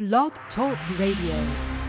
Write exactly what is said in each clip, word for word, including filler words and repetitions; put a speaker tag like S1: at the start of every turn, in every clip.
S1: Blog Talk Radio.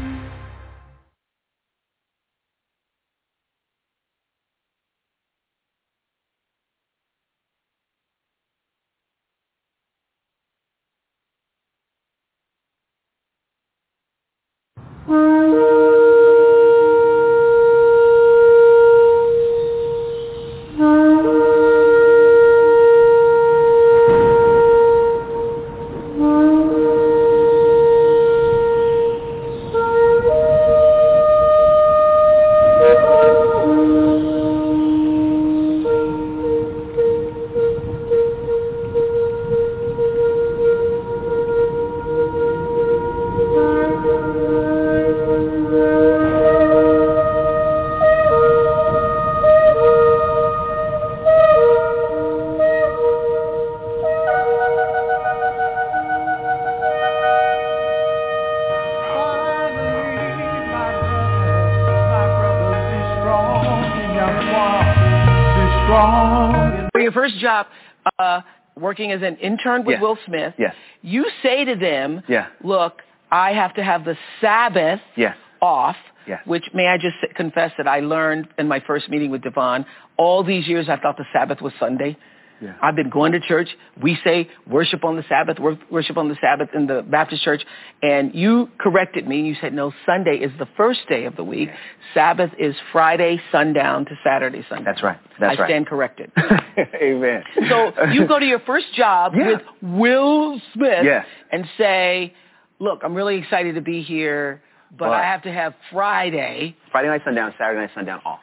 S2: Job uh, working as an intern with
S3: yes.
S2: Will Smith,
S3: yes.
S2: you say to them,
S3: yeah.
S2: look, I have to have the Sabbath
S3: yes.
S2: off,
S3: yes.
S2: which may I just confess that I learned in my first meeting with Devon. All these years I thought the Sabbath was Sunday.
S3: Yeah.
S2: I've been going to church. We say worship on the Sabbath, worship on the Sabbath in the Baptist church. And you corrected me. You said, no, Sunday is the first day of the week.
S3: Yeah.
S2: Sabbath is Friday sundown to Saturday sundown.
S3: That's right. That's
S2: I
S3: right.
S2: stand corrected.
S3: Amen.
S2: So you go to your first job
S3: yeah.
S2: with Will Smith
S3: yes.
S2: and say, look, I'm really excited to be here, but
S3: what?
S2: I have to have Friday.
S3: Friday night sundown, Saturday night sundown off.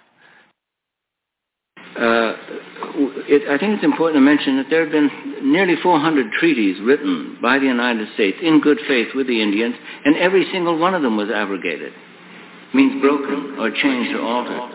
S4: Uh, it, I think it's important to mention that there have been nearly four hundred treaties written by the United States in good faith with the Indians, and every single one of them was abrogated. Means broken or changed or altered.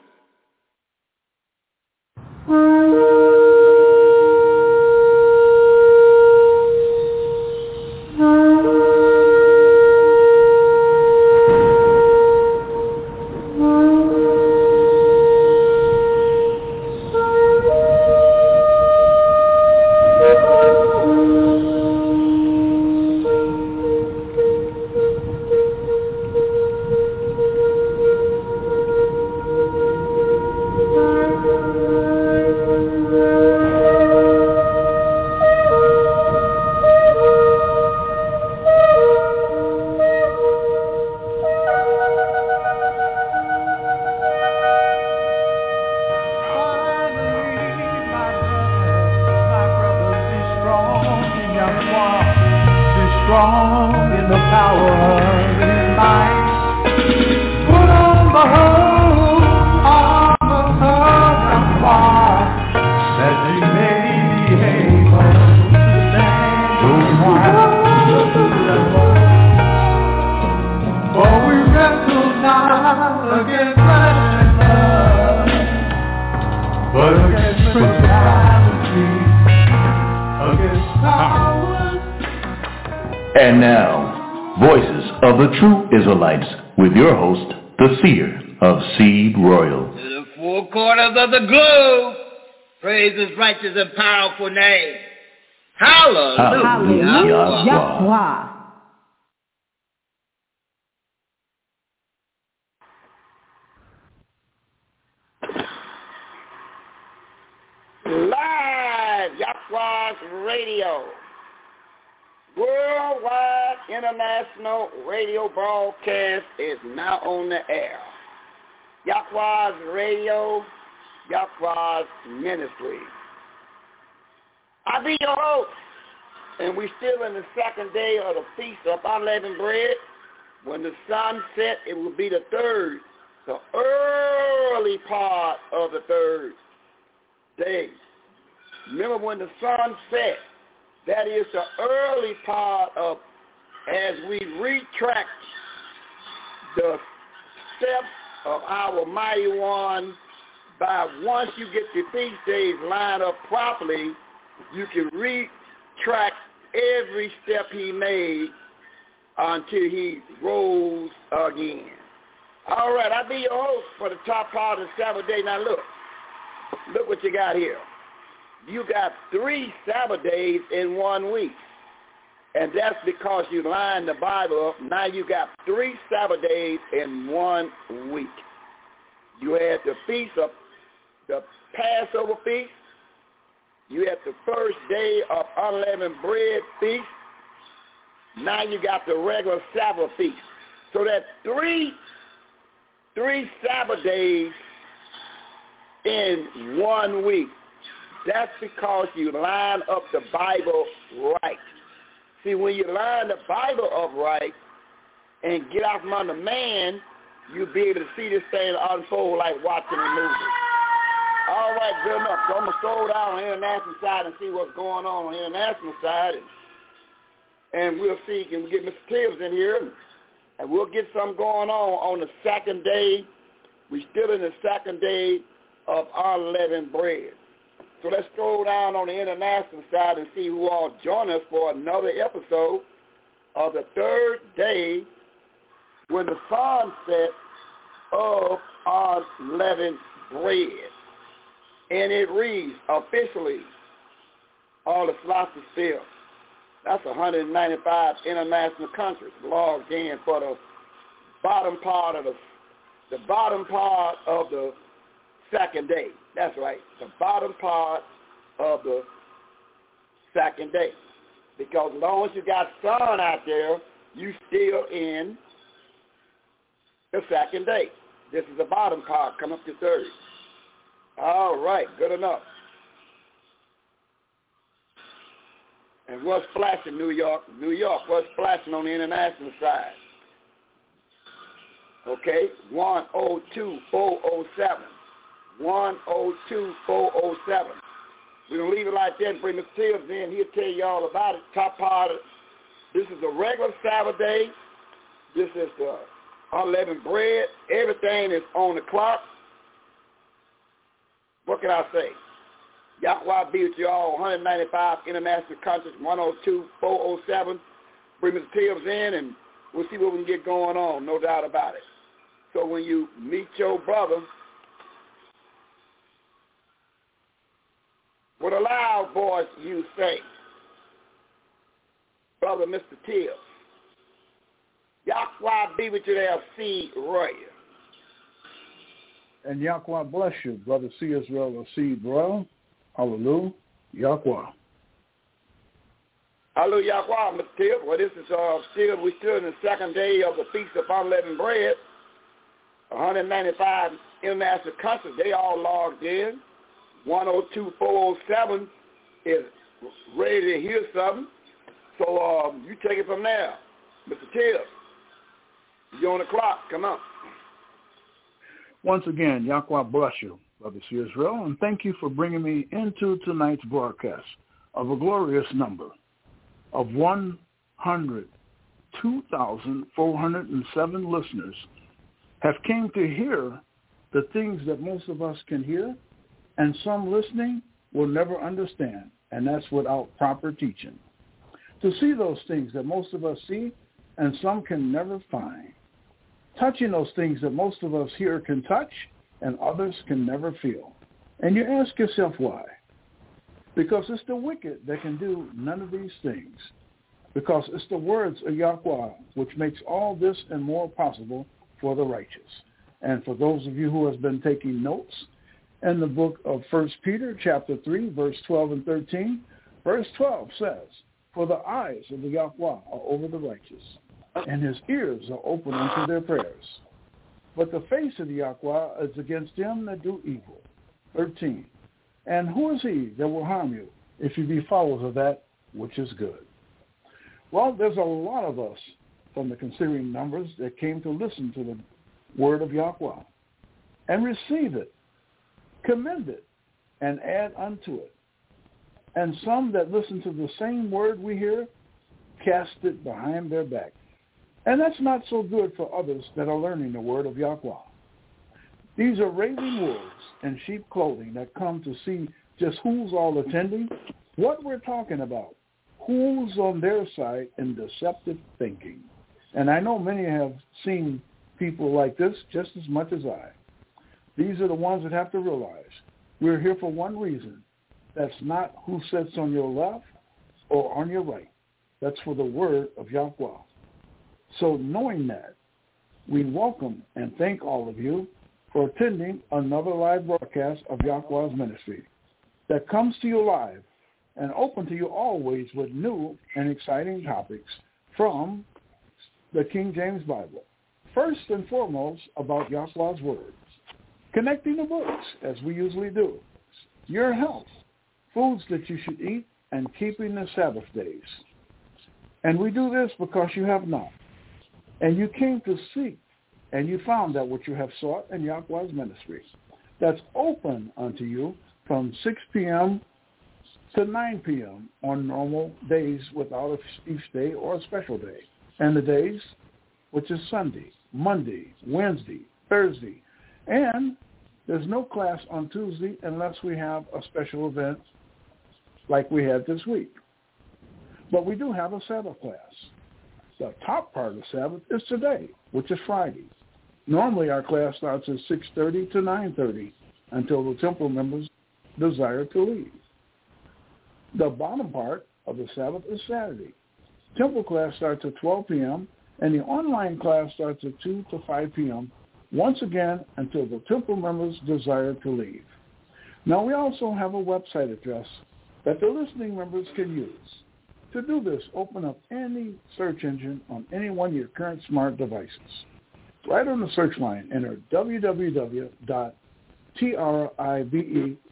S5: And now, Voices of the True Israelites, with your host, the Seer of Seed Royal.
S6: To the four corners of the globe, praise His righteous and powerful name. Hallelujah.
S5: Hallelujah. Yahweh.
S7: Live Yahweh's Radio. Worldwide International Radio broadcast is now on the air. Yahweh's Radio, Yahweh's Ministry. I be your host, and we still in the second day of the Feast of Unleavened Bread. When the sun set, it will be the third, the early part of the third day. Remember when the sun set, that is the early part of, as we retract the steps of our mighty one, by once you get the feast days lined up properly, you can retract every step he made until he rose again. All right, I'll be your host for the top part of the Sabbath day. Now look, look what you got here. You got three Sabbath days in one week. And that's because you lined the Bible up. Now you got three Sabbath days in one week. You had the feast of the Passover feast. You had the first day of unleavened bread feast. Now you got the regular Sabbath feast. So that three, three Sabbath days in one week. That's because you line up the Bible right. See, when you line the Bible up right and get out from under man, you'll be able to see this thing unfold like watching a movie. All right, good enough. So I'm going to slow down on the international side and see what's going on on the international side. And, and we'll see, can we get Mister Tibbs in here? And, and we'll get something going on on the second day. We're still in the second day of unleavened bread. So let's scroll down on the international side and see who all join us for another episode of the third day when the sun set of unleavened bread. And it reads officially all the philosophy still. That's one hundred ninety-five international countries logged in for the bottom part of the the bottom part of the second day. That's right, the bottom part of the second day. Because as long as you got sun out there, you still in the second day. This is the bottom part, come up to third. All right, good enough. And what's flashing, New York? New York, what's flashing on the international side? Okay, one oh two four oh seven. one oh two four oh seven. We're going to leave it like that and bring Mister Tibbs in. He'll tell you all about it. Top part of it. This is a regular Sabbath day. This is the unleavened bread. Everything is on the clock. What can I say? Yahweh be with you all. one hundred ninety-five international countries, one oh two four oh seven. Bring Mister Tibbs in and we'll see what we can get going on. No doubt about it. So when you meet your brother, with a loud voice you say, Brother Mister Tibbs, Yahweh be with you there, Seed Royal.
S8: And Yahweh bless you, Brother C. Israel of Seed Royal. Hallelujah. Yahweh.
S7: Hallelujah, Yahweh, Mister Tibbs. Well, this is uh, still, we're still in the second day of the Feast of Unleavened Bread. one hundred ninety-five international countries, they all logged in. one oh two four oh seven is ready to hear something. So um, you take it from there. Mister Tibbs, you're on the clock. Come on.
S8: Once again, Yahweh bless you, Brother C. Israel, and thank you for bringing me into tonight's broadcast of a glorious number of one hundred two thousand four hundred seven listeners have came to hear the things that most of us can hear, and some listening will never understand, and that's without proper teaching. To see those things that most of us see and some can never find. Touching those things that most of us here can touch and others can never feel. And you ask yourself why? Because it's the wicked that can do none of these things. Because it's the words of Yahweh which makes all this and more possible for the righteous. And for those of you who have been taking notes, in the book of First Peter chapter three, verse twelve and thirteen, verse twelve says, for the eyes of the Yahweh are over the righteous, and his ears are open unto their prayers. But the face of the Yahweh is against them that do evil. thirteen, and who is he that will harm you if you be followers of that which is good? Well, there's a lot of us from the considering numbers that came to listen to the word of Yahweh and receive it, commend it, and add unto it. And some that listen to the same word we hear cast it behind their back. And that's not so good for others that are learning the word of Yahweh. These are raving wolves in sheep clothing that come to see just who's all attending, what we're talking about, who's on their side in deceptive thinking. And I know many have seen people like this just as much as I. These are the ones that have to realize we're here for one reason. That's not who sits on your left or on your right. That's for the word of Yahweh. So knowing that, we welcome and thank all of you for attending another live broadcast of Yahweh's ministry that comes to you live and open to you always with new and exciting topics from the King James Bible. First and foremost, about Yahweh's words, connecting the books, as we usually do, your health, foods that you should eat, and keeping the Sabbath days. And we do this because you have not. And you came to seek, and you found that which you have sought in Yahweh's ministry. That's open unto you from six p.m. to nine p.m. on normal days without a feast day or a special day. And the days, which is Sunday, Monday, Wednesday, Thursday. And there's no class on Tuesday unless we have a special event like we had this week. But we do have a Sabbath class. The top part of the Sabbath is today, which is Friday. Normally our class starts at six thirty to nine thirty until the temple members desire to leave. The bottom part of the Sabbath is Saturday. Temple class starts at twelve p.m. and the online class starts at two to five p.m. once again until the temple members desire to leave. Now we also have a website address that the listening members can use. To do this, open up any search engine on any one of your current smart devices. Right on the search line, enter w w w dot tribeydh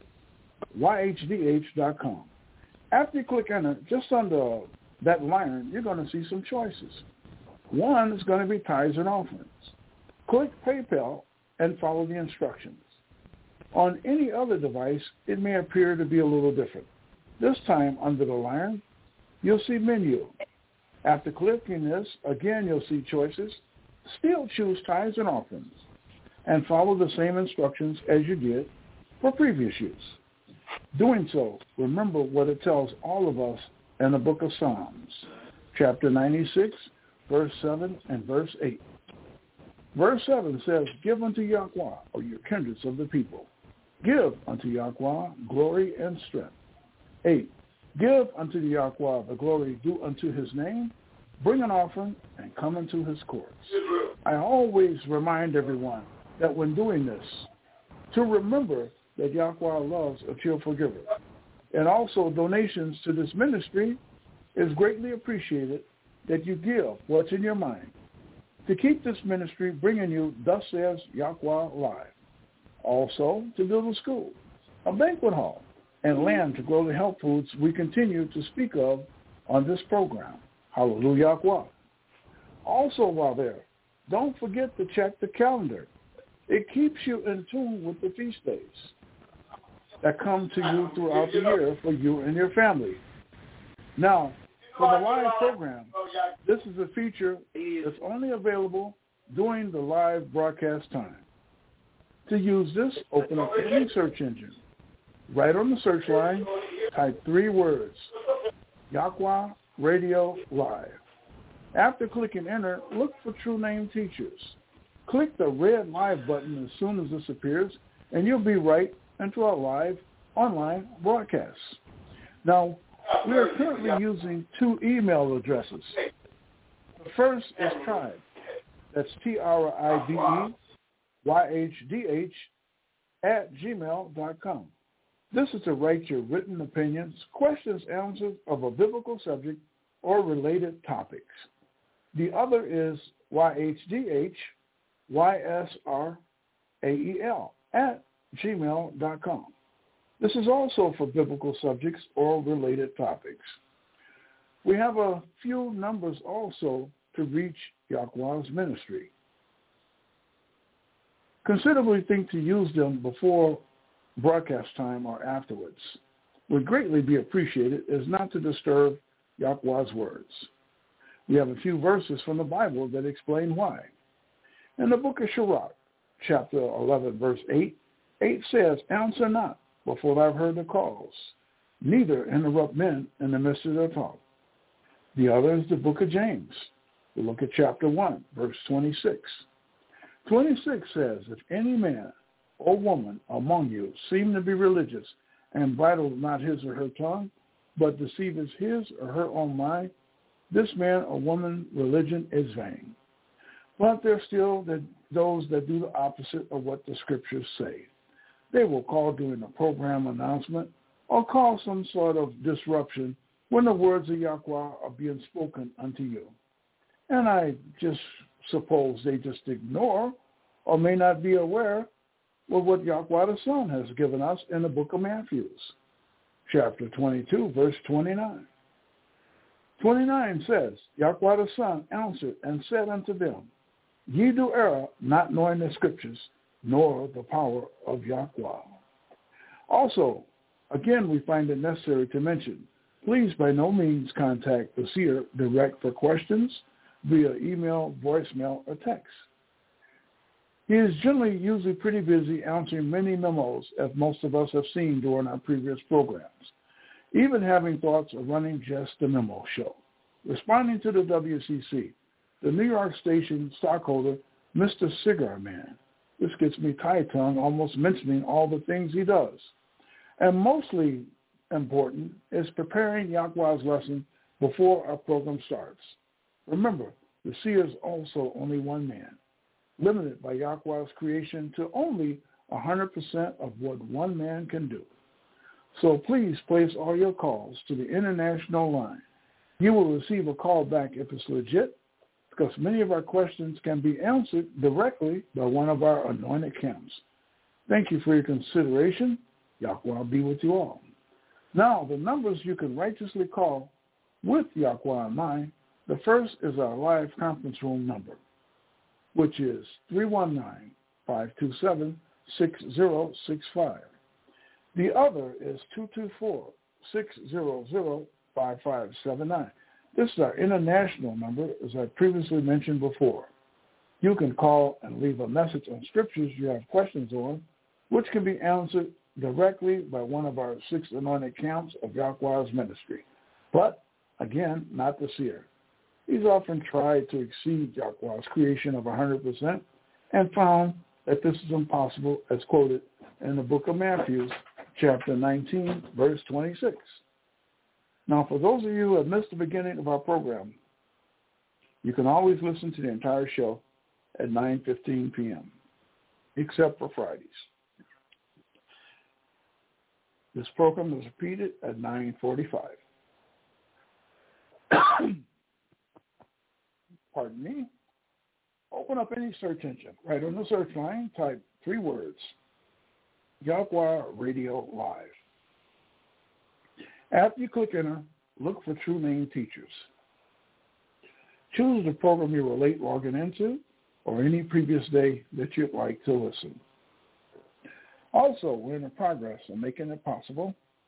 S8: dot com. After you click enter, just under that line, you're going to see some choices. One is going to be tithes and offerings. Click PayPal and follow the instructions. On any other device, it may appear to be a little different. This time, under the line, you'll see menu. After clicking this, again, you'll see choices. Still choose tithes and offerings and follow the same instructions as you did for previous use. Doing so, remember what it tells all of us in the book of Psalms, chapter ninety-six, verse seven and verse eight. Verse seven says, give unto Yahweh, or your kindreds of the people. Give unto Yahweh glory and strength. eight. Give unto Yahweh the glory due unto his name. Bring an offering and come into his courts. I always remind everyone that when doing this, to remember that Yahweh loves a cheerful giver. And also donations to this ministry is greatly appreciated, that you give what's in your mind to keep this ministry bringing you Thus Says Yahweh Live. Also to build a school, a banquet hall, and land to grow the health foods we continue to speak of on this program. Hallelujah. Also while there, don't forget to check the calendar. It keeps you in tune with the feast days that come to you throughout the year for you and your family. Now, for the live program, this is a feature that's only available during the live broadcast time. To use this, open up any search engine. Right on the search line, type three words, Yahweh Radio Live. After clicking enter, look for True Name Teachers. Click the red live button as soon as this appears, and you'll be right into our live online broadcasts. Now, we are currently using two email addresses. The first is Tribe. That's T R I B E Y H D H at gmail dot com. This is to write your written opinions, questions, answers of a biblical subject or related topics. The other is Y H D H Y S R A E L at gmail dot com. This is also for biblical subjects or related topics. We have a few numbers also to reach Yahweh's ministry. Considerably think to use them before broadcast time or afterwards. Would greatly be appreciated is not to disturb Yahweh's words. We have a few verses from the Bible that explain why. In the book of Sirach, chapter eleven, verse eight, eight says, answer not before thou have heard the cause, neither interrupt men in the midst of their talk. The other is the book of James. We look at chapter one, verse twenty-six. twenty-six says, if any man or woman among you seem to be religious and bridle not his or her tongue, but deceiveth his or her own mind, this man or woman religion is vain. But there are still the, those that do the opposite of what the scriptures say. They will call during the program announcement or cause some sort of disruption when the words of Yahweh are being spoken unto you. And I just suppose they just ignore or may not be aware of what Yahweh the Son has given us in the book of Matthew, chapter twenty-two, verse twenty-nine. twenty-nine says, Yahweh the Son answered and said unto them, Ye do err, not knowing the scriptures, nor the power of Yahweh. Also, again, we find it necessary to mention, please by no means contact the seer direct for questions via email, voicemail, or text. He is generally usually pretty busy answering many memos, as most of us have seen during our previous programs, even having thoughts of running just the memo show. Responding to the W C C, the New York station stockholder, Mister Cigar Man. This gets me tie-tongue almost mentioning all the things he does. And mostly important is preparing Yahweh's lesson before our program starts. Remember, the seer is also only one man, limited by Yahweh's creation to only one hundred percent of what one man can do. So please place all your calls to the international line. You will receive a call back if it's legit, because many of our questions can be answered directly by one of our anointed camps. Thank you for your consideration. Yahweh be with you all. Now, the numbers you can righteously call with Yahweh in mind, the first is our live conference room number, which is three one nine, five two seven, six zero six five. The other is two two four, six zero zero, five five seven nine. This is our international number, as I previously mentioned before. You can call and leave a message on scriptures you have questions on, which can be answered directly by one of our six anointed camps of Yahweh's ministry. But, again, not the seer. He's often tried to exceed Yahweh's creation of one hundred percent and found that this is impossible, as quoted in the book of Matthew, chapter nineteen, verse twenty-six. Now, for those of you who have missed the beginning of our program, you can always listen to the entire show at nine fifteen p.m., except for Fridays. This program is repeated at nine forty-five. Pardon me. Open up any search engine. Right on the search line, type three words, Yahweh Radio Live. After you click enter, look for True Name Teachers. Choose the program you were late logging into or any previous day that you'd like to listen. Also, we're in the progress of making it possible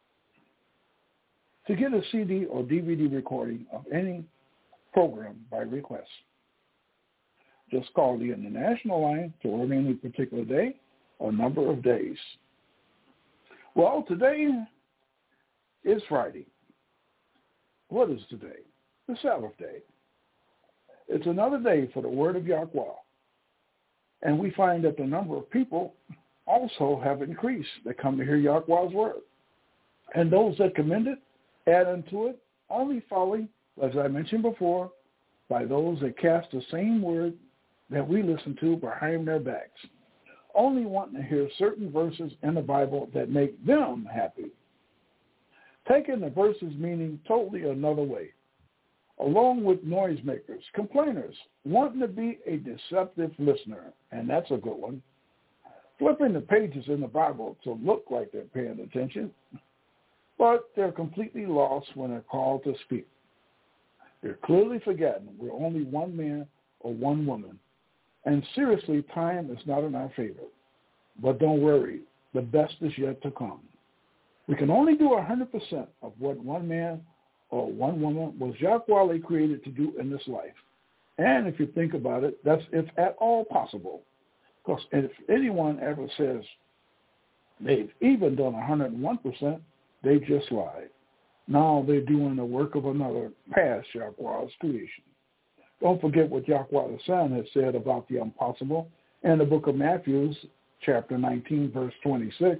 S8: to get a C D or D V D recording of any program by request. Just call the international line to order any particular day or number of days. Well, today is Friday. What is today? The Sabbath day. It's another day for the word of Yahweh. And we find that the number of people also have increased that come to hear Yahweh's word. And those that commend it, add unto it, only following, as I mentioned before, by those that cast the same word that we listen to behind their backs, only wanting to hear certain verses in the Bible that make them happy, taking the verses meaning totally another way, along with noisemakers, complainers, wanting to be a deceptive listener, and that's a good one, flipping the pages in the Bible to look like they're paying attention, but they're completely lost when they're called to speak. They're clearly forgetting we're only one man or one woman, and seriously, time is not in our favor. But don't worry, the best is yet to come. We can only do one hundred percent of what one man or one woman was Yahweh created to do in this life. And if you think about it, that's if at all possible. Because if anyone ever says they've even done one hundred one percent, they just lied. Now they're doing the work of another past Yahweh's creation. Don't forget what Yahweh the Son has said about the impossible in the book of Matthew, chapter nineteen, verse twenty-six.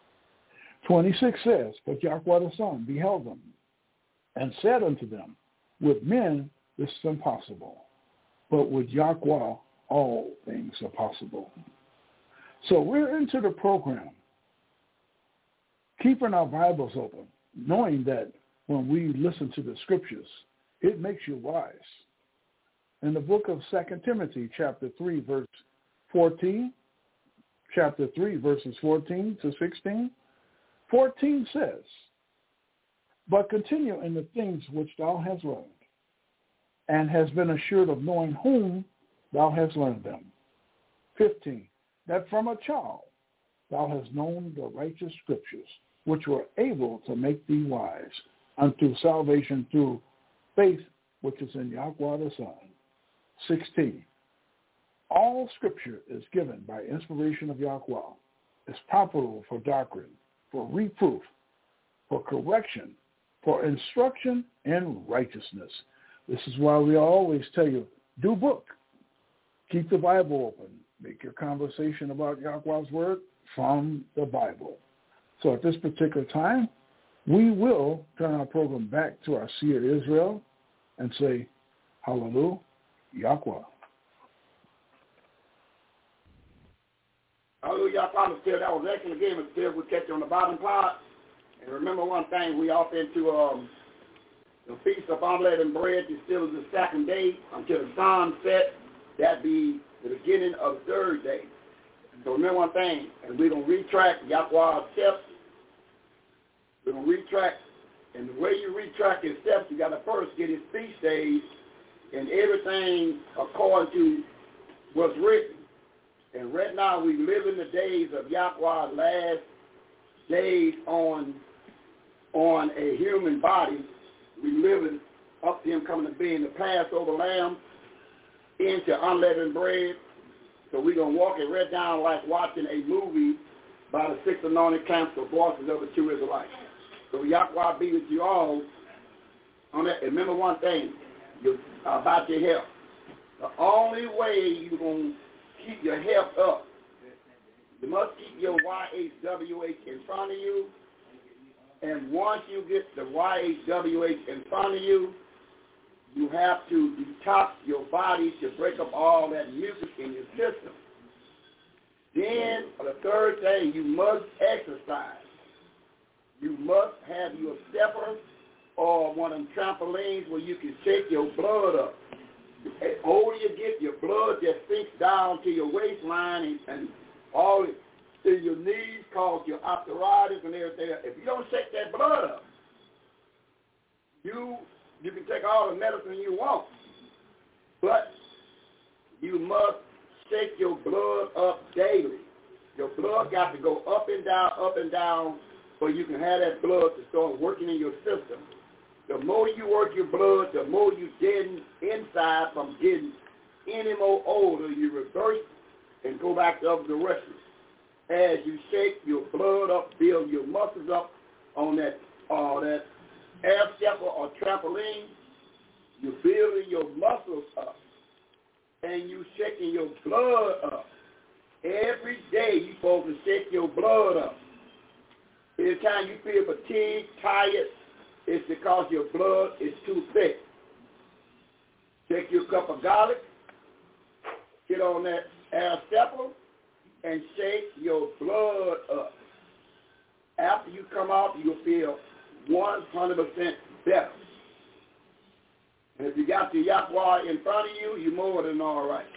S8: twenty-six says, but Yahweh the Son beheld them and said unto them, With men, this is impossible. But with Yahweh, all things are possible. So we're into the program, keeping our Bibles open, knowing that when we listen to the scriptures, it makes you wise. In the book of Second Timothy, chapter three, verse fourteen, chapter three, verses fourteen to sixteen, fourteen says, but continue in the things which thou hast learned, and hast been assured of knowing whom thou hast learned them. fifteen, that from a child thou hast known the righteous scriptures, which were able to make thee wise unto salvation through faith which is in Yahweh the Son. sixteen, all scripture is given by inspiration of Yahweh, is profitable for doctrine, for reproof, for correction, for instruction in righteousness. This is why we always tell you, do book. Keep the Bible open. Make your conversation about Yahweh's word from the Bible. So at this particular time, we will turn our program back to our seer Israel and say, Hallelujah, Yahweh.
S7: Hallelujah, Father, still, that was excellent again, but still we'll catch you on the bottom part. And remember one thing, we off into um, the Feast of Unleavened Bread. It still is the second day until the sun set. That be the beginning of the third day. So remember one thing, and we're going to retract Yahweh's steps. We're going to retract, and the way you retract his steps, you got to first get his feast days and everything according to what's written. And right now we live in the days of Yahweh's last days on, on a human body. We live in, up to him coming to being the Passover lamb into unleavened bread. So we're going to walk it right down like watching a movie by the six anointed camps of voices of the two Israelites. So Yahweh be with you all on that. And remember one thing you, about your health. The only way you're going to keep your health up, you must keep your Y H W H in front of you. And once you get the Y H W H in front of you, you have to detox your body to break up all that mucus in your system. Then, for the third thing, you must exercise. You must have your stepper or one of them trampolines where you can shake your blood up. The older you get, your blood just sinks down to your waistline and, and all it, to your knees, cause your arthritis and everything. If you don't shake that blood up, you you can take all the medicine you want, but you must shake your blood up daily. Your blood got to go up and down, up and down, so you can have that blood to start working in your system. The more you work your blood, the more you getting inside from getting any more older. You reverse and go back to other directions. As you shake your blood up, build your muscles up on that uh, that air stepper or trampoline, you're building your muscles up, and you shaking your blood up. Every day you're supposed to shake your blood up. Every time you feel fatigued, tired, it's because your blood is too thick. Take your cup of garlic, get on that air stepper, and shake your blood up. After you come out, you'll feel one hundred percent better. And if you got your Yahweh in front of you, you're more than all right.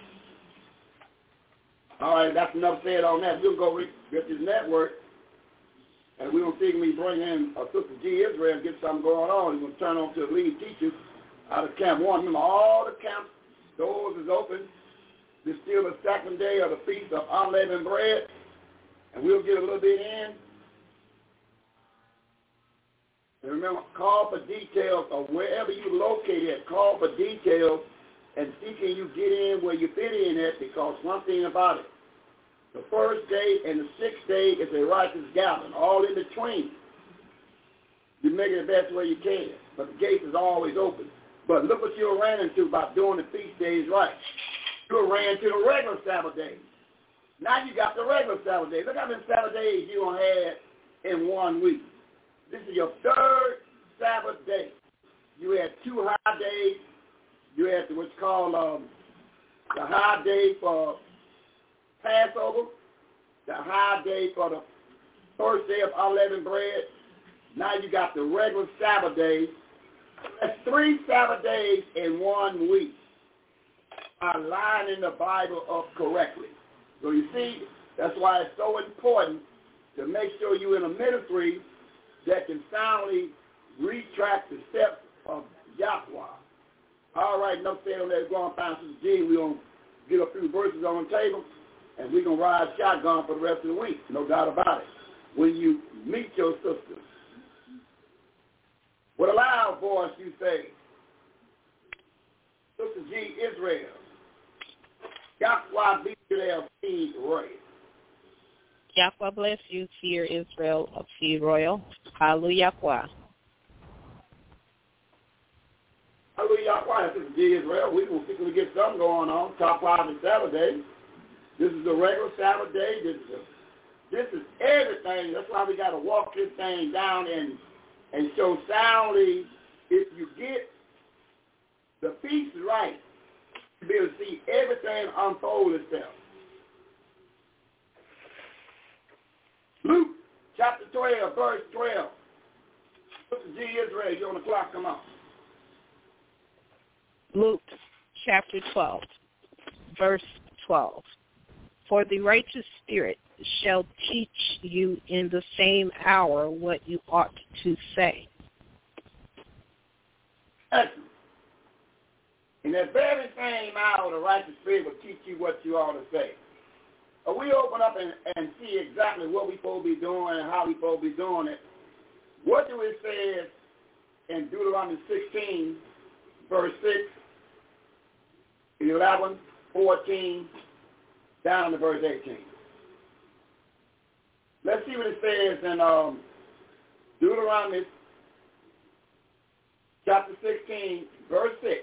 S7: All right, that's enough said on that. We'll go re- get this network, and we're going to see me bring in uh, Sister G. Israel and get something going on. We're going to turn on to the lead teacher out of Camp one. Remember, all the camp doors is open. This is still the second day of the Feast of Unleavened Bread, and we'll get a little bit in. And remember, call for details of wherever you located at. Call for details and see can you get in where you fit in at, because one thing about it, the first day and the sixth day is a righteous gathering. All in between, you make it the best way you can. But the gate is always open. But look what you ran into by doing the feast days right. You ran to the regular Sabbath days. Now you got the regular Sabbath days. Look how many Sabbath days you gonna have in one week. This is your third Sabbath day. you had two high days. You had what's called um, the high day for Passover, the high day for the first day of unleavened bread. Now you got the regular Sabbath days. That's three Sabbath days in one week are lining the Bible up correctly. So you see, that's why it's so important to make sure you're in a ministry that can soundly retract the steps of Yahweh. All right, enough said on that. Go on, find Sister G. We're going to get a few verses on the table, and we're going to ride shotgun for the rest of the week. No doubt about it. When you meet your sisters, with a loud voice you say, Sister G. Israel, Yahweh be there, Seed Royal.
S9: Yahweh bless you, Seer Israel of Seed Royal. Hallelujah.
S7: Hallelujah. Yahweh, Sister G. Israel. We're going to get something going on. Top five and Saturday. This is a regular Sabbath day. This is, a, this is everything. That's why we got to walk this thing down and and show soundly. If you get the feast right, you'll be able to see everything unfold itself. Luke chapter twelve, verse twelve. Sister G. Israel, you're on the clock. Come on.
S9: Luke chapter twelve, verse twelve. For the righteous spirit shall teach you in the same hour what you ought to say.
S7: Excellent. In that very same hour, the righteous spirit will teach you what you ought to say. Uh, we open up and, and see exactly what we're supposed to be doing and how we're supposed to be doing it. What do it say in Deuteronomy sixteen, verse six, eleven, fourteen, down to verse eighteen. Let's see what it says in um, Deuteronomy chapter sixteen, verse six.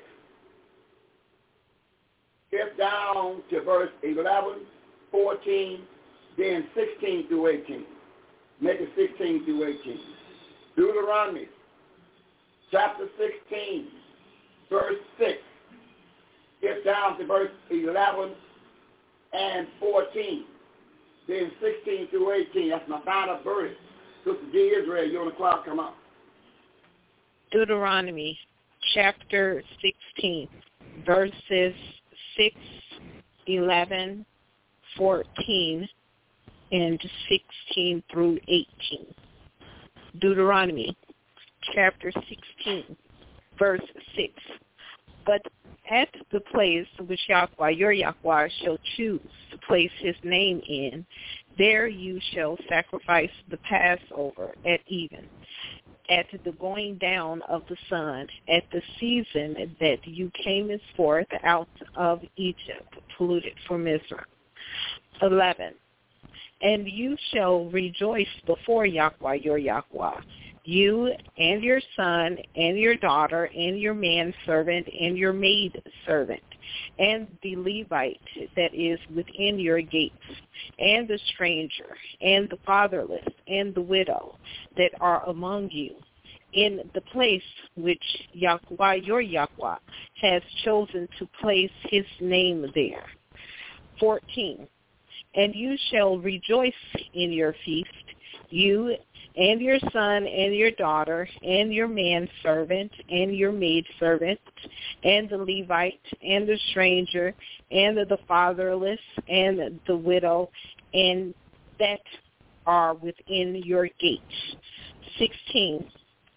S7: Skip down to verse eleven, fourteen, then sixteen through eighteen. Make it sixteen through eighteen. Deuteronomy chapter sixteen, verse six. Skip down to verse eleven and fourteen. Then sixteen through eighteen. That's my final verse. Sister G. Israel, you're on the clock. Come on.
S9: Deuteronomy chapter sixteen, verses six, eleven, fourteen, and sixteen through eighteen. Deuteronomy chapter sixteen, verse six. But at the place which Yahweh, your Yahweh, shall choose to place his name in, there you shall sacrifice the Passover at even, at the going down of the sun, at the season that you came forth out of Egypt, polluted from Israel. eleven. And you shall rejoice before Yahweh, your Yahweh, you and your son and your daughter and your manservant and your maidservant and the Levite that is within your gates and the stranger and the fatherless and the widow that are among you in the place which Yahweh, your Yahweh, has chosen to place his name there. fourteen. And you shall rejoice in your feast, you and your son and your daughter and your manservant and your maidservant and the Levite and the stranger and the fatherless and the widow and that are within your gates. sixteen.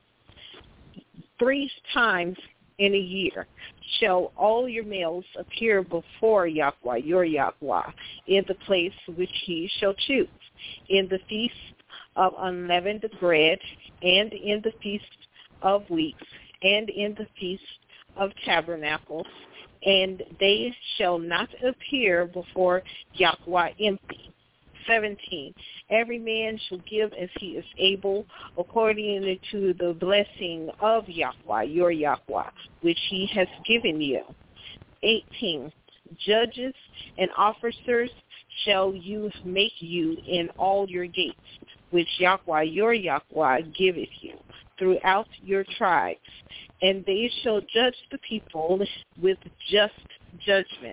S9: Three times in a year shall all your males appear before Yahweh, your Yahweh, in the place which he shall choose, in the feast of unleavened bread, and in the feast of weeks, and in the feast of tabernacles, and they shall not appear before Yahweh empty. seventeen. Every man shall give as he is able, according to the blessing of Yahweh, your Yahweh, which he has given you. eighteen. Judges and officers shall you make you in all your gates, which Yahweh, your Yahweh, giveth you, throughout your tribes. and they shall judge the people with just judgment.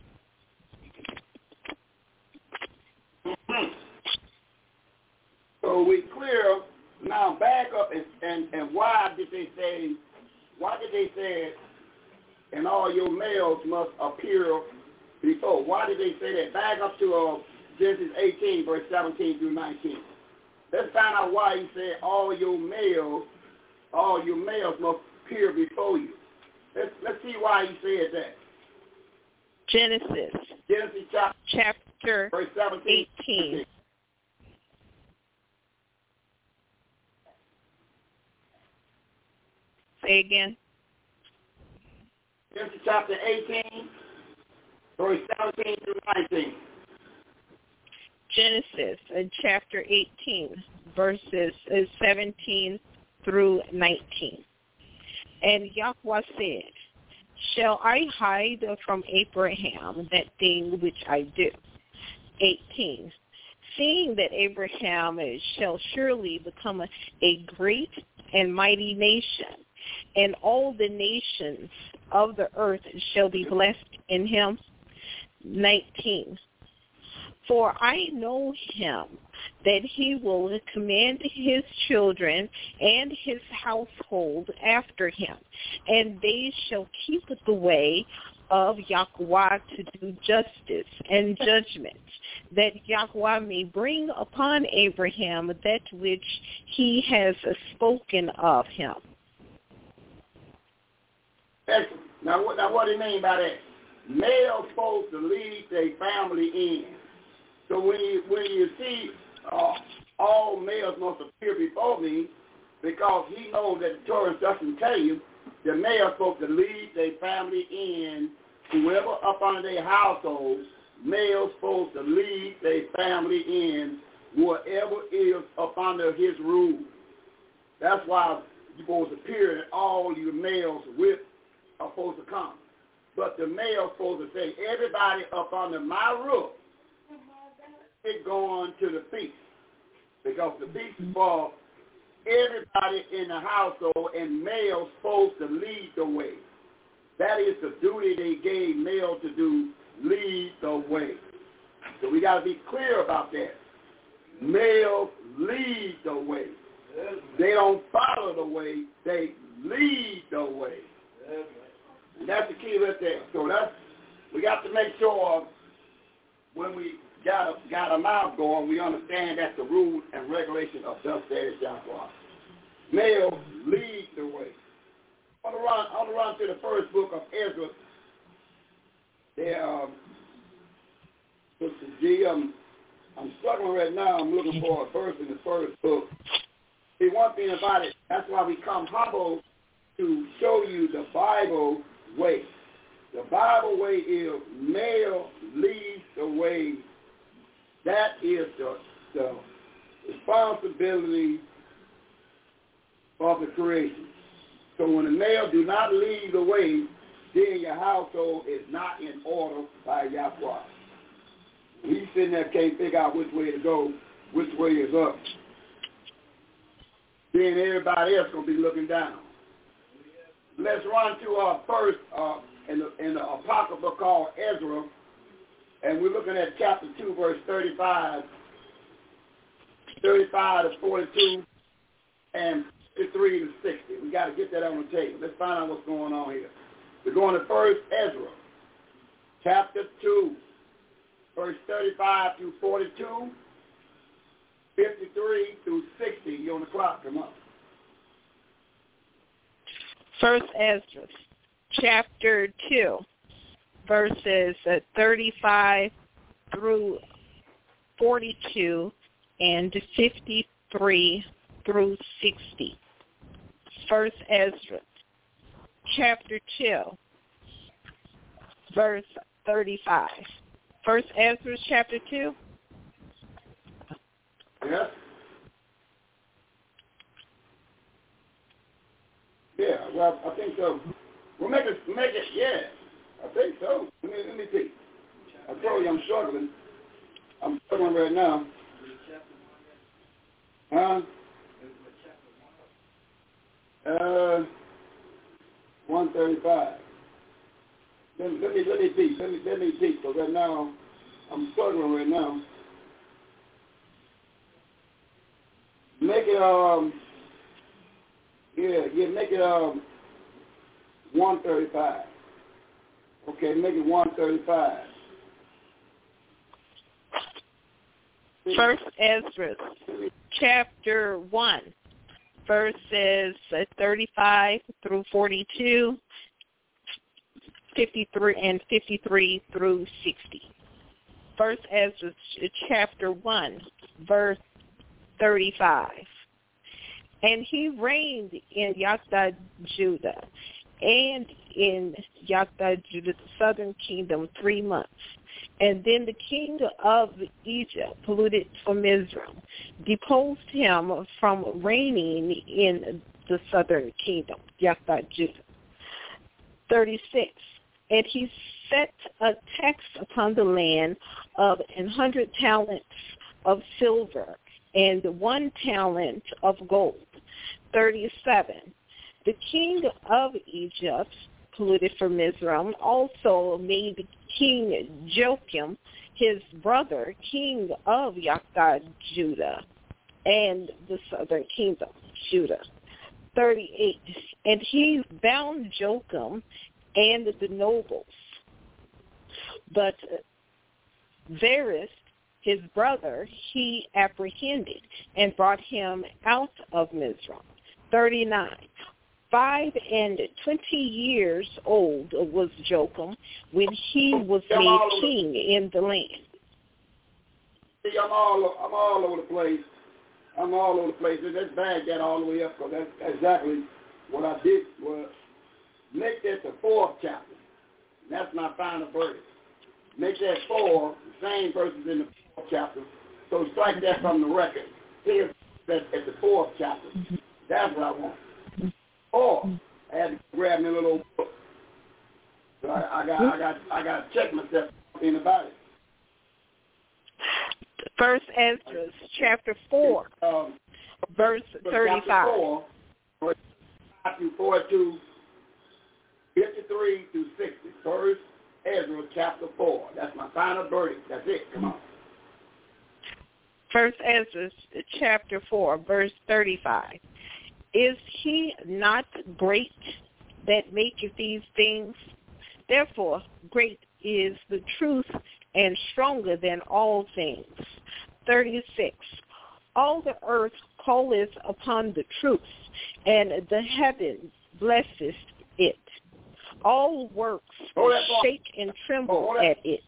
S7: Mm-hmm. So we clear now. Back up and, and and why did they say? Why did they say? And all your males must appear before. Why did they say that? Back up to uh, Genesis eighteen, verse seventeen through nineteen. Let's find out why he said all your males, all your males must appear before you. Let's let's see why he said that.
S9: Genesis.
S7: Genesis chapter,
S9: chapter
S7: verse seventeen.
S9: eighteen. Say again.
S7: Genesis chapter eighteen, verse seventeen through nineteen.
S9: Genesis uh, chapter eighteen, verses uh, seventeen through nineteen. And Yahweh said, shall I hide from Abraham that thing which I do? eighteen. Seeing that Abraham shall surely become a, a great and mighty nation, and all the nations of the earth shall be blessed in him. nineteen. For I know him, that he will command his children and his household after him, and they shall keep the way of Yahweh to do justice and judgment, that Yahweh may bring upon Abraham that which he has spoken of him.
S7: Excellent. Now, what, now what do you mean by that? Males supposed to lead their family in. So when you when you see uh, all males must appear before me, because he knows that the Torah doesn't tell you, the males supposed to lead their family in. Whoever up under their household, males supposed to lead their family in, whoever is up under his rule. That's why you're supposed to appear that all your males with are supposed to come. But the male's supposed to say, everybody up under my roof is going to the feast. Because the feast is for everybody in the household, and males supposed to lead the way. That is the duty they gave male to do, lead the way. So we got to be clear about that. Males lead the way. They don't follow the way, they lead the way. And that's the key right there. So that's, we got to make sure when we got a, got a mouth going, we understand that's the rule and regulation of thus saith Yahweh. Male lead the way. I want to run, I want to run to the first book of Ezra. There, um, Sister G, I'm, I'm struggling right now. I'm looking for a verse in the first book. See, one thing about it, that's why we come humble to show you the Bible way. The Bible way is male leads the way. That is the, the responsibility of the creation. So when the male do not lead the way, then your household is not in order by Yahweh. We sitting there can't figure out which way to go, which way is up. Then everybody else going to be looking down. Let's run to our first uh, in, the, in the apocrypha called Ezra, and we're looking at chapter two, verse thirty-five, thirty-five to forty-two, and fifty-three to sixty. We got to get that on the table. Let's find out what's going on here. We're going to first Ezra, chapter two, verse thirty-five through forty-two, fifty-three through sixty. You on the clock? Come on.
S9: First Ezra, chapter two, verses uh, thirty-five through forty-two and fifty-three through sixty. First Ezra, chapter two, verse thirty-five. First Ezra, chapter two.
S7: Yeah. Yeah, well, I think so. We'll make it, make it, yeah. I think so. Let me, let me see. I told you I'm struggling. I'm struggling right now. Huh? Uh, one thirty-five. Let me, let me, let me teach. Let me, let me teach. Because right now, I'm struggling right now. Make it, um, yeah, yeah, make it, um, one thirty-five. Okay, make it one thirty-five.
S9: First Ezra, chapter one, verses thirty-five through forty-two, fifty-three and fifty-three through sixty. First Ezra, chapter one, verse thirty-five. And he reigned in Yaktah, Judah, and in Yaktah, Judah, the southern kingdom, three months. And then the king of Egypt, polluted from Israel, deposed him from reigning in the southern kingdom, Yaktah, Judah. thirty-six. And he set a tax upon the land of an hundred talents of silver and one talent of gold. thirty-seven. The king of Egypt, polluted from Israel, also made King Joachim, his brother, king of Yaktah, Judah, and the southern kingdom, Judah. thirty-eight. And he bound Joachim and the nobles. But Varus, his brother, he apprehended and brought him out of Mizraim. thirty-nine. Five and twenty years old was Joachim when he was made king in the land.
S7: See, I'm all, I'm all over the place. I'm all over the place. That's Baghdad all the way up, because that's exactly what I did was make that the fourth chapter. That's my final verdict. Make that four, the same verses in the fourth chapter. So strike that from the record. Here's that at the fourth chapter. That's what I want. Or I had to grab me a little book. So I, I got, I got, I got to check myself in about it.
S9: First Ezra, chapter four, um, verse thirty-five. Chapter four,
S7: Matthew four to fifty-three to sixty. First Ezra, chapter four. That's my final verdict. That's it. Come on.
S9: First Ezra, chapter four, verse thirty-five. Is he not great that maketh these things? Therefore, great is the truth and stronger than all things. thirty-six. All the earth calleth upon the truth, and the heavens blesseth it. All works shake and tremble oh, at it.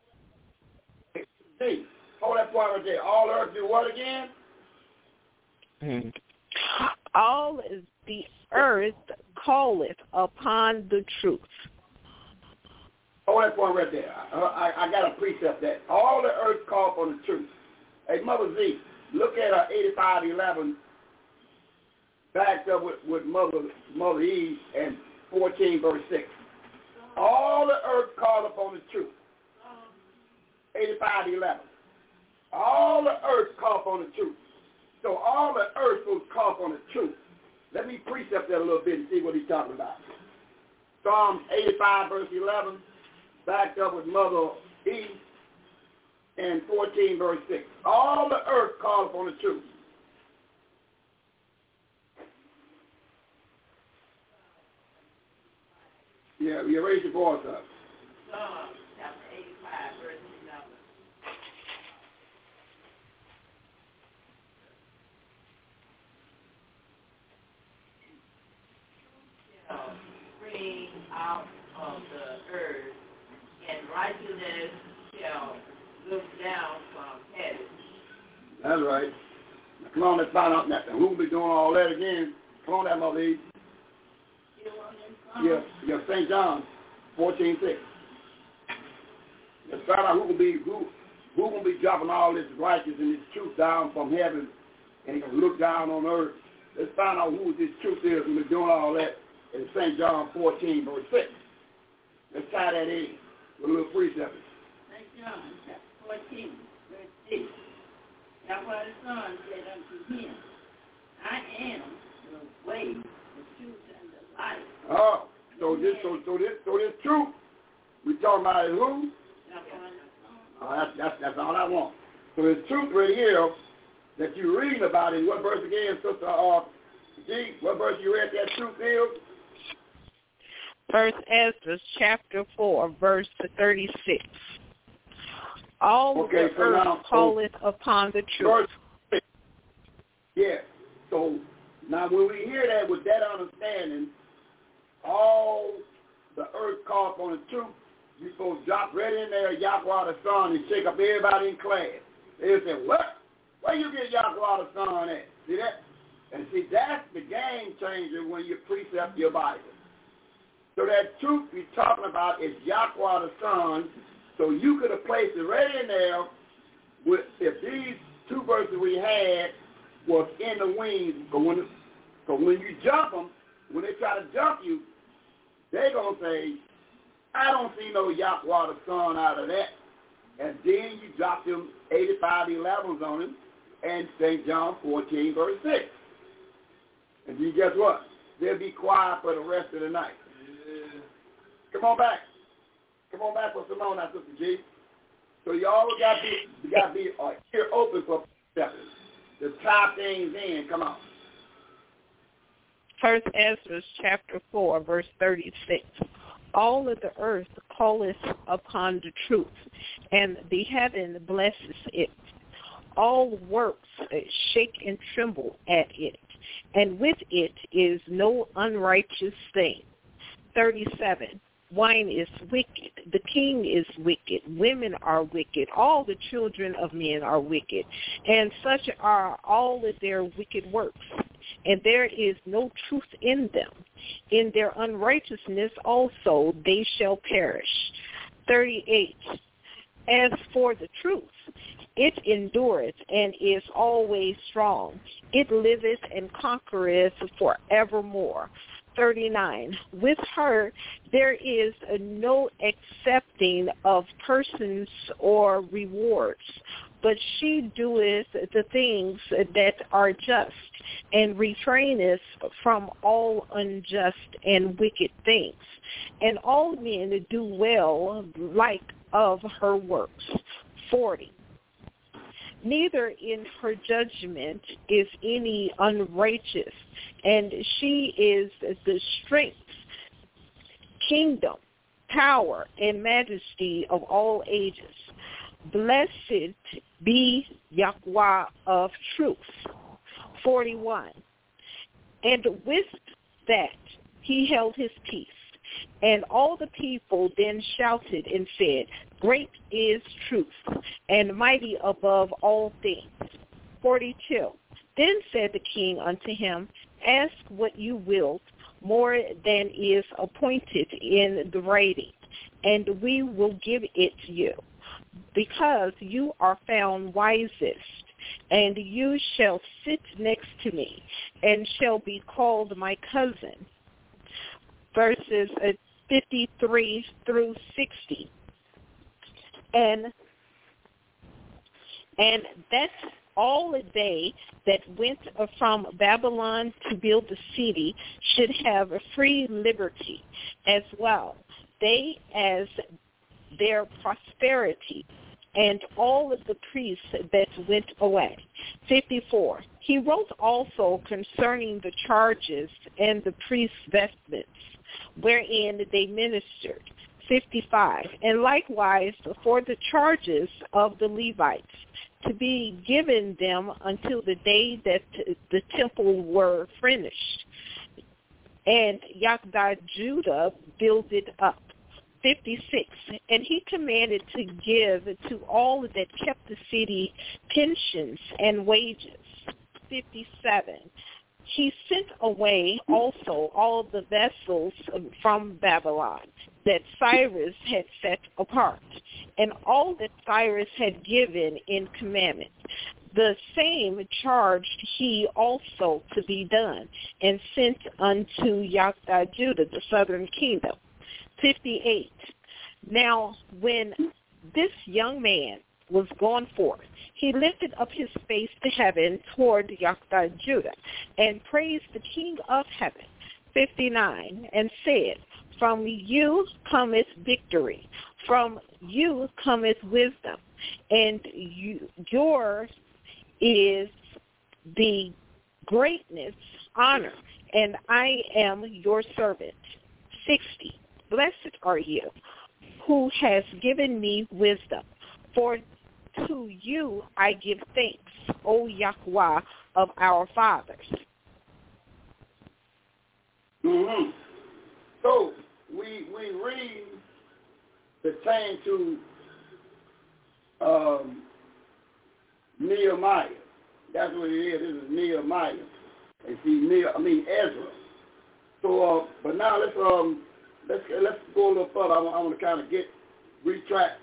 S7: See, hold that point right there. All earth do what again?
S9: Mm-hmm. All the earth calleth upon the truth.
S7: Hold that point right there. I, I, I got a precept that all the earth call upon the truth. Hey, Mother Z, look at uh, eighty-five eleven backed up with, with Mother Mother Eve and fourteen verse six. All the earth call upon the truth. eighty-five eleven. All the earth call upon the truth. So all the earth will call upon the truth. Let me precept that a little bit and see what he's talking about. Psalms eighty-five verse eleven, backed up with Mother Eve, and fourteen verse six. All the earth call upon the truth. Yeah, you raise your voice up.
S10: Psalms chapter eighty-five verse eleven. Spring out of the earth, and righteousness shall look down from heaven.
S7: That's right. Now, come on, let's find out that. Who will be doing all that again? Come on, that Mother Eve. Yeah, yeah, Saint John, fourteen six. Let's find out who will be who who will be dropping all this righteousness and this truth down from heaven, and he can look down on earth. Let's find out who this truth is who will be doing all that in Saint John fourteen verse six. Let's tie that in with a little precept.
S10: Saint John chapter fourteen verse six. That's why the Son said unto him, I am the way, the truth, and the life.
S7: Oh, so so this, so, so this, so this truth we talking about is who? Oh, that's, that's, that's all I want. So this truth right here that you're reading about in what verse again, Sister uh, G? What verse you read that truth is?
S9: First Ezra chapter four, verse thirty-six. All
S7: okay,
S9: the
S7: so
S9: earth
S7: now,
S9: calleth so upon the truth.
S7: Verse, yeah. So now when we hear that with that understanding, all the earth calls on the truth, you're supposed to drop right in there Yahweh the Son and shake up everybody in class. They'll say, what? Where you get Yahweh the Son at? See that? And see, that's the game changer when you precept your Bible. So that truth we're talking about is Yahweh the Son. So you could have placed it right in there with, if these two verses we had was in the wings. So when, so when you jump them, when they try to jump you, they're going to say, I don't see no Yahweh the Son out of that. And then you drop them eighty-five elevens on him and Saint John fourteen, verse six. And you guess what? They'll be quiet for the rest of the night. Yeah. Come on back. Come on back for Simone, now, Sister G. So you always got to be, you got to be uh, ear open for steppers. To tie things in. Come on.
S9: First Ezra chapter four, verse thirty-six. All of the earth calleth upon the truth, and the heaven blesses it. All works shake and tremble at it, and with it is no unrighteous thing. thirty-seven. Wine is wicked. The king is wicked. Women are wicked. All the children of men are wicked. And such are all of their wicked works. And there is no truth in them. In their unrighteousness also they shall perish. thirty-eight. As for the truth, it endureth and is always strong. It liveth and conquereth forevermore. thirty-nine. With her there is no accepting of persons or rewards, but she doeth the things that are just, and refraineth from all unjust and wicked things. And all men do well like of her works. forty. Neither in her judgment is any unrighteous, and she is the strength, kingdom, power, and majesty of all ages. Blessed be Yahweh of truth. forty-one. And with that he held his peace. And all the people then shouted and said, Great is truth, and mighty above all things. forty-two. Then said the king unto him, Ask what you wilt, more than is appointed in the writing, and we will give it to you, because you are found wisest, and you shall sit next to me, and shall be called my cousin. Verses fifty-three through sixty. And and that all they that went from Babylon to build the city should have a free liberty as well, they as their prosperity, and all of the priests that went away. fifty-four. He wrote also concerning the charges and the priests' vestments, wherein they ministered. fifty-five. And likewise for the charges of the Levites, to be given them until the day that the temple were finished, and Yahweh Judah builded up. fifty-six. And he commanded to give to all that kept the city pensions and wages. fifty-seven. He sent away also all the vessels from Babylon that Cyrus had set apart, and all that Cyrus had given in commandment. The same charged he also to be done, and sent unto Yahweh Judah, the southern kingdom. fifty-eight. Now when this young man was gone forth, he lifted up his face to heaven toward Yahweh Judah, and praised the King of heaven. fifty-nine. And said, From you cometh victory. From you cometh wisdom. And you, yours is the greatness, honor, and I am your servant. sixty. Blessed are you, who has given me wisdom, for to you I give thanks, O Yahweh of our fathers.
S7: Mm-hmm. So we we read pertaining to um, Nehemiah. That's what it is. This is Nehemiah. And see, Neh, I mean Ezra. So, uh, but now let's um let's let's go a little further. I want, I want to kind of get retract.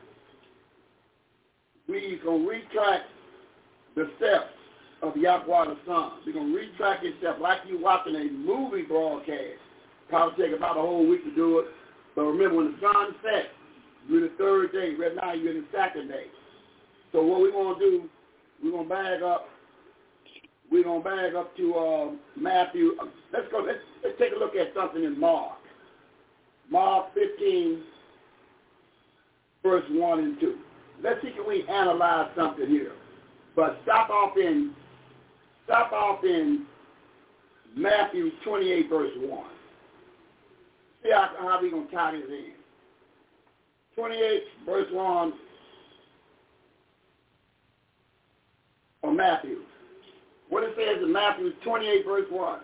S7: We're gonna retract the steps of Yahweh the Son. We're gonna retract this step like you watching a movie broadcast. Probably take about a whole week to do it. But remember, when the sun sets, you're the third day. Right now, you're in the second day. So what we're gonna do, we're gonna bag up. We're gonna bag up to uh, Matthew. Let's go. Let's, let's take a look at something in Mark. Mark fifteen, verse one and two. Let's see if we analyze something here. But stop off in stop off in Matthew twenty-eight, verse one. See how, how we gonna tie this in. twenty-eight, verse one of Matthew. What it says in Matthew twenty-eight, verse one.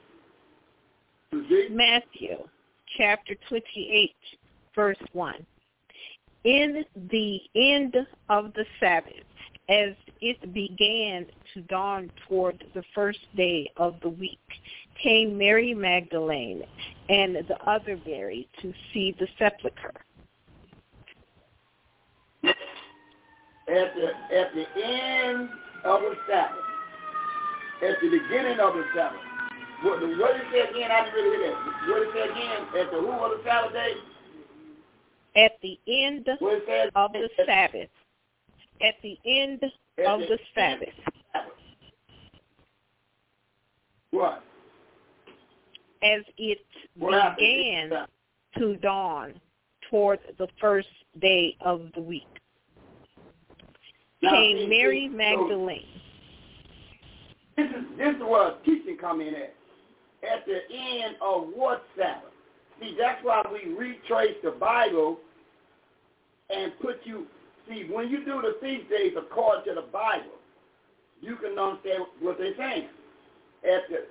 S9: Matthew chapter twenty-eight, verse one. In the end of the Sabbath, as it began to dawn toward the first day of the week, came Mary Magdalene and the other Mary to see the sepulchre.
S7: At the, at the end of the Sabbath, at the beginning of the Sabbath, what, what did it say again? I didn't really hear that. What did it say again? At the who of the Sabbath day?
S9: At the end of the Sabbath. At the end of the Sabbath.
S7: What?
S9: As it began to dawn toward the first day of the week, came Mary Magdalene.
S7: This is, this is where teaching come in at. At the end of what Sabbath? See, that's why we retrace the Bible and put you, see, when you do the feast days according to the Bible, you can understand what they're saying. At the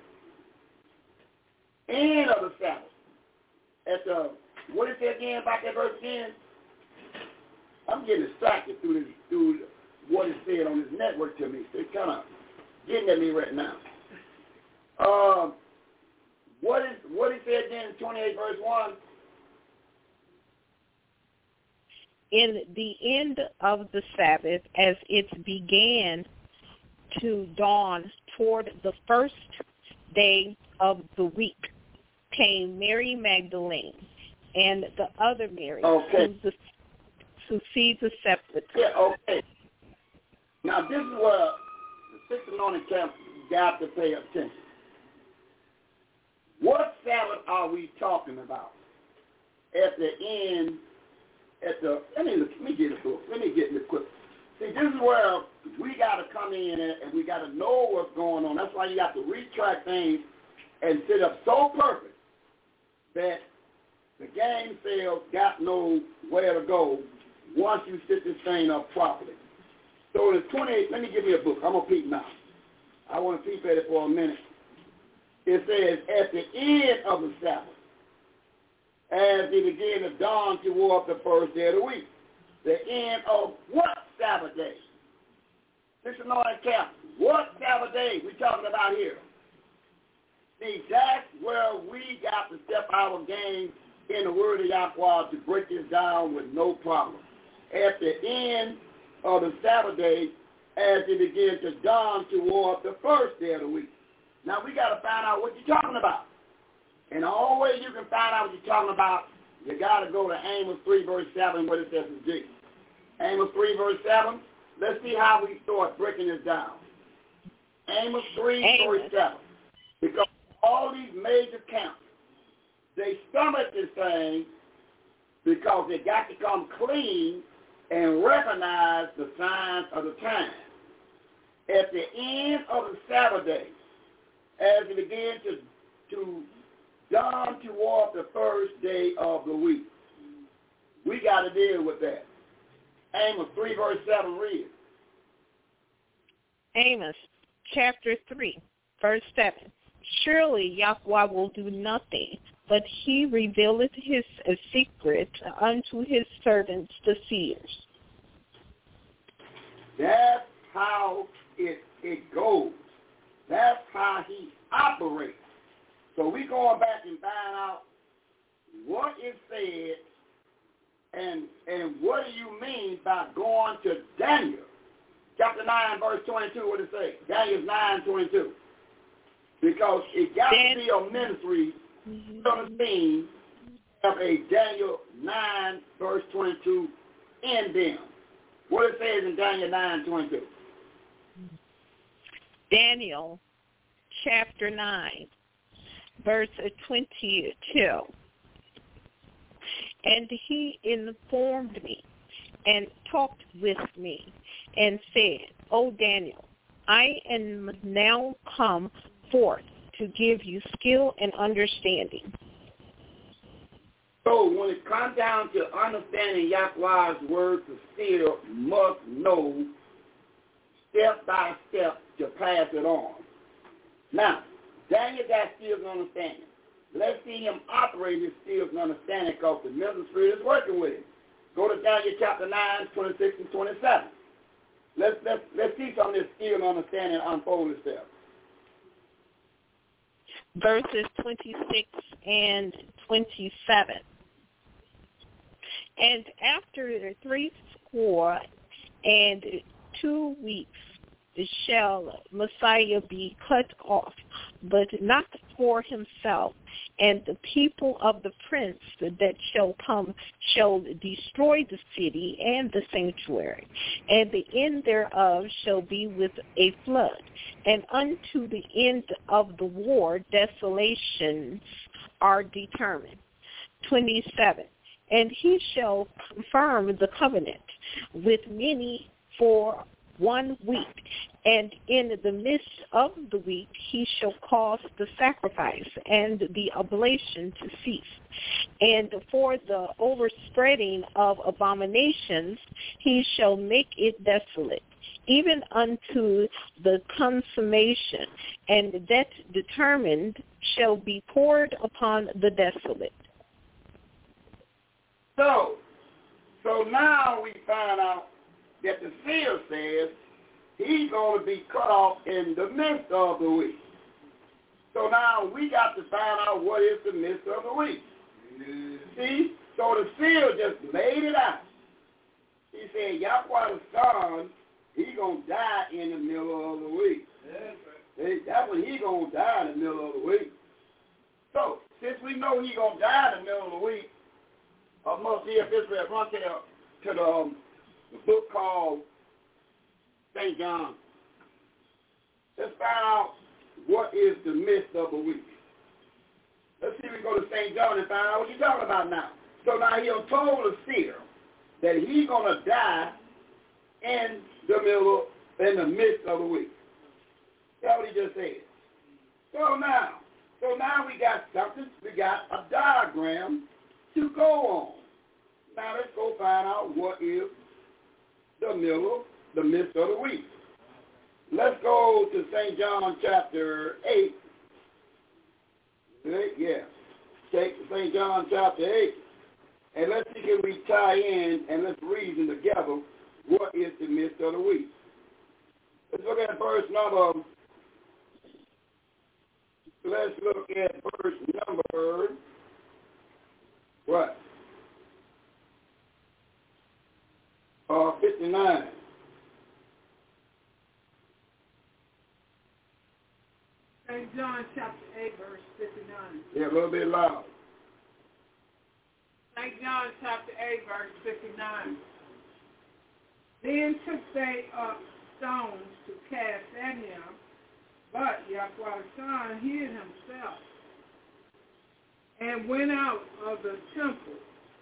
S7: end of the Sabbath, at the, what is it again about that verse again? I'm getting distracted through this, through what is said on this network to me. It's kind of getting at me right now. Um, what is what is said again in twenty-eight verse one?
S9: In the end of the Sabbath, as it began to dawn toward the first day of the week, came Mary Magdalene and the other Mary
S7: okay.
S9: to, the, to see the sepulchre.
S7: Yeah, okay. Now this is where the sixth anointing camp got to pay attention. What Sabbath are we talking about? At the end, at the, let me, let me get a book. Let me get this quick. See, this is where we got to come in and we got to know what's going on. That's why you got to retract things and set up so perfect that the game sales got nowhere to go once you set this thing up properly. So the twenty-eight, let me give you a book. I'm going to peep now. I want to peep at it for a minute. It says, at the end of the Sabbath, as it began to dawn toward the first day of the week. The end of what Sabbath day? This is not a cap. What Sabbath day we talking about here? See, that's where we got to step our game in the word of Yahweh to break this down with no problem. At the end of the Sabbath day, as it begins to dawn toward the first day of the week. Now, we got to find out what you're talking about. And the only way you can find out what you're talking about, you got to go to Amos three, verse seven, what it says in G. Amos three, verse seven. Let's see how we start breaking this down. Amos three, Amos. verse seven. Because all these major camps, they stomach this thing because they got to come clean and recognize the signs of the time. At the end of the Sabbath day, as it begins to, to dawn toward the first day of the week, we got to deal with that. Amos three, verse seven, read.
S9: Amos chapter three, verse seven. Surely Yahweh will do nothing, but he revealeth his secret unto his servants the seers.
S7: That's how it, it goes. That's how he operates. So we're going back and find out what is said and and what do you mean by going to Daniel. Chapter nine, verse twenty-two, what does it say? Daniel nine, twenty-two. Because it got Dan- to be a ministry on the scene of a Daniel nine, verse twenty-two in them. What it says in Daniel nine, twenty-two.
S9: Daniel chapter nine, verse twenty-two. And he informed me and talked with me and said, O Daniel, I am now come forth to give you skill and understanding.
S7: So when it comes down to understanding Yahweh's word, the seer must know step by step to pass it on. Now, Daniel got skills and understanding. Let's see him operate his skills and understanding because the mental spirit is working with him. Go to Daniel chapter nine, twenty-six and twenty-seven. Let's, let's, let's see some of this skill and understanding unfold itself.
S9: Verses twenty-six and twenty-seven. And after three score and two weeks shall Messiah be cut off, but not for himself, and the people of the prince that shall come shall destroy the city and the sanctuary, and the end thereof shall be with a flood, and unto the end of the war desolations are determined. twenty-seven. And he shall confirm the covenant with many for one week, and in the midst of the week he shall cause the sacrifice and the oblation to cease. And for the overspreading of abominations he shall make it desolate, even unto the consummation, and that determined shall be poured upon the desolate.
S7: So, so now we find out that the seer says he's going to be cut off in the midst of the week. So now we got to find out what is the midst of the week. Mm-hmm. See? So the seer just laid it out. He said, Yahweh the Son, he's going to die in the middle of the week. Yeah. That's when he's going to die in the middle of the week. So, since we know he's going to die in the middle of the week, I must see if Israel run to the, to the, um, the book called Saint John. Let's find out what is the midst of the week. Let's see if we go to Saint John and find out what he's talking about now. So now he told the seer that he's going to die in the middle, in the midst of the week. That's what he just said. So now, so now we got something, we got a diagram to go on. Now let's go find out what is the middle, the midst of the week. Let's go to Saint John chapter eight. Right? Yeah. Take Saint John chapter eight. And let's see if we tie in and let's reason together what is the midst of the week. Let's look at verse number, let's look at verse number, what? Uh, fifty-nine.
S10: Saint John chapter eight, verse fifty-nine.
S7: Yeah, a little bit loud.
S10: Saint John chapter eight, verse fifty-nine. Then took they up stones to cast at him, but Yahweh the Son hid himself.
S11: and went out of the temple,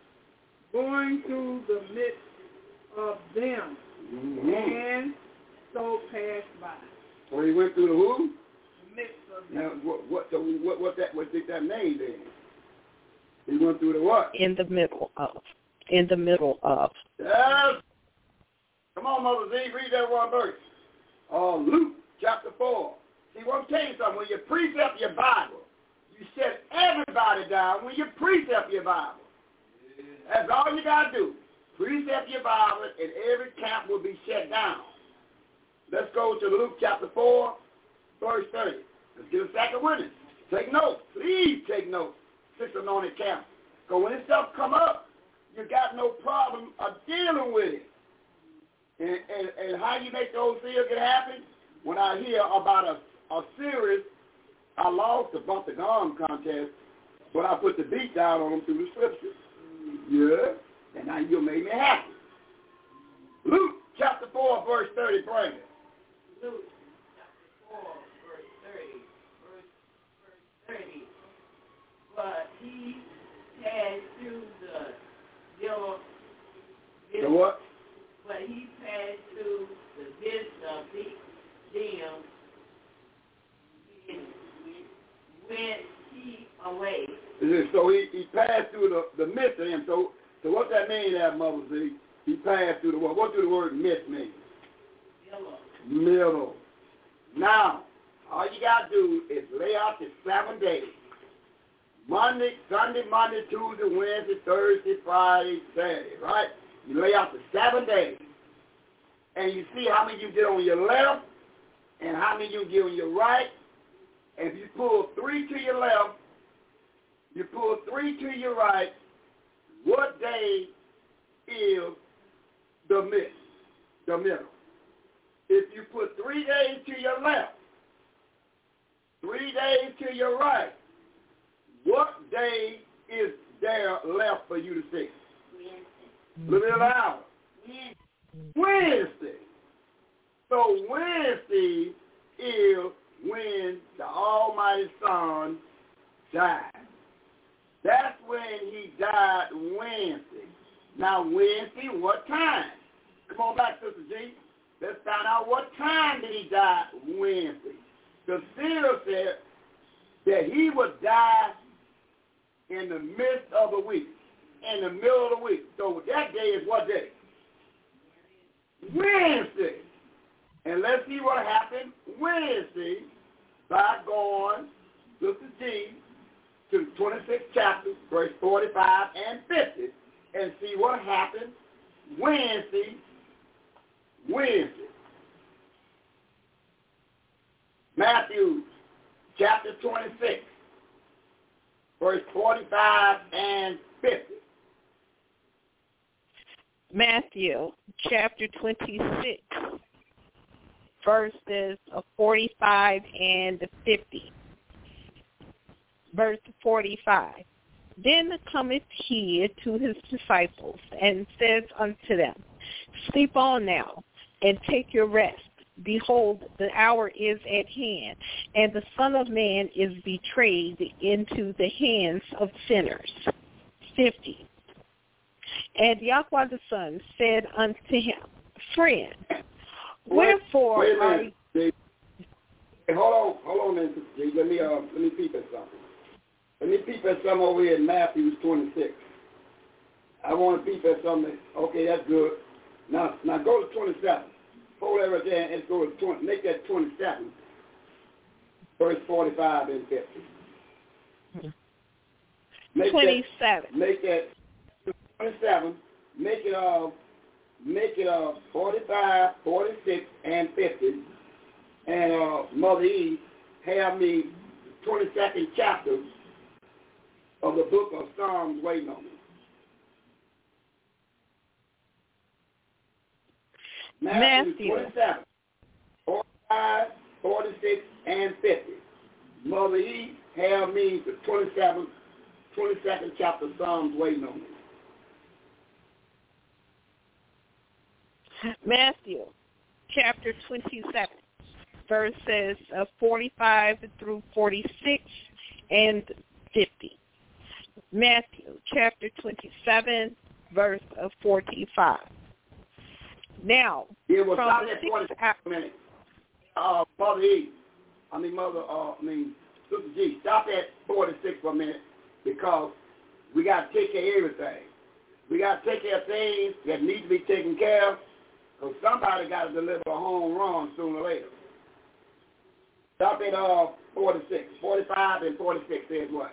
S11: going through the midst of them, mm-hmm. and so passed by.
S7: So he went through the who?
S11: The midst of them.
S7: Now, what, what, so what, what, that, what did that mean then? He went through the what?
S9: In the middle of. In the middle of.
S7: Yes. Come on, Mother Z, read that one verse. Uh, Luke chapter four. See, I want to tell you something. When you precept your Bible, you set everybody down when you precept your Bible. That's all you got to do. Precept your Bible, and every camp will be shut down. Let's go to Luke chapter four, verse thirty. Let's get a second witness. Take notes. Please take notes. Six anointed camp. Because when this stuff come up, you got no problem of dealing with it. And, and, and how you make those things get happen? When I hear about a, a series, I lost the Bump the Gong contest, but I put the beat down on them through the scriptures. Yeah, and now you made me happy. Luke chapter four, verse thirty, bring it.
S10: Luke chapter four, verse thirty, verse, verse thirty. But he passed through the yellow.
S7: The what?
S10: But he passed through the midst of them, and went he away.
S7: So he, he passed through the, the midst of them. So so what that mean there, Mother Z? He passed through the what? What do the word midst mean?
S10: Middle.
S7: Middle. Now, all you got to do is lay out the seven days. Monday, Sunday, Monday, Tuesday, Wednesday, Thursday, Friday, Saturday, right? You lay out the seven days. And you see how many you get on your left and how many you get on your right. And if you pull three to your left, you pull three to your right, what day is the mid, the middle? If you put three days to your left, three days to your right, what day is there left for you to see? Wednesday. A little bit louder. Wednesday. So Wednesday is when the Almighty Son died. That's when he died Wednesday. Now Wednesday, what time? Come on back, Sister G. Let's find out what time did he die Wednesday. The seer said that he would die in the midst of a week, in the middle of the week. So that day is what day? Wednesday. And let's see what happened Wednesday by going, Sister G, to the twenty-sixth chapter, verse forty-five and fifty, and see what happened Wednesday, Wednesday. Matthew chapter twenty-six, verse forty-five and fifty.
S9: Matthew chapter twenty-six, verses forty-five and fifty. Verse forty-five. Then cometh he to his disciples and says unto them, Sleep on now, and take your rest. Behold, the hour is at hand, and the Son of Man is betrayed into the hands of sinners. fifty. And Yahweh the Son said unto him, Friend, wherefore
S7: Wait, wait
S9: are
S7: you... Hey, hold on, hold on a minute, G. Let me, uh, let me peep at something. Let me peep at something over here in Matthew twenty-six. I want to peep at something. Okay, that's good. Now, now go to twenty-seven. Hold that right there and let's go to twenty. Make that twenty-seven, verse forty-five and fifty. Make
S9: twenty-seven.
S7: That, make that twenty-seven. Make it uh, make it uh, forty-five, forty-six, and fifty. And uh, Mother Eve, have me the twenty-second chapter of the book of Psalms waiting on me. Matthew, Matthew. twenty-seven, forty-five, forty-six, and fifty. Mother Eve, have me the twenty-seventh, twenty-second chapter of Psalms waiting on me.
S9: Matthew, chapter twenty-seven, verses forty-five through forty-six and fifty. Matthew chapter twenty-seven, verse of forty-five. Now,
S7: yeah, well,
S9: from
S7: stop
S9: the
S7: at
S9: sixth
S7: forty-six
S9: hour,
S7: for a minute. Uh, Mother E, I mean, Mother, uh, I mean, Sister G, stop at forty-six for a minute because we got to take care of everything. We got to take care of things that need to be taken care of because somebody got to deliver a home run sooner or later. Stop at uh, forty-six. forty-five and forty-six says what?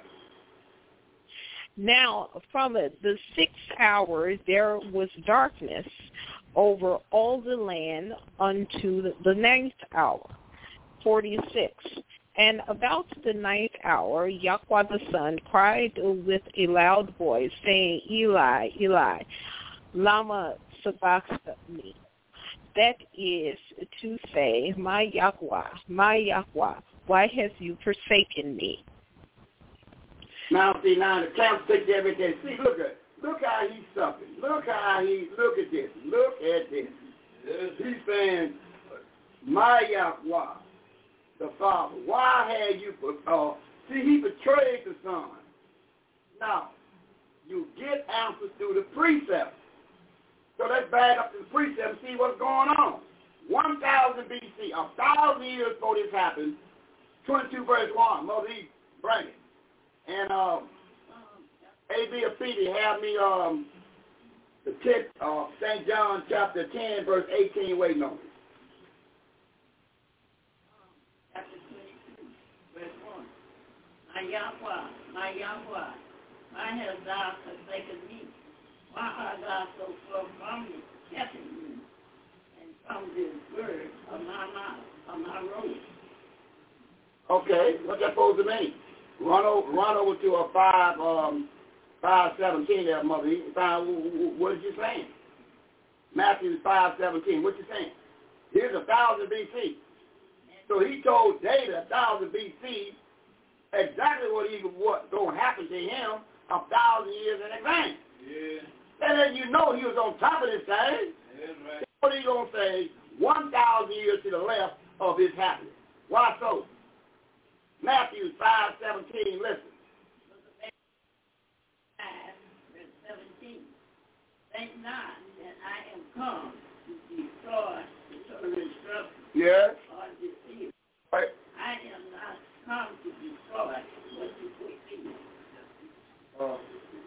S9: now from the sixth hour there was darkness over all the land unto the ninth hour. forty-six. And about the ninth hour, Yahweh the Son cried with a loud voice, saying, Eli, Eli, lama sabachthani. That is to say, my Yahweh, my Yahweh, why have you forsaken me?
S7: Now, see, now the camp takes everything. See, look at Look how he's suffering. Look how he, look at this. Look at this. He's saying, my Yahweh, the Father, why had you, uh, see, he betrayed the Son. Now, you get answers through the precept. So let's back up to the precept and see what's going on. one thousand B C, a thousand years before this happened, twenty-two verse one, Mother E, bring it. And um, A B Afidi have me um, the text, uh, Saint John chapter ten, verse eighteen, waiting on it.
S10: Chapter twenty-two, verse one. My Yahweh, my Yahweh, why hast thou forsaken me? Why art thou so far from me, keeping me, and from this word of my mouth, of my road?
S7: Okay, what's that supposed to mean? Run over, run over to a five, um, five seventeen there, Mother. Find, what is you saying? Matthew five seventeen. What you saying? Here's a thousand B C. So he told David a thousand B C exactly what he what going to happen to him a thousand years in advance. Yeah. And then you know he was on top of this thing. Yeah, right. What are you going to say? One thousand years to the left of his happiness. Why so? Matthew five seventeen, listen.
S10: five, verse seventeen. Think not that I am come to destroy the children's structure.
S7: Yes.
S10: Or deceive.
S7: Right.
S10: I am not come to destroy what you foresee.
S7: Uh,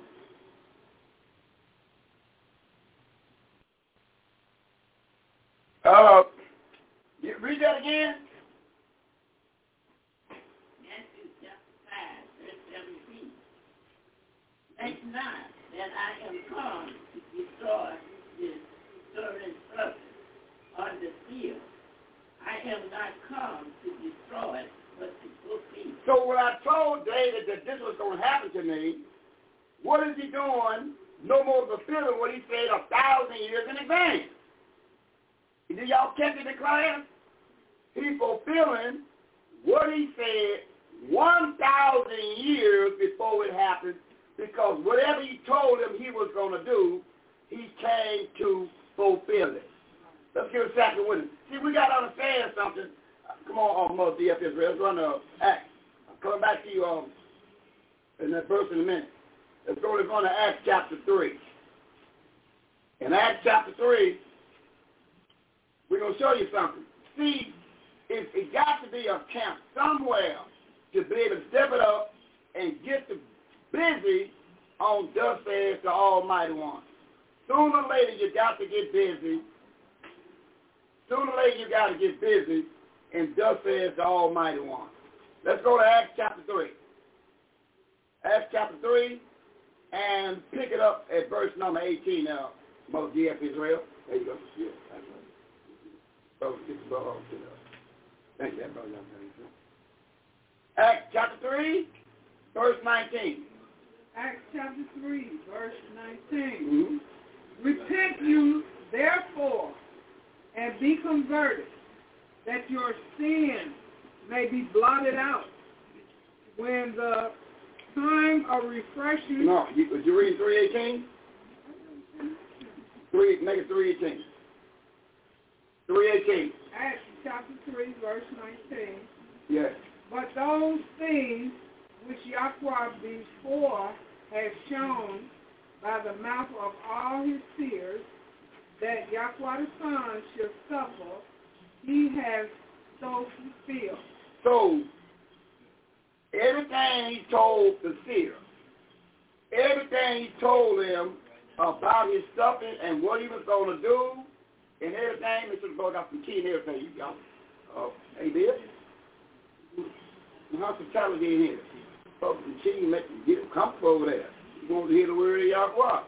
S7: uh, you read that again?
S10: Think not that I am come to destroy this certain structure or the field. I am not come to destroy but to fulfill.
S7: So when I told David that this was going to happen to me, what is he doing? No more fulfilling what he said a thousand years in advance. Do y'all catch it in class? He's fulfilling what he said one thousand years before it happened. Because whatever he told him he was going to do, he came to fulfill it. Let's give a second witness. See, we got to understand something. Come on, um, Mother D F Israel. Let's run the Acts. I'm coming back to you um, in that verse in a minute. Let's go, let's go to Acts chapter three. In Acts chapter three, we're going to show you something. See, it, it got to be a camp somewhere to be able to step it up and get the busy on thus says the Almighty One. Sooner or later you got to get busy. Sooner or later you got to get busy and thus says the Almighty One. Let's go to Acts chapter three. Acts chapter three and pick it up at verse number eighteen now. Mother D F Israel. There you go. Yeah, that's right. Brother, get the brother off to the Thank you, brother. Acts chapter three, verse nineteen.
S11: Acts chapter three, verse nineteen.
S7: Mm-hmm.
S11: Repent you, therefore, and be converted, that your sins may be blotted out, when the time of refreshing...
S7: No, you, did you read three eighteen? Three, make it three eighteen. three eighteen.
S11: Acts chapter three, verse nineteen.
S7: Yes.
S11: But those things which Yahweh before has shown by the mouth of all his seers that Yahweh the Son shall suffer, he has so fulfilled.
S7: So, everything he told the seer, everything he told them about his suffering and what he was going to do, and everything, Mister Boy got some key and everything. You got, uh, hey, Bill, the hospitality in here. Folks some key and make them get them comfortable over there. You want to hear the word of Yahweh.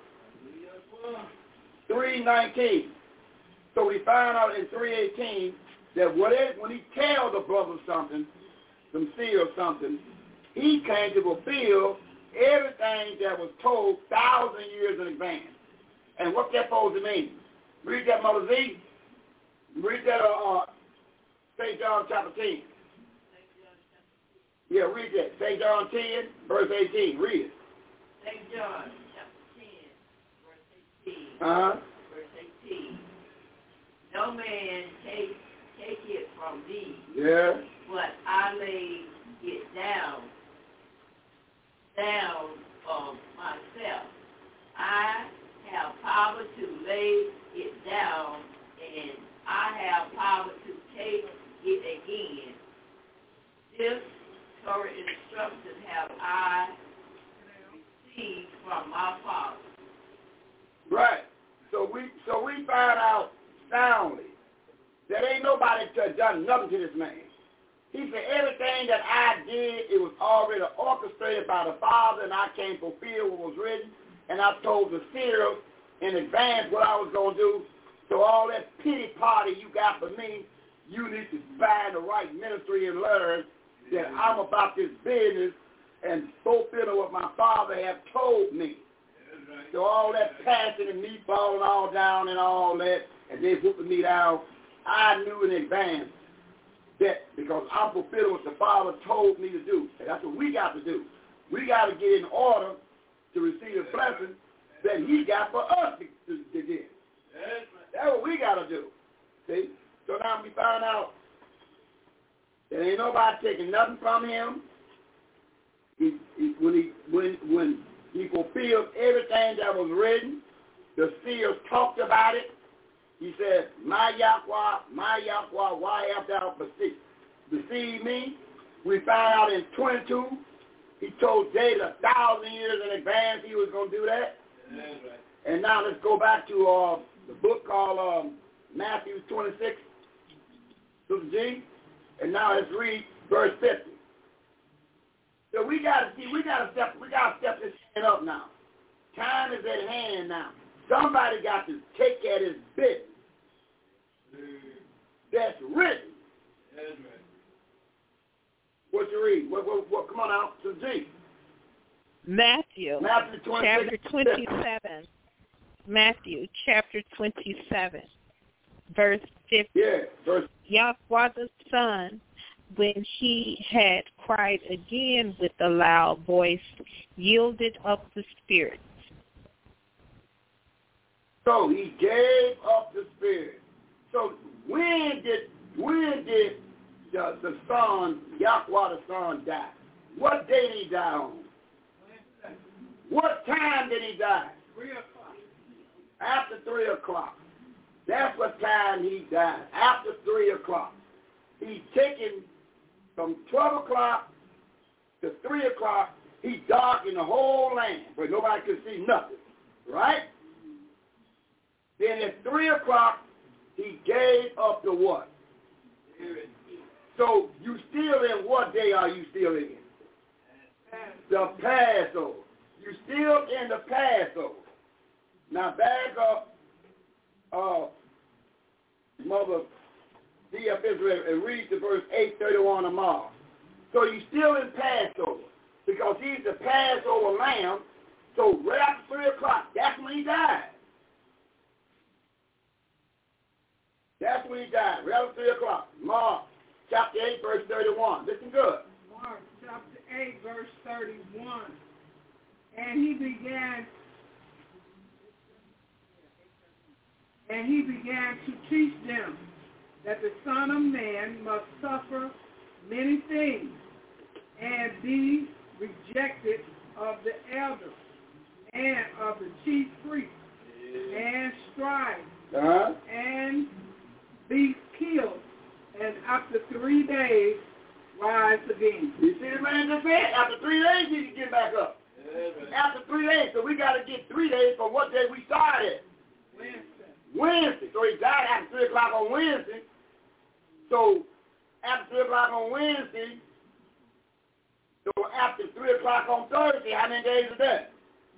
S7: three nineteen. So we find out in three eighteen that whatever, when he tells the brother something, some seer or something, he came to fulfill everything that was told thousand years in advance. And what's that supposed to mean? Read that, Mother Z. Read that, uh, uh, Saint John chapter ten. Yeah, read that. Saint John ten, verse eighteen. Read it.
S10: Saint John chapter ten, verse eighteen.
S7: Uh-huh.
S10: Verse eighteen. No man take, take it from thee.
S7: Yeah.
S10: But I lay it down, down of myself. I have power to lay it down, and I have power to take it again. This current instruction have I received from my Father.
S7: Right. So we so we find out soundly that ain't nobody done nothing to this man. He said everything that I did, it was already orchestrated by the Father, and I came fulfill what was written. And I told the seer in advance what I was going to do. So all that pity party you got for me, you need to find the right ministry and learn that I'm about this business and fulfilling what my Father have told me. So all that passing and me falling all down and all that, and they whooping me down, I knew in advance that because I'm fulfilling what the Father told me to do. And that's what we got to do. We got to get in order to receive the blessing that he got for us to, to, to get. That's what we got to do. See? So now we find out that ain't nobody taking nothing from him. He, he, when, he, when, when he fulfilled everything that was written, the seers talked about it. He said, my Yahweh, my Yahweh, why have thou deceived me? We find out in twenty-two, he told David a thousand years in advance he was going to do that. Yeah, right. And now let's go back to uh, the book called um, Matthew twenty-six, Sister G. And now let's read verse fifty. So we got to see, we got to step, we got to step this shit up now. Time is at hand now. Somebody got to take care of this business. That's written. That's right. What you read? What, what, what, come on out to G.
S9: Matthew,
S7: Matthew
S9: chapter twenty-seven. Matthew, chapter twenty-seven, verse fifty.
S7: Yeah, verse.
S9: Yahweh the Son, when he had cried again with a loud voice, yielded up the Spirit.
S7: So he gave up the Spirit. So when did when did the, the Son, Yahweh the Son, die? What day did he die on? What time did he die?
S11: Three o'clock.
S7: After three o'clock. That's what time he died. After three o'clock. He's taken from twelve o'clock to three o'clock. He darkened the whole land where nobody could see nothing. Right? Then at three o'clock, he gave up the what? So you still in what day are you still in? The Passover. You still in the Passover. Now back up, uh, Mother D F Israel, and read the verse eight thirty-one of Mark. So you still in Passover because he's the Passover lamb. So right after three o'clock, that's when he died. That's when he died, right after three o'clock. Mark chapter eight, verse thirty-one. Listen good.
S11: Mark chapter eight, verse thirty-one. And he began and he began to teach them that the Son of Man must suffer many things and be rejected of the elders and of the chief priests, and scribes,
S7: Uh-huh.
S11: and be killed, and after three days rise again.
S7: You see the man just said? After three days, he can get back up. After three days, so we got to get three days from what day we started.
S11: Wednesday.
S7: Wednesday. So he died after three o'clock on Wednesday. So after three o'clock on Wednesday, so after three o'clock on Thursday, how many days is that?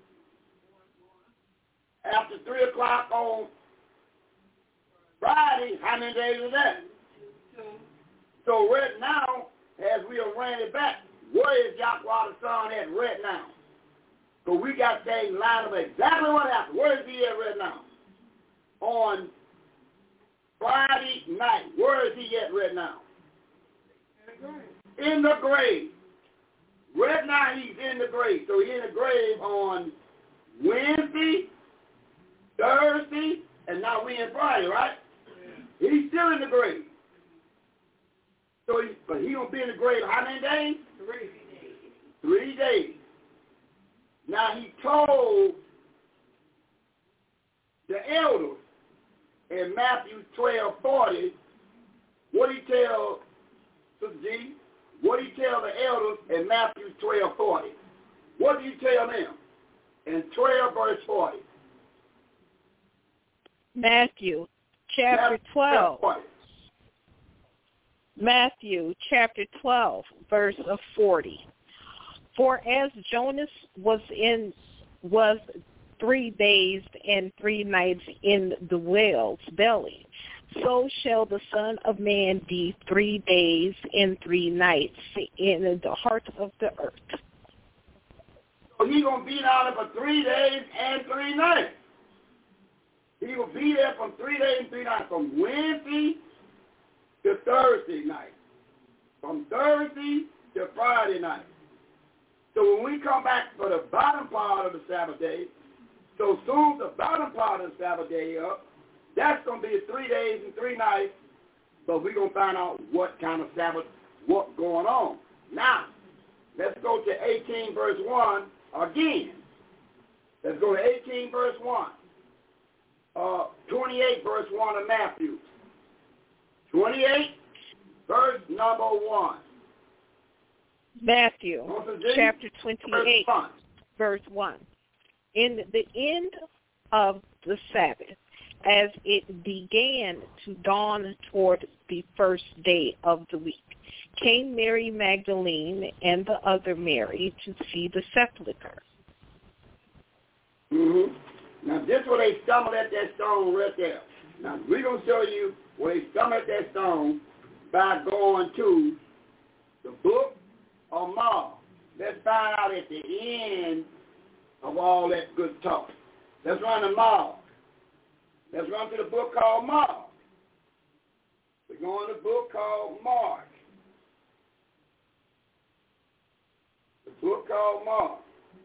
S7: After three o'clock on Friday, how many days is that? So right now, as we are running it back, where is Yahweh the Son at right now? So we got things lined up exactly what happened. Where is he at right now? On Friday night, where is he at right now? In the grave. Right now he's in the grave. So he's in the grave on Wednesday, Thursday, and now we in Friday, right? He's still in the grave. So he, but he gonna be in the grave how many days?
S11: Three.
S7: Three days. Now he told the elders in Matthew twelve forty, what did he tell Sister G? What did he tell the elders in Matthew twelve forty? What did he tell them in twelve verse forty?
S9: Matthew chapter twelve. Matthew chapter twelve, verse of forty. For as Jonas was in was three days and three nights in the whale's belly, so shall the Son of Man be three days and three nights in the heart of the earth.
S7: So he's gonna be down there for three days and three nights. He will be there from three days and three nights, from Wednesday to Thursday night, from Thursday to Friday night. So when we come back for the bottom part of the Sabbath day, so soon the bottom part of the Sabbath day up, that's going to be three days and three nights, but we're going to find out what kind of Sabbath, what's going on. Now, let's go to eighteen verse one again. Let's go to eighteen verse one. Uh, twenty-eight verse one of Matthew. twenty-eight verse number one.
S9: Matthew chapter twenty-eight, verse one. In the end of the Sabbath, as it began to dawn toward the first day of the week, came Mary Magdalene and the other Mary to see the sepulchre.
S7: Mm-hmm. Now, this is where they stumbled at that stone right there. Now, we're going to show you where they stumbled at that stone by going to the book of Mark. Let's find out at the end of all that good talk. Let's run to Mark. Let's run to the book called Mark. We're going to the book called Mark. The book called Mark.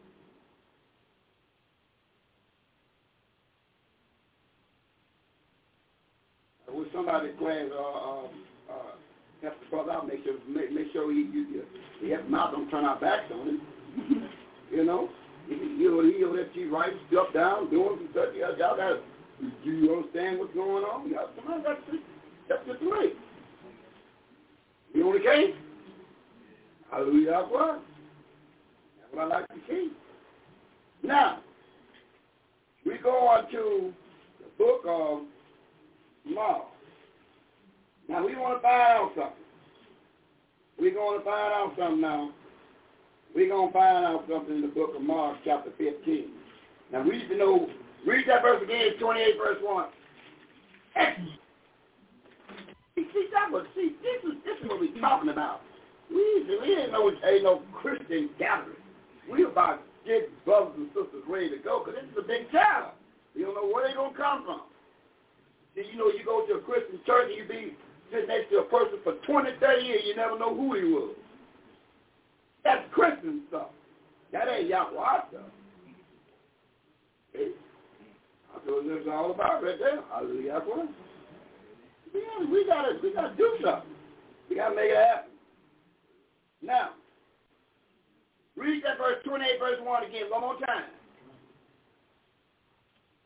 S7: I wish somebody class uh, uh, uh, help the brother out, make sure make, make sure he you, you, he have mouth don't turn our backs on him. You know, he he'll he'll let you write stuff down, doing some stuff. Y'all got to, do you understand what's going on? Y'all somebody got to that's just the way. You know the case? Hallelujah, that's what. That's what I like to see. Now, we go on to the book of Mark. Now we want to find out something. We're going to find out something now. We're going to find out something in the book of Mark, chapter fifteen. Now we need to know, read that verse again, twenty-eight, verse one. Excellent. See, see, that was, see, this is this is what we're talking about. We, we ain't no, ain't no Christian gathering. We about to get brothers and sisters ready to go, because this is a big challenge. You don't know where they're going to come from. See, you know, you go to a Christian church and you be sitting next to a person for twenty, thirty years, you never know who he was. That's Christian stuff. That ain't Yahweh stuff. See? That's what it's all about right there. Hallelujah. Yahweh. Yeah, we gotta, we gotta do something. We gotta make it happen. Now, read that verse twenty-eight, verse one again, one more time.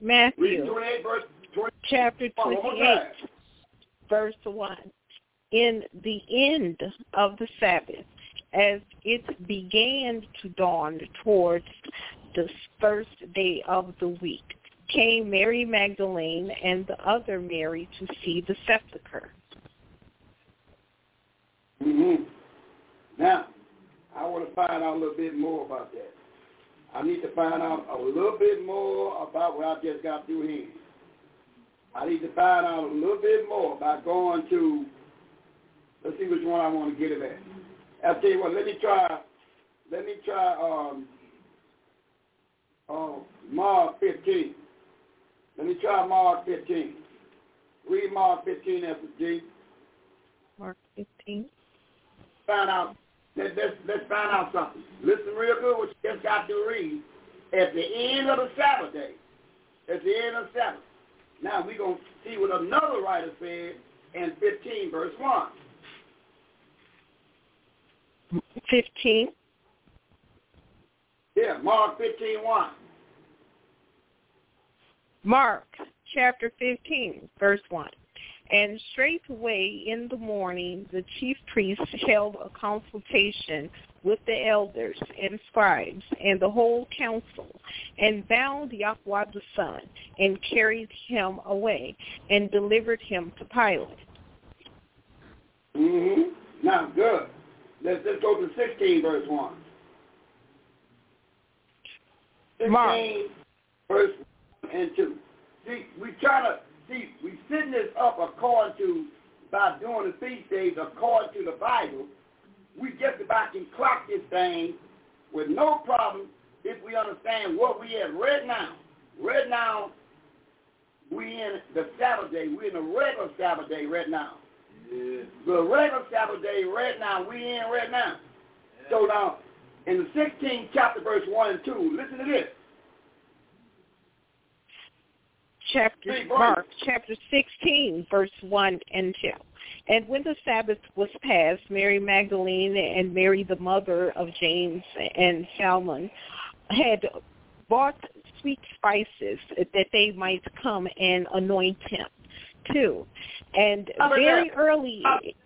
S9: Matthew,
S7: twenty-eight, verse twenty,
S9: chapter twenty-eight, verse one. In the end of the Sabbath, as it began to dawn towards the first day of the week, came Mary Magdalene and the other Mary to see the sepulchre.
S7: Mm-hmm. Now, I want to find out a little bit more about that. I need to find out a little bit more about what I just got through here. I need to find out a little bit more about going to, let's see which one I want to get it at. I'll tell you what, let me try, let me try um, uh, Mark fifteen. Let me try Mark fifteen. Read Mark fifteen, F G.
S9: Mark fifteen.
S7: Find out, let, let's, let's find out something. Listen real good what you just got to read. At the end of the Sabbath day, at the end of the Sabbath. Now we're going to see what another writer said in fifteen, verse one.
S9: fifteen?
S7: Yeah, Mark fifteen, one.
S9: Mark chapter fifteen, verse one. And straightway in the morning the chief priests held a consultation with the elders and scribes and the whole council, and bound Yahweh the Son, and carried him away, and delivered him to Pilate.
S7: Mm-hmm. Now, good. Let's, let's go to sixteen, verse one. sixteen,
S9: Mark.
S7: verse one and two. See, we try to, see, we setting this up according to, by doing the feast days according to the Bible. We just about can clock this thing with no problem if we understand what we have read now. Read now, we in the Sabbath day. We in the regular Sabbath day right now. Yeah. The regular Sabbath day right now, we in right now. Yeah. So now, in the sixteenth chapter, verse one and two, listen to this.
S9: Chapter Mark, chapter sixteen, verse one and two. And when the Sabbath was past, Mary Magdalene and Mary the mother of James and Salmon had bought sweet spices that they might come and anoint him too. And very early...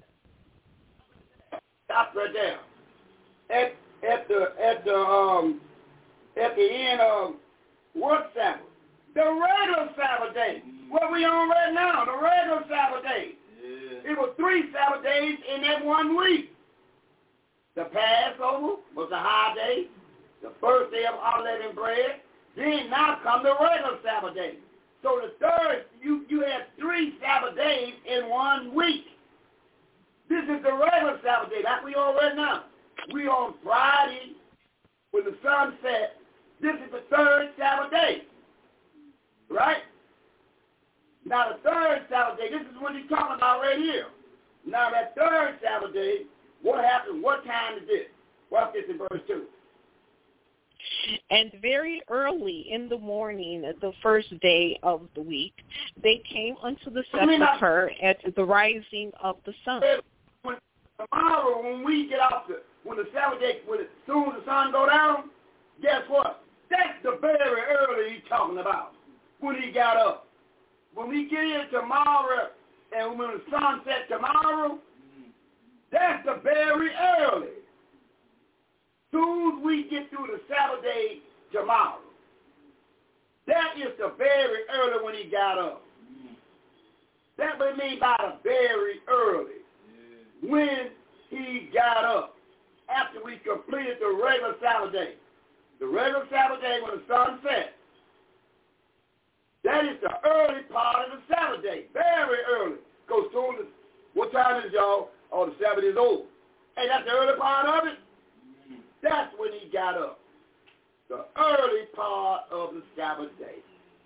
S7: Stop right there. At, at, the, at, the, um, at the end of what Sabbath? The regular Sabbath day. What we on right now, the regular Sabbath day. Yeah. It was three Sabbath days in that one week. The Passover was the high day, the first day of unleavened bread. Then now come the regular Sabbath day. So the third, you, you have three Sabbath days in one week. This is the regular Sabbath day. That's what we on right now. We on Friday when the sun sets. This is the third Sabbath day. Right? Now the third Sabbath day, this is what he's talking about right here. Now that third Sabbath day, what happened? What time is this? Watch this in verse two.
S9: And very early in the morning, the first day of the week, they came unto the sepulchre at the rising of the sun.
S7: When, tomorrow, when we get off the, when the Sabbath day, when as soon as the sun go down, guess what? That's the very early he's talking about. When he got up. When we get in tomorrow, and when the sun sets tomorrow, that's the very early. Soon as we get through the Sabbath day tomorrow, that is the very early when he got up. That's what I mean by the very early. When he got up, after we completed the regular Sabbath day. The regular Sabbath day when the sun sets. That is the early part of the Sabbath day. Very early. Because soon as, what time is it, y'all? Oh, the Sabbath is over. Hey, that's the early part of it? That's when he got up. The early part of the Sabbath day.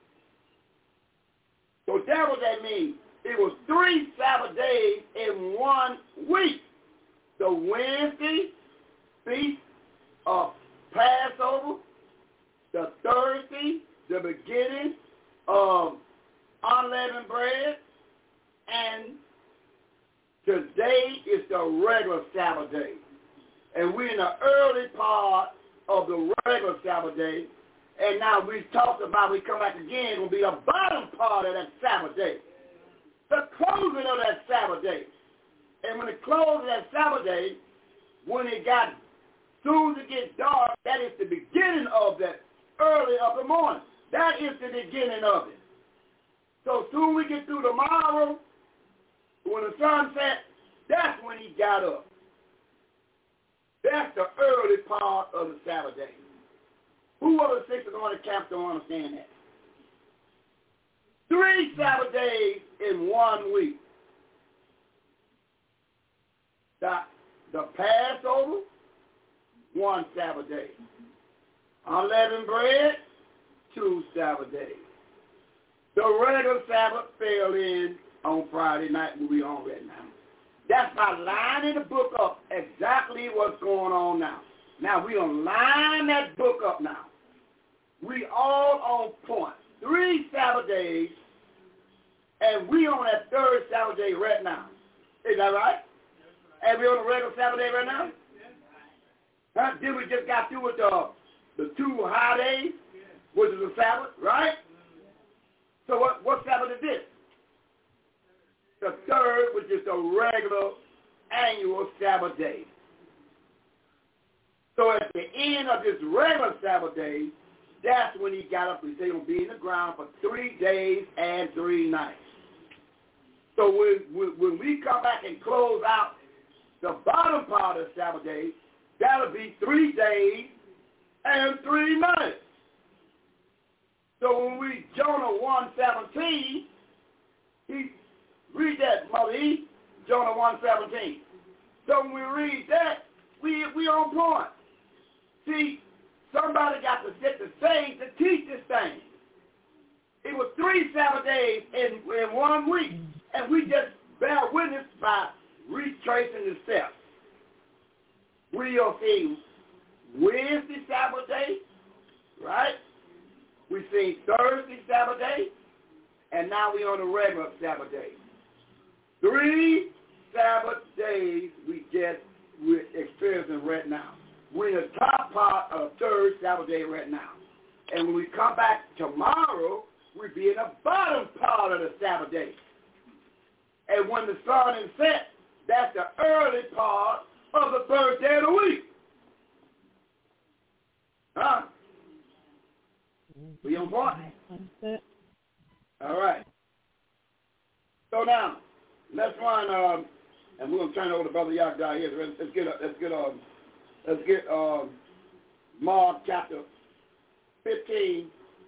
S7: So that's what that means. It was three Sabbath days in one week. The Wednesday feast of Passover, the Thursday, the beginning of unleavened bread, and today is the regular Sabbath day. And we're in the early part of the regular Sabbath day, And now we talked about, we come back again, will be the bottom part of that Sabbath day. The closing of that Sabbath day. And when it closed that Sabbath day, when it got, soon as it gets dark, that is the beginning of that early of the morning. That is the beginning of it. So soon we get through tomorrow, when the sun sets, that's when he got up. That's the early part of the Sabbath day. Who are the six on the camp don't understand that? Three Sabbath days in one week. The, the Passover, one Sabbath day. Unleavened bread, two Sabbath days. The regular Sabbath fell in on Friday night, and we on right now. That's by lining the book up exactly what's going on now. Now, we don't line that book up now. We all on point. Three Sabbath days, and we on that third Sabbath day right now. Is that right? And we on the regular Sabbath day right now? Huh? Then we just got through with the, the two high days, which is the Sabbath, right? So what, what Sabbath is this? The third, which is the regular annual Sabbath day. So at the end of this regular Sabbath day, that's when he got up and said he's going to be in the ground for three days and three nights. So when, when, when we come back and close out the bottom part of the Sabbath day, that'll be three days and three nights. So when we read Jonah one seventeen, he read that, Mother E, Jonah one seventeen. So when we read that, we we on point. See, somebody got to set the stage to teach this thing. It was three Sabbath days in, in one week, and we just bear witness by retracing the steps. We'll see Wednesday Sabbath day, right? We see Thursday Sabbath day, and now we're on the regular Sabbath day. Three Sabbath days we just we're experiencing right now. We're in the top part of the third Sabbath day right now. And when we come back tomorrow, we'll be in the bottom part of the Sabbath day. And when the sun is set, that's the early part of the third day of the week. Huh? We on point? All right. So now, let's run, um, and we're gonna turn it over to Brother Yagda here. Let's, let's get, let's get, um, let's get um, Mark chapter fifteen,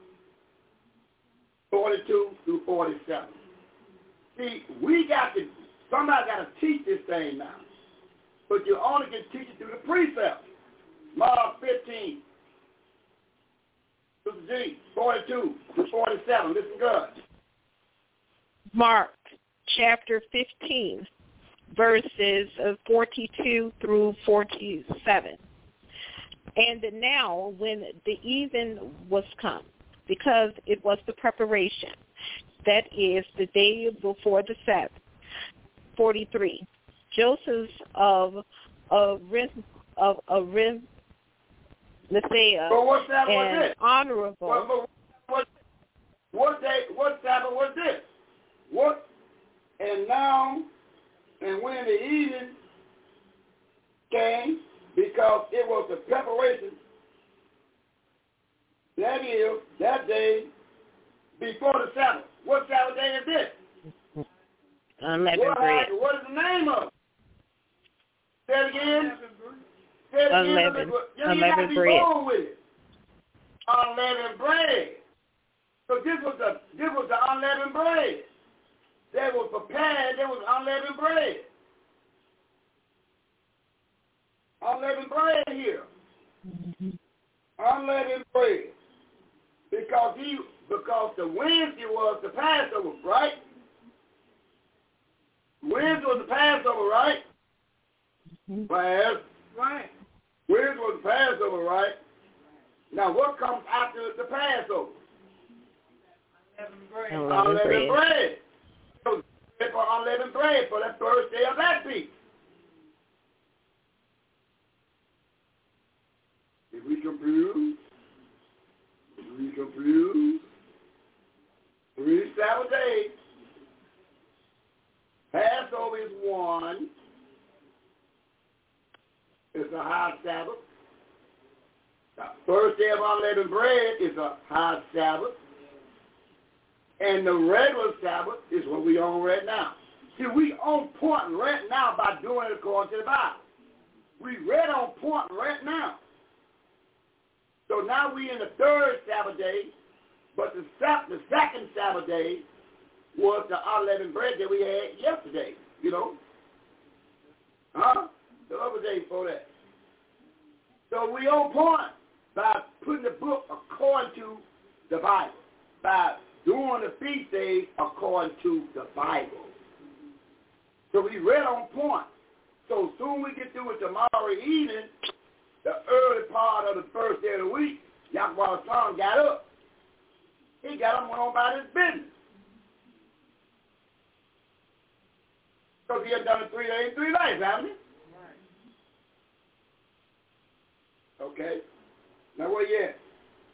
S7: forty-two through forty-seven. See, we got to, somebody got to teach this thing now, but you only can teach it through the precepts. Mark fifteen. Sister G, forty-two to forty-seven. Listen good.
S9: Mark chapter fifteen, verses forty-two through forty-seven. And now when the even was come, because it was the preparation, that is the day before the Sabbath. forty-three. Joseph of of of of Messiah and
S7: this?
S9: honorable.
S7: What, what, what, what day? What Sabbath was this? What? And now, and when the evening came, because it was the preparation. That is that day before the Sabbath. What Sabbath day is this?
S9: Unleavened
S7: what,
S9: bread.
S7: What is the name of it? Say it again. Say it again.
S9: Unleavened,
S7: you know,
S9: unleavened
S7: you
S9: bread.
S7: With it. Unleavened bread. So this was the this was the unleavened bread. They was prepared. There was unleavened bread. Unleavened bread here. Mm-hmm. Unleavened bread. Because he because the Wednesday was the Passover, right? Wednesday was the Passover, right? Mm-hmm. Well, right. Wednesday was the Passover, right? Now what comes after the Passover? Unleavened bread. Unleavened bread. So for unleavened bread for that first day of that week. If we confused, always one. It's a high Sabbath. The first day of unleavened bread is a high Sabbath. And the regular Sabbath is what we on right now. See, we on point right now by doing it according to the Bible. We read on point right now. So now we in the third Sabbath day, but the, the second Sabbath day was the unleavened bread that we had yesterday, you know. Huh? The other day before that. So we on point by putting the book according to the Bible, by doing the feast days according to the Bible. So we read on point. So soon we get through with tomorrow evening, the early part of the first day of the week, Yahweh's son got up. He got up and went on about his business. Because he had done it three days, three nights, haven't he? Okay. Now where you at?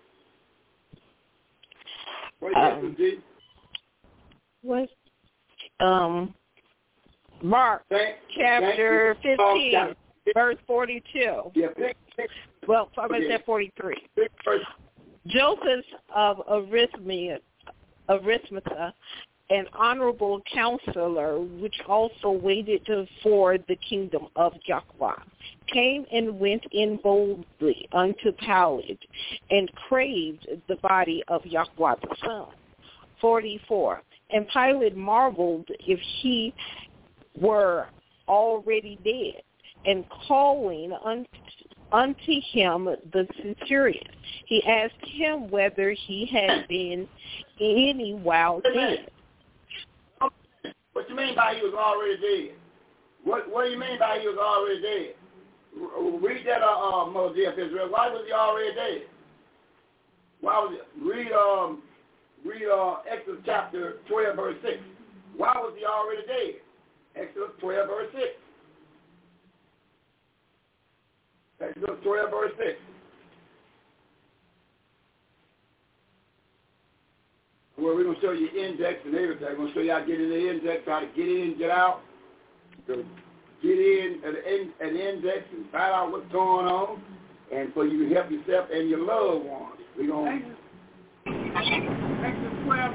S7: Where you
S9: um,
S7: at, G?
S9: What? Um, Mark,
S7: thank,
S9: chapter
S7: thank
S9: fifteen,
S7: um,
S9: verse forty-two.
S7: Yeah, pick, pick.
S9: Well, I'm going to
S7: Okay.
S9: say forty-three.
S7: Pick first.
S9: Joseph of Arimathea, Arimathea, an honorable counselor, which also waited for the kingdom of Yahweh, came and went in boldly unto Pilate, and craved the body of Yahweh the Son. forty-four. And Pilate marveled if he were already dead, and calling unto, unto him the centurion, he asked him whether he had been any while dead.
S7: What you mean by he was already dead? What What do you mean by he was already dead? Read that, uh, uh Moses of Israel. Why was he already dead? Why was it? Read um read uh Exodus chapter twelve verse six. Why was he already dead? Exodus twelve verse six. Exodus twelve verse six. Well, we're going to show you index and everything. We're going to show you how to get in the index, how to get in, get out. So get in at an index and find out what's going on, and so you can help yourself and your loved ones. We're going to...
S11: Exodus twelve.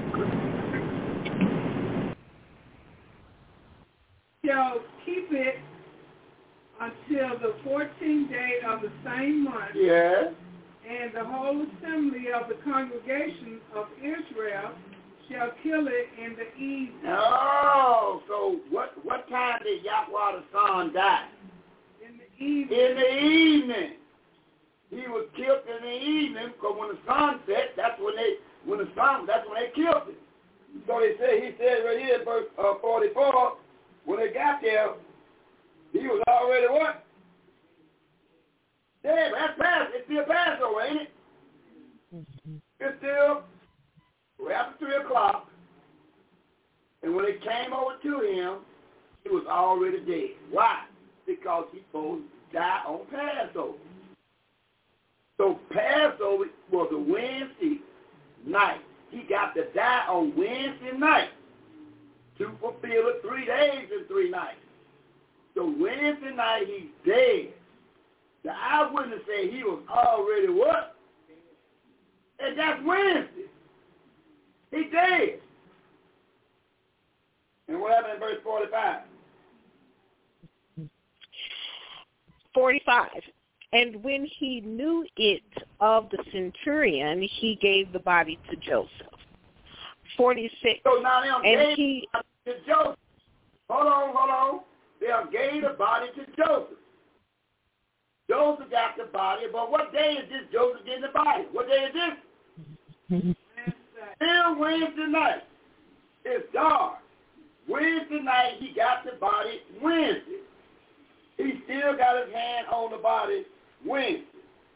S11: Shall keep it until the fourteenth day of the same month.
S7: Yeah.
S11: And the whole assembly of the congregation of Israel shall kill it in the evening.
S7: Oh, so what what time did Yahweh the Son die?
S11: In the evening.
S7: In the evening. He was killed in the evening because when the sun set, that's when they when the sun that's when they killed him. So they say he said right here in verse uh, forty-four, when they got there, he was already what? Yeah, that's past. It's still Passover, ain't it? Mm-hmm. It's still after three o'clock. And when they came over to him, he was already dead. Why? Because he supposed to die on Passover. So Passover was a Wednesday night. He got to die on Wednesday night to fulfill it three days and three nights. So Wednesday night he's dead. The eyewitness say he was already what? And that's Wednesday. He dead. And what happened in verse forty-five?
S9: forty-five. And when he knew it of the centurion, he gave the body to Joseph. forty-six.
S7: So now they
S9: and
S7: gave
S9: he,
S7: the body to Joseph. Hold on, hold on. They gave the body to Joseph. Joseph got the body, but what day is this Joseph getting the body? What day is this? Still Wednesday night. It's dark. Wednesday night he got the body Wednesday. He still got his hand on the body Wednesday.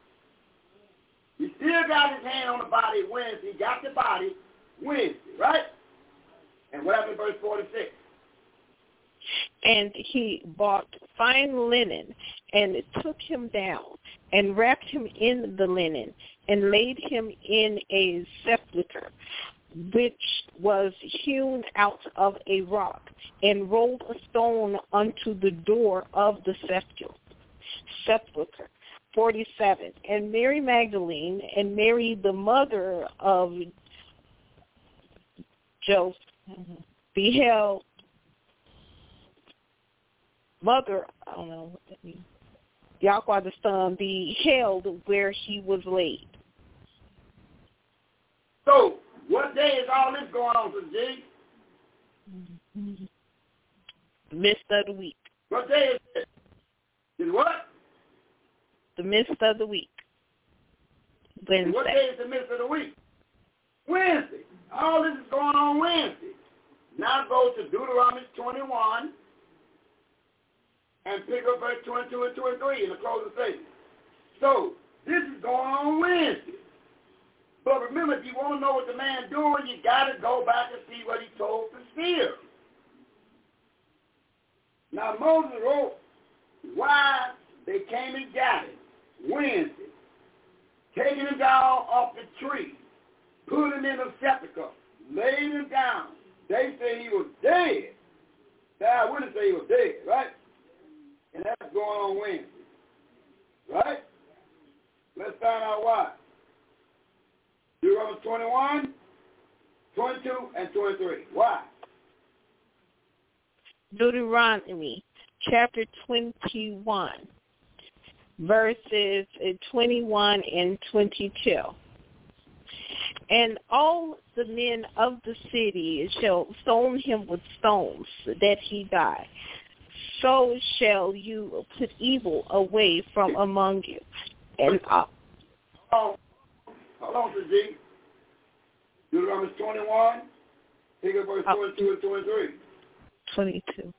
S7: He still got his hand on the body Wednesday. He got the body Wednesday, right? And what happened in verse forty-six?
S9: And he bought fine linen, and took him down, and wrapped him in the linen, and laid him in a sepulchre which was hewn out of a rock, and rolled a stone unto the door of the sepulchre. forty-seven. And Mary Magdalene and Mary, the mother of Joseph, beheld, mother, I don't know what that means, Yahweh the Son, beheld where he was laid.
S7: So, what day is all this going on, Sister G?
S9: The midst of the week.
S7: What day is it? Is what?
S9: The midst of the week. Wednesday.
S7: What day is the midst of the week? Wednesday. All this is going on Wednesday. Now go to Deuteronomy twenty-one and pick up verse twenty-two and twenty-three in the closing statement. So, this is going on Wednesday. But remember, if you want to know what the man doing, you got to go back and see what he told the seer. Now, Moses wrote why they came and got him Wednesday, taking him down off the tree, put him in a sepulchre, laid him down. They say he was dead. The eyewitness say he was dead, right? And that's going on Wednesday, right? Let's find out why. Deuteronomy twenty-one, twenty-two, and twenty-three. Why?
S9: Deuteronomy chapter twenty-one, verses twenty-one and twenty-two. And all the men of the city shall stone him with stones, that he die. So shall you put evil away from among you. And uh,
S7: oh, hold on, Sister G. Deuteronomy twenty-one, pick up verse twenty-two and twenty-three.
S9: twenty-two.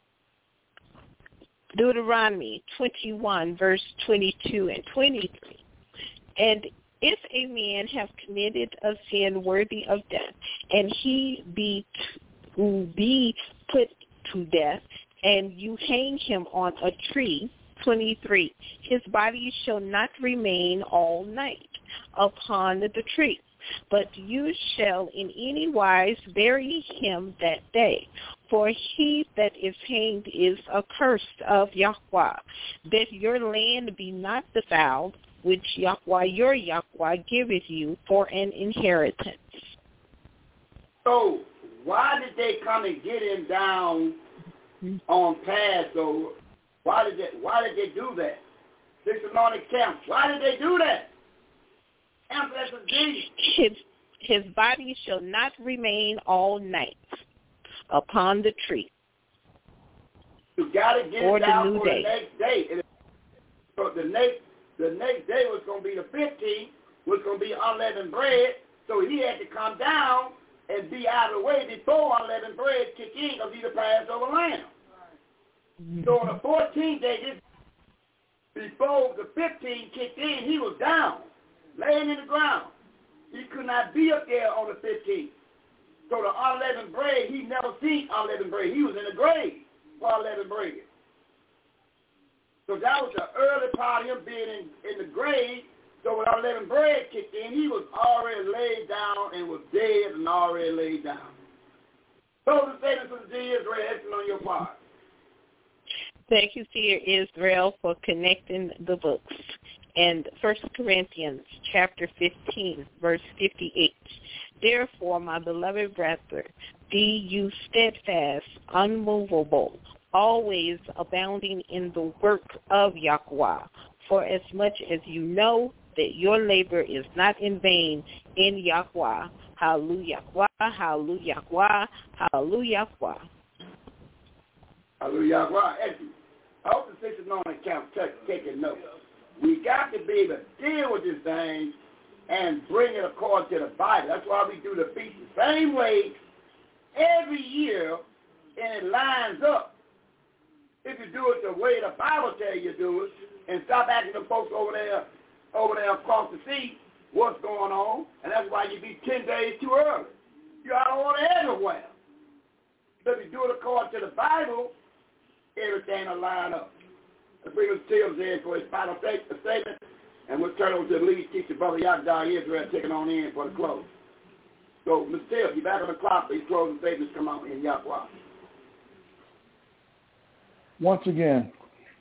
S9: Deuteronomy twenty-one, verse twenty-two and twenty-three. And if a man have committed a sin worthy of death, and he be to be put to death, and you hang him on a tree, twenty-three, his body shall not remain all night upon the tree, but you shall in any wise bury him that day. For he that is hanged is accursed of Yahweh, that your land be not defiled, which Yahweh your Yahweh giveth you for an inheritance.
S7: So why did they come and get him down on Passover? Why did they, why did they do that? Six anointed camps. Why did they do that? Answer that for Jesus.
S9: His, his body shall not remain all night upon the tree.
S7: You got to get
S9: or
S7: it down
S9: the new
S7: for
S9: day.
S7: the next day. And so the next, the next day was going to be the fifteenth, was going to be unleavened bread. So he had to come down and be out of the way before unleavened bread kick in because he's the Passover lamb. Right. So on the fourteenth day, this, before the fifteenth kicked in, he was down, laying in the ground. He could not be up there on the fifteenth. So the unleavened bread, he never seen unleavened bread. He was in the grave for unleavened bread. So that was the early part of him being in, in the grave. So when unleavened bread kicked in, he was already laid down and was dead and already laid down. So the statement of the Israel, excellent on your part.
S9: Thank you, Seer Israel, for connecting the books. And First Corinthians chapter fifteen, verse fifty-eight. Therefore, my beloved brethren, be you steadfast, unmovable, always abounding in the work of Yahweh, for as much as you know that your labor is not in vain in Yahweh. Hallelujah, hallelujah, hallelujah.
S7: Hallelujah. Excellent. I hope the six anointed camp taking notes. We got to be able to deal with this thing and bring it according to the Bible. That's why we do the feast the same way every year, and it lines up. If you do it the way the Bible tells you to do it, and stop asking the folks over there, over there across the sea, what's going on, and that's why you be ten days too early. You're out of order everywhere. But if you do it according to the Bible, everything will line up. Let's bring us Tim's in for his final statement, and we'll turn over to the lead teacher, Brother Yahweh Israel, taking on in for the close. So, Mister Dale, you're back on the clock. These closing statements come out in Yahweh.
S8: Once again,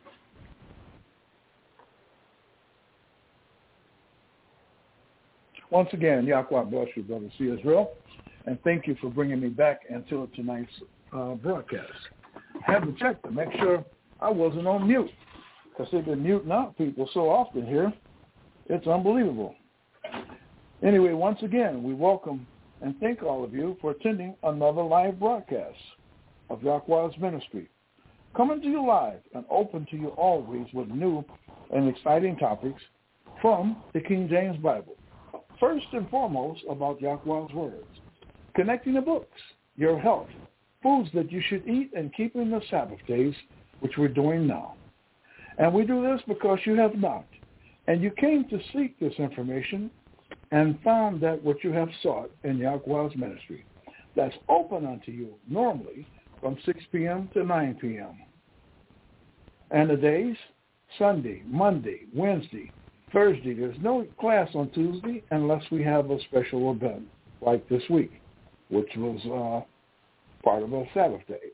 S8: once again, Yahweh bless you, Brother C. Israel, and thank you for bringing me back into tonight's uh, broadcast. I had to check to make sure I wasn't on mute, because they've been muting out people so often here. It's unbelievable. Anyway, once again, we welcome and thank all of you for attending another live broadcast of Yahweh's ministry. Coming to you live and open to you always with new and exciting topics from the King James Bible. First and foremost about Yahweh's words, connecting the books, your health, foods that you should eat, and keeping the Sabbath days, which we're doing now. And we do this because you have knocked, and you came to seek this information and found that what you have sought in Yahweh's ministry. That's open unto you normally from six p.m. to nine p.m. And the days, Sunday, Monday, Wednesday, Thursday. There's no class on Tuesday unless we have a special event like this week, which was uh, part of a Sabbath day.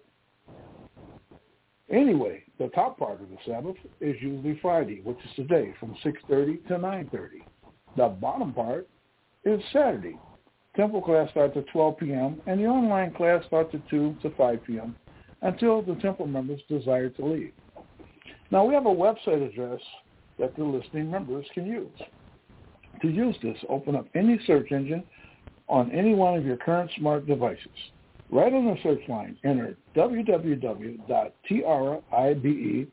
S8: Anyway, the top part of the Sabbath is usually Friday, which is today, from six thirty to nine thirty. The bottom part is Saturday. Temple class starts at twelve p.m., and the online class starts at two to five p.m. until the temple members desire to leave. Now, we have a website address that the listening members can use. To use this, open up any search engine on any one of your current smart devices. Right on the search line, enter w w w dot tribeydh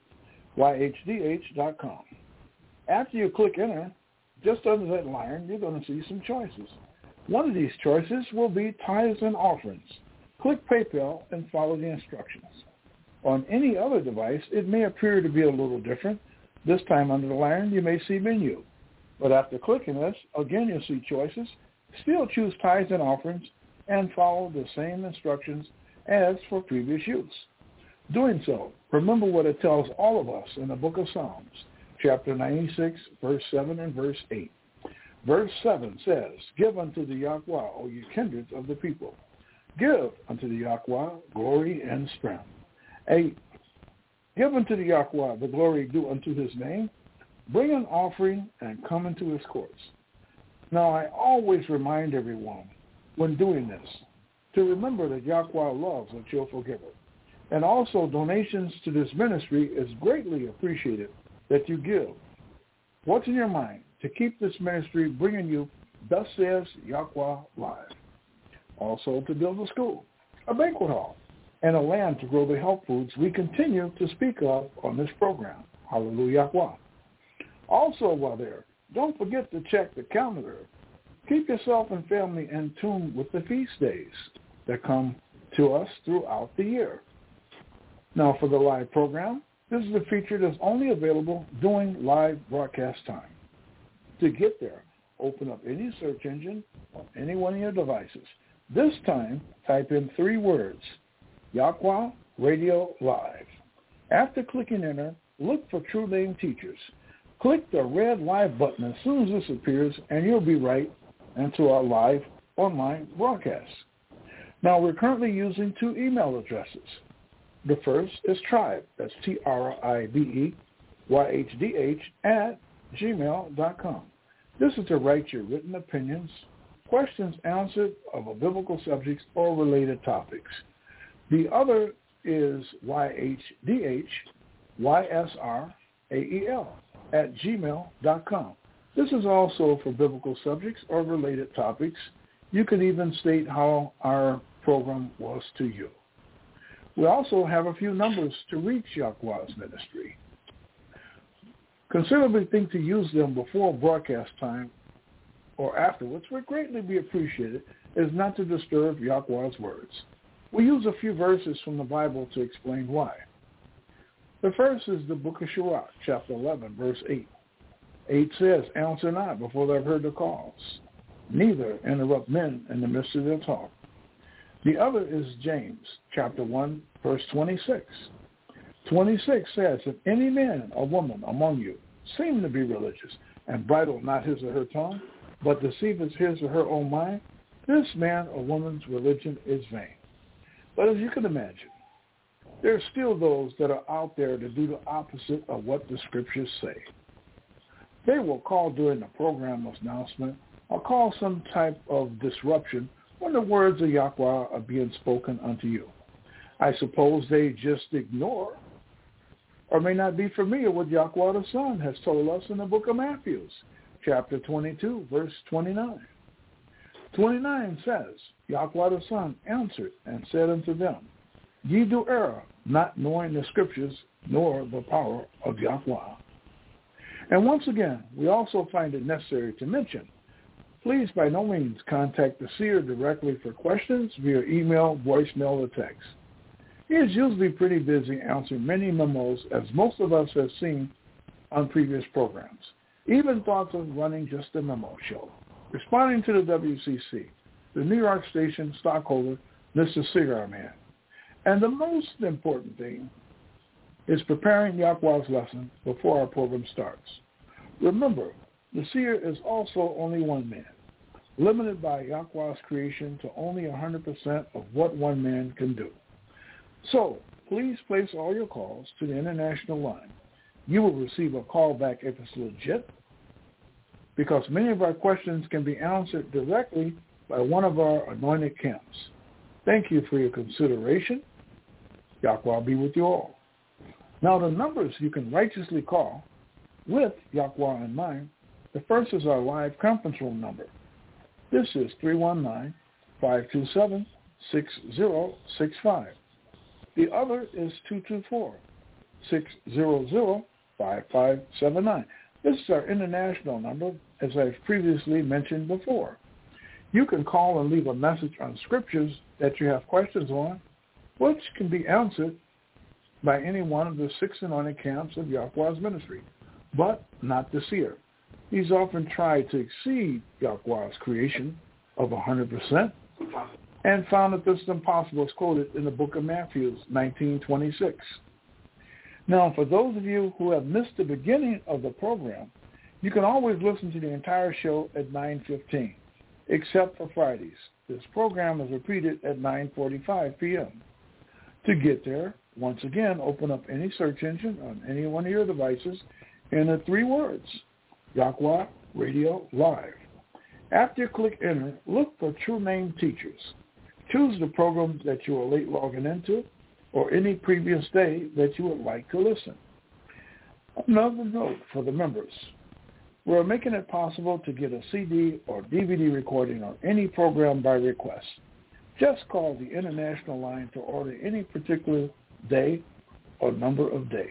S8: dot com. After you click enter, just under that line, you're going to see some choices. One of these choices will be tithes and offerings. Click PayPal and follow the instructions. On any other device, it may appear to be a little different. This time under the line, you may see menu. But after clicking this, again you'll see choices. Still choose tithes and offerings and follow the same instructions as for previous use. Doing so, remember what it tells all of us in the book of Psalms, chapter ninety-six, verse seven and verse eight. Verse seven says, "Give unto the Yahweh, O ye kindreds of the people. Give unto the Yahweh glory and strength." eight. "Give unto the Yahweh the glory due unto his name. Bring an offering and come into his courts." Now, I always remind everyone when doing this to remember that Yahweh loves a cheerful giver. And also, donations to this ministry is greatly appreciated that you give. What's in your mind to keep this ministry bringing you Thus Says Yahweh Live? Also, to build a school, a banquet hall, and a land to grow the health foods we continue to speak of on this program. Hallelujah. Also, while there, don't forget to check the calendar. Keep yourself and family in tune with the feast days that come to us throughout the year. Now, for the live program, this is a feature that's only available during live broadcast time. To get there, open up any search engine on any one of your devices. This time, type in three words, Yahweh Radio Live. After clicking enter, look for True Name Teachers. Click the red live button as soon as this appears, and you'll be right into our live online broadcast. Now, we're currently using two email addresses. The first is tribe, that's T R I B E Y H D H, at gmail dot com. This is to write your written opinions, questions answered of a biblical subjects or related topics. The other is Y H D H Y S R A E L at gmail dot com. This is also for biblical subjects or related topics. You can even state how our program was to you. We also have a few numbers to reach Yahweh's ministry. Considerably think to use them before broadcast time or afterwards would greatly be appreciated, is not to disturb Yahweh's words. We use a few verses from the Bible to explain why. The first is the book of Sirach, chapter eleven, verse eight. eight says, "Answer not before they've heard the cause, neither interrupt men in the midst of their talk." The other is James, chapter one, verse twenty-six. twenty-six says, "If any man or woman among you seem to be religious, and bridle not his or her tongue, but deceiveth his or her own mind, this man or woman's religion is vain. But as you can imagine, there are still those that are out there to do the opposite of what the scriptures say. They will call during the program announcement or call some type of disruption when the words of Yahweh are being spoken unto you. I suppose they just ignore or may not be familiar with Yahweh the Son has told us in the book of Matthew, chapter twenty-two, verse twenty-nine. twenty-nine says, Yahweh the Son answered and said unto them, Ye do err, not knowing the scriptures nor the power of Yahweh. And once again, we also find it necessary to mention, please by no means contact the seer directly for questions via email, voicemail, or text. He is usually pretty busy answering many memos, as most of us have seen on previous programs. Even thoughts of running just a memo show. Responding to the W C C, the New York station stockholder, Mister Cigar Man. And the most important thing is preparing Yahweh's lesson before our program starts. Remember, the seer is also only one man, limited by Yahweh's creation to only one hundred percent of what one man can do. So, please place all your calls to the international line. You will receive a call back if it's legit, because many of our questions can be answered directly by one of our anointed camps. Thank you for your consideration. Yahweh be with you all. Now, the numbers you can righteously call with Yahweh in mind, the first is our live conference room number. This is three one nine, five two seven, six zero six five. The other is two two four, six zero zero, five five seven nine. This is our international number, as I've previously mentioned before. You can call and leave a message on scriptures that you have questions on, which can be answered by any one of the six anointed camps of Yahweh's ministry, but not the seer. He's often tried to exceed Yahweh's creation of one hundred percent and found that this is impossible, as quoted in the book of Matthew nineteen twenty-six. Now, for those of you who have missed the beginning of the program, you can always listen to the entire show at nine fifteen, except for Fridays. This program is repeated at nine forty-five p.m. To get there, once again, open up any search engine on any one of your devices and the three words, Yahweh Radio Live. After you click enter, look for True Name Teachers. Choose the program that you are late logging into or any previous day that you would like to listen. Another note for the members. We're making it possible to get a C D or D V D recording of any program by request. Just call the international line to order any particular day or number of days.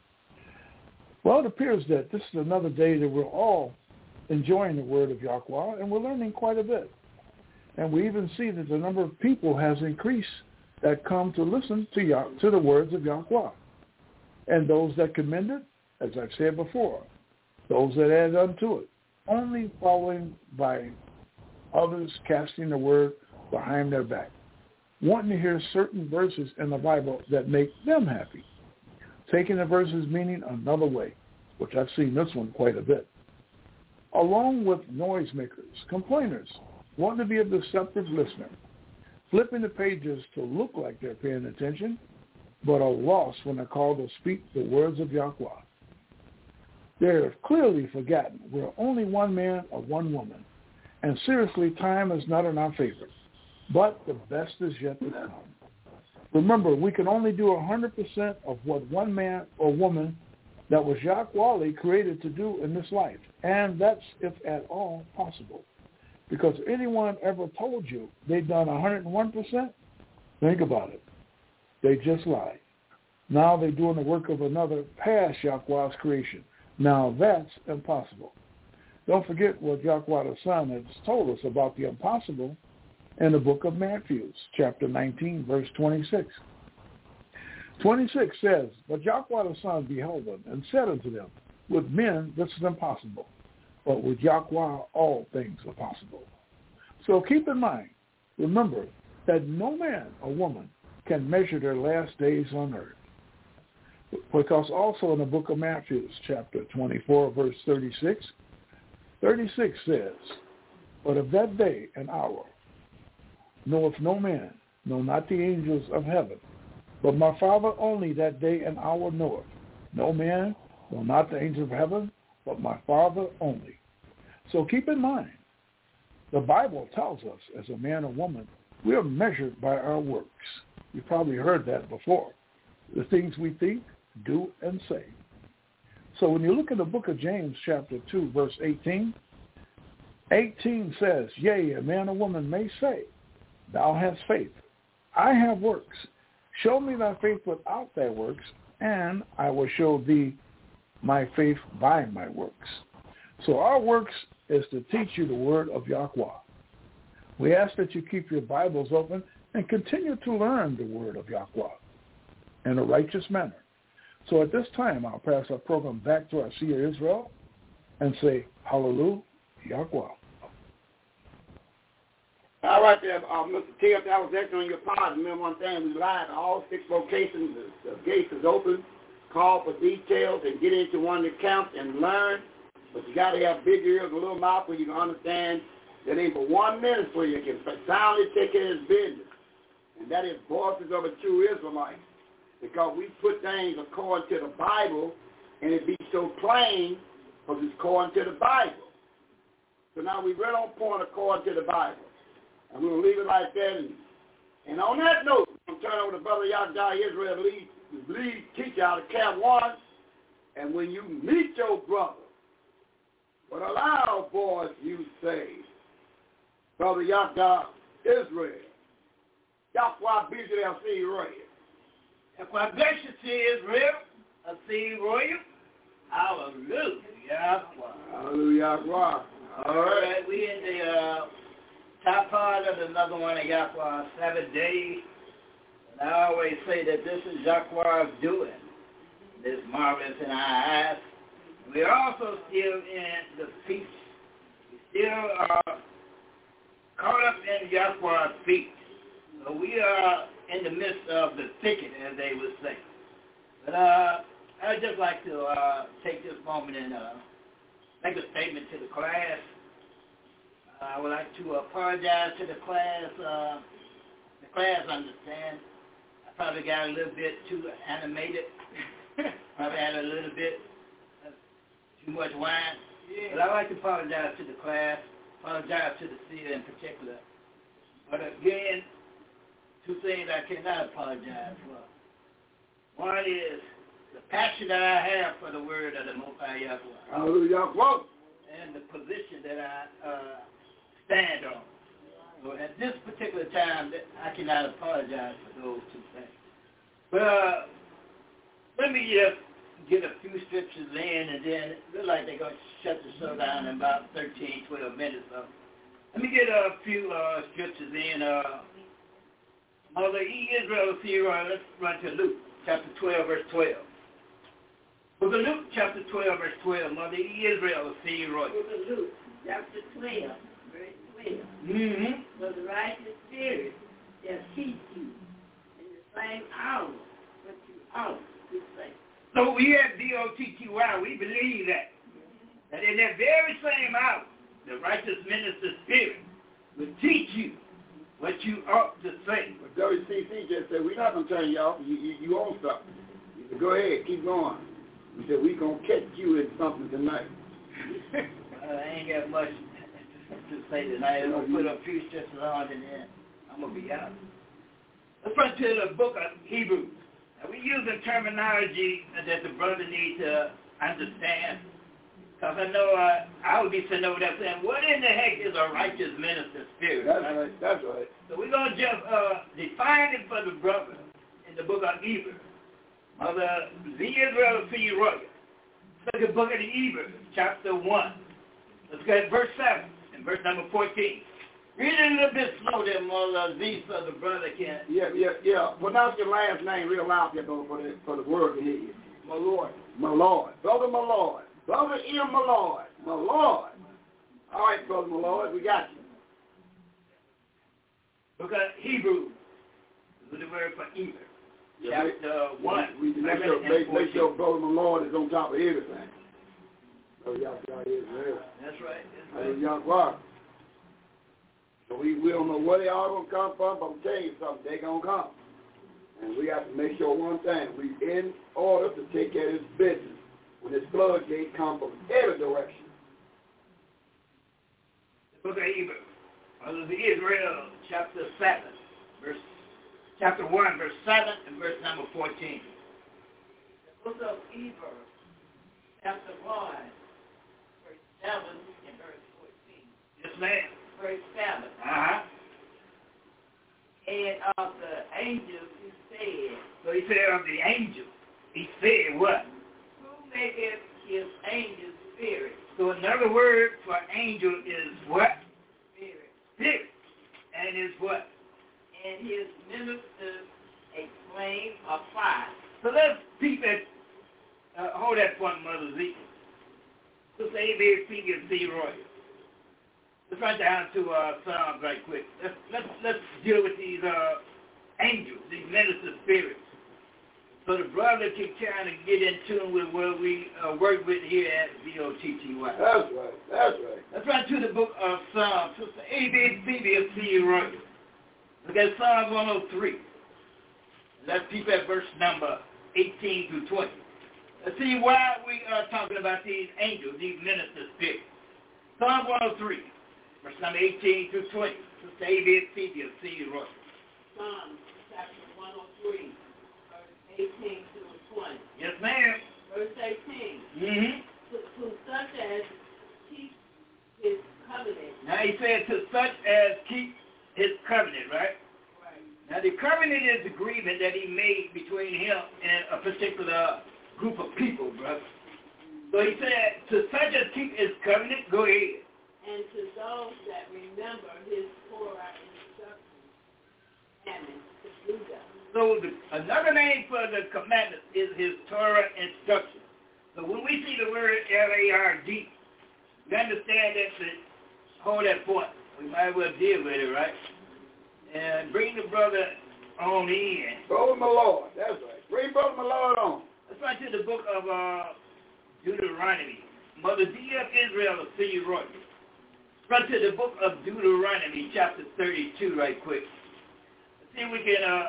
S8: Well, it appears that this is another day that we're all enjoying the word of Yahweh, and we're learning quite a bit. And we even see that the number of people has increased that come to listen to, Yah- to the words of Yahweh. And those that commend it, as I've said before, those that add unto it, only following by others casting the word behind their back, wanting to hear certain verses in the Bible that make them happy, taking the verses meaning another way, which I've seen this one quite a bit, along with noisemakers, complainers, wanting to be a deceptive listener, flipping the pages to look like they're paying attention, but are lost when they're called to speak the words of Yahweh. They have clearly forgotten we're only one man or one woman, and seriously, time is not in our favor, but the best is yet to come. Remember, we can only do one hundred percent of what one man or woman that was Yahweh created to do in this life, and that's if at all possible. Because if anyone ever told you they'd done one hundred one percent, think about it. They just lied. Now they're doing the work of another past Yahweh's creation. Now that's impossible. Don't forget what Yahweh the Son has told us about the impossible in the book of Matthew, chapter nineteen, verse twenty-six. twenty-six says, But Yahweh the Son beheld them and said unto them, With men this is impossible, but with Yahweh all things are possible. So keep in mind, remember that no man or woman can measure their last days on earth. Because also in the book of Matthew, chapter twenty-four, verse thirty-six, thirty-six says, But of that day and hour knoweth no man, no, not the angels of heaven, but my Father only that day and hour knoweth. No man, no, not the angels of heaven, but my Father only. So keep in mind, the Bible tells us, as a man or woman, we are measured by our works. You've probably heard that before. The things we think, do, and say. So when you look at the book of James, chapter two, verse eighteen, eighteen says, yea, a man or woman may say, thou hast faith. I have works. Show me thy faith without thy works, and I will show thee my faith by my works. So our works is to teach you the word of Yahweh. We ask that you keep your Bibles open and continue to learn the word of Yahweh in a righteous manner. So at this time, I'll pass our program back to our seer Israel and say, hallelujah, Yahweh.
S7: All right there, uh, Mister T, that was excellent on your part. Remember one thing, we live in all six locations. The, the gates is open. Call for details and get into one of the camps and learn. But you got to have big ears and a little mouth where you can understand that ain't but one minute for you can soundly take care of his business. And that is Voices of a True Israelite. Because we put things according to the Bible, and it be so plain because it's according to the Bible. So now we read on point according to the Bible. And we're going to leave it like that. And, and on that note, I'm turning over to Brother Yahweh Israel, lead, lead teacher out of Camp one. And when you meet your brother, with a loud voice you say, Brother Yahweh Israel, Yahweh B J L C Royal.
S6: Yahweh bless you, see Israel, I see Royal. Hallelujah, Yahweh.
S7: Hallelujah, Yahweh.
S6: All right, we in the uh, top part of another one of Yahweh's seven days. And I always say that this is Yahweh's doing. This marvelous in our eyes. We are also still in the feast. We still are caught up in Yahweh's feast. So we are in the midst of the thicket, as they would say. But uh, I'd just like to uh, take this moment and uh, make a statement to the class. Uh, I would like to apologize to the class. Uh, the class understand. I probably got a little bit too animated. Probably had a little bit uh, too much wine. Yeah. But I'd like to apologize to the class, apologize to the seer in particular. But again, two things I cannot apologize for. One is the passion that I have for the word of the Most High Yahweh.
S7: Hallelujah.
S6: And the position that I uh, stand on. So at this particular time, I cannot apologize for those two things. But uh, let me just get a few scriptures in, and then it looks like they're going to shut the show down in about thirteen, twelve minutes. So let me get a few uh, scriptures in. Uh, Mother E. Israel, see, uh, let's run to Luke chapter twelve, verse twelve. Book of Luke chapter twelve, verse twelve. Mother E. Israel, see, Roy.
S10: Book of Luke chapter twelve, verse twelve.
S6: Mm-hmm.
S10: For the righteous spirit shall teach you in the same hour what you ought to say.
S6: So we at D O T T Y, we believe that. That in that very same hour, the righteous minister spirit will teach you what you ought to say.
S7: But W C C just said, we're not going to turn you off. You, you, you own something. He said, go ahead, keep going. We said, we're going to catch you in something tonight.
S6: Well, I ain't got much to say tonight. I'm going to put a few scriptures on, and then I'm going to be out. Let's run to the book of Hebrews. Now, we use the terminology that the brother needs to understand. Because I know uh, I would be sitting over there saying, what in the heck is a righteous minister spirit?
S7: That's right, right. That's right.
S6: So we're going to just uh, define it for the brother in the book of Hebrews. Mother Z. Israel C. Royal. Look at the book of the Hebrews, chapter one. Let's go at verse seven and verse number fourteen. Read it a little bit slow there, Mother Z, so the brother can.
S7: Yeah, yeah, yeah. Pronounce your last name real loud there, though, for the, for the word to hear you.
S6: My Lord.
S7: My Lord. Brother, my Lord. Brother M. my Lord. My Lord. All right, brother, my Lord, we got you.
S6: Look at Hebrew. This is the word for either.
S7: Yeah,
S6: Chapter
S7: make,
S6: one.
S7: We make sure, make, make sure brother, my Lord is on top of everything. Oh, y'all, y'all Israel.
S6: That's right. That's
S7: Oh,
S6: right.
S7: y'all, wow.
S12: So we, we don't know where they all going to come from, but I'm telling you something, they're going to come. And we have to make sure one thing, we in order to take care of this business when this floodgate comes from every direction.
S6: The book of Hebrew, of the Israel, chapter seven, verse, chapter one, verse seven, and verse number fourteen.
S10: The book of Hebrew, chapter one, verse seven, and verse fourteen.
S6: Yes, ma'am.
S10: Verse seven.
S6: Uh-huh.
S10: And of the angels he said.
S6: So he said of the angels, he said what?
S10: Who maketh his angels spirit?
S6: So another word for angel is what?
S10: Spirit.
S6: Spirit. And is what?
S10: And his ministers a flame of fire.
S6: So let's peep at, uh, hold that point, Mother Z. Let's A, B, C, and C, Roy. Let's write down to uh, Psalms right quick. Let's, let's, let's deal with these uh, angels, these minister spirits. So the brother can kind of get in tune with what we uh, work with here at V O T T Y.
S12: That's right. That's right.
S6: Let's write to the book of Psalms. Sister A, B, C, B, C, Roy. Look at Psalms one oh three. Let's peep at verse number eighteen through twenty. Let's see why we are talking about these angels, these minister spirits. Psalms one oh three, verse number eighteen through twenty. Sister A, B, C, B, C, Roy.
S10: Psalms chapter one oh three, verse eighteen through twenty.
S6: Yes, ma'am.
S10: Verse eighteen.
S6: Mm-hmm.
S10: To, to such as keep his covenant.
S6: Now he said to such as keep his covenant, right?
S10: Right.
S6: Now the covenant is agreement that he made between him and a particular group of people, brother. So he said, to such as keep his covenant, go ahead.
S10: And to those that remember his Torah instructions, commandments to do them.
S6: So the, another name for the commandment is his Torah instructions. So when we see the word L A R D, we understand that to hold that point. We might as well deal with it, right? And bring the brother on in.
S12: Brother my Lord, that's right. Bring Brother my Lord on.
S6: Let's write to the book of uh, Deuteronomy. Mother D F Israel of C. Roy. Let's write to the book of Deuteronomy, chapter thirty-two, right quick. Let's see if we can uh,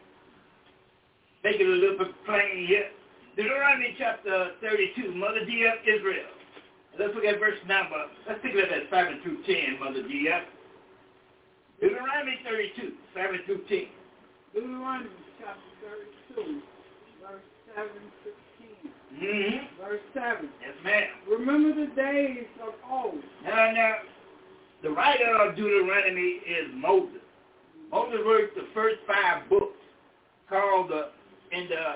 S6: make it a little bit plain here. Deuteronomy, chapter thirty-two, Mother D F Israel. Let's look at verse number. Let's take a look at seven through ten, Mother D F. Deuteronomy thirty-two, seven through ten.
S11: Deuteronomy chapter thirty-two, verse seven to ten.
S6: Mm-hmm.
S11: Verse seven.
S6: Yes, ma'am.
S11: Remember the days of old.
S6: Now, now, the writer of Deuteronomy is Moses. Moses wrote the first five books called the, in the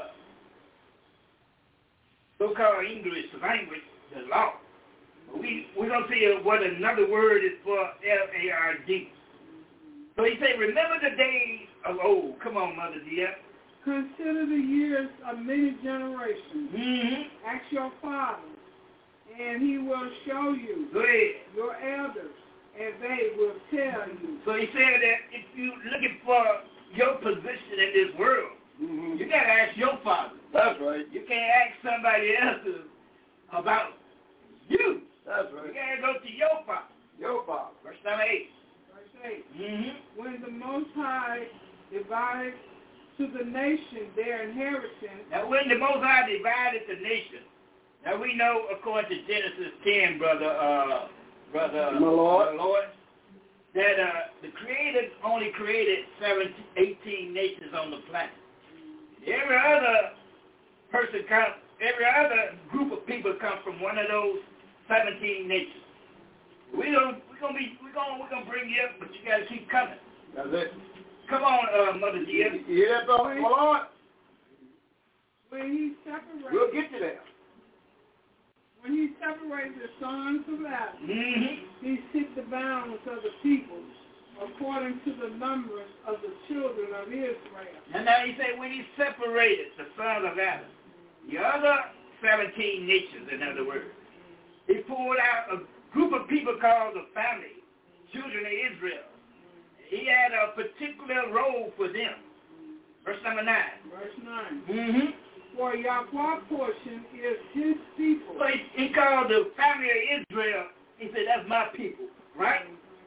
S6: so-called English language, the law. We, we're going to see what another word is for L A R D. So he said, remember the days of old. Come on, Mother D F.
S11: Consider the years of many generations.
S6: Mm-hmm.
S11: Ask your father, and he will show you.
S6: Go ahead.
S11: Your elders, and they will tell you.
S6: So he said that if you're looking for your position in this world, mm-hmm. you got to ask your father.
S12: That's right.
S6: You can't ask somebody else about you.
S12: That's right.
S6: You got to go to your father.
S12: Your father.
S6: Verse number eight.
S11: Verse eight.
S6: Mm-hmm.
S11: When the Most High divided to the nation their inheritance.
S6: Now when the Most High divided the nation, now we know according to Genesis ten, brother, uh, brother,
S12: my Lord,
S6: my Lord that uh, the Creator only created seventeen, eighteen nations on the planet. Every other person comes, every other group of people come from one of those seventeen nations. We don't, we're gonna be, we're gonna, we're gonna bring you up, but you gotta keep coming.
S12: That's it.
S6: Come on, uh, Mother dear.
S12: You hear that, brother, my Lord?
S11: When he separated,
S12: we'll get to that.
S11: When he separated the sons of Adam,
S6: mm-hmm.
S11: he set the bounds of the people according to the numbers of the children of Israel.
S6: And now he said when he separated the sons of Adam, the other seventeen nations, in other words, he pulled out a group of people called the family, children of Israel. He had a particular role for them. Verse number nine.
S11: Verse nine.
S6: Mm-hmm.
S11: For Yahweh's portion is his people.
S6: So he, he called the family of Israel, he said, that's my people, right?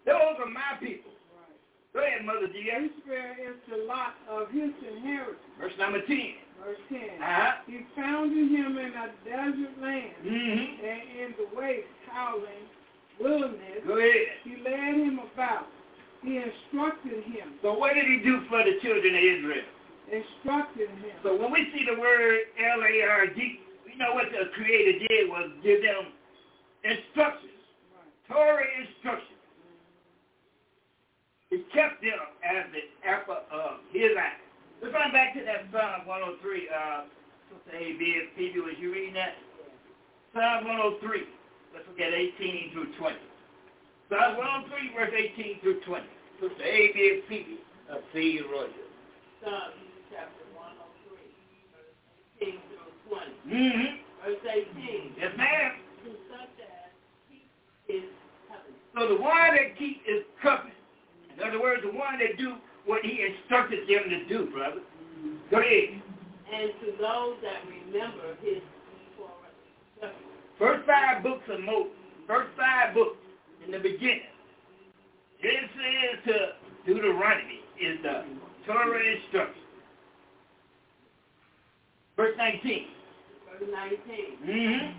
S6: Those are my people. Go ahead, Mother dear.
S11: Israel is the lot of his inheritance.
S6: Verse number ten.
S11: Verse ten.
S6: Uh-huh.
S11: He founded him in a desert land,
S6: Mm-hmm.
S11: and in the waste, howling wilderness.
S6: Go ahead.
S11: He led him about. He instructed him.
S6: So what did he do for the children of Israel?
S11: Instructed him.
S6: So when we see the word L A R D, we know what the Creator did was give them instructions. Right. Torah instructions. He kept them as the apple of his eye. Let's run back to that Psalm one oh three. Uh, Sister A B and Phoebe, was you reading that? Psalm one oh three. Let's look at eighteen through twenty. Psalm one oh three, verse eighteen through twenty. Sister A B and Phoebe of Seed Royal.
S10: Psalm chapter one oh three, verse eighteen through twenty.
S6: Mm-hmm.
S10: Verse eighteen.
S6: Yes, ma'am.
S10: To such as keep his covenant.
S6: So the one that keep his covenant. In other words, the one that do what he instructed them to do, brother. Mm-hmm. Go ahead.
S10: And to those that remember his Torah.
S6: First five books of Moses. First five books in the beginning. Genesis to Deuteronomy is the Torah instruction. Verse nineteen.
S10: Verse nineteen.
S6: Mm-hmm.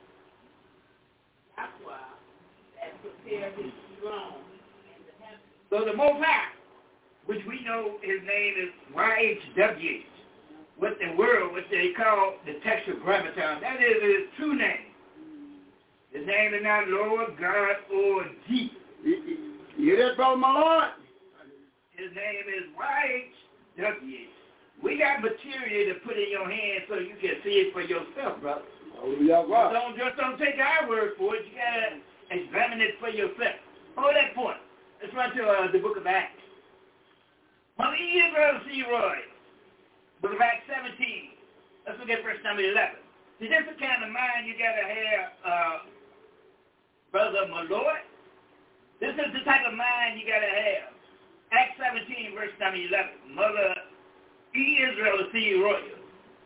S10: Yahweh that prepared his throne.
S6: So the Most High, which we know his name is Y H W H, what the world, what they call the tetragrammaton, that is his true name. His name is not Lord, God, or G.
S12: You hear that, brother, my Lord?
S6: His name is Y H W H. We got material to put in your hand so you can see it for yourself, brother.
S12: Oh, yeah, right.
S6: Don't, just don't take our word for it. You got to examine it for yourself. Hold that point. Let's run to uh, the book of Acts. From Israel C. Roy, book of Acts seventeen. Let's look at verse number eleven. See, this is the kind of mind you got to have, uh, Brother Malloy. This is the type of mind you got to have. Acts seventeen, verse number eleven. Mother E. Israel C. Royal.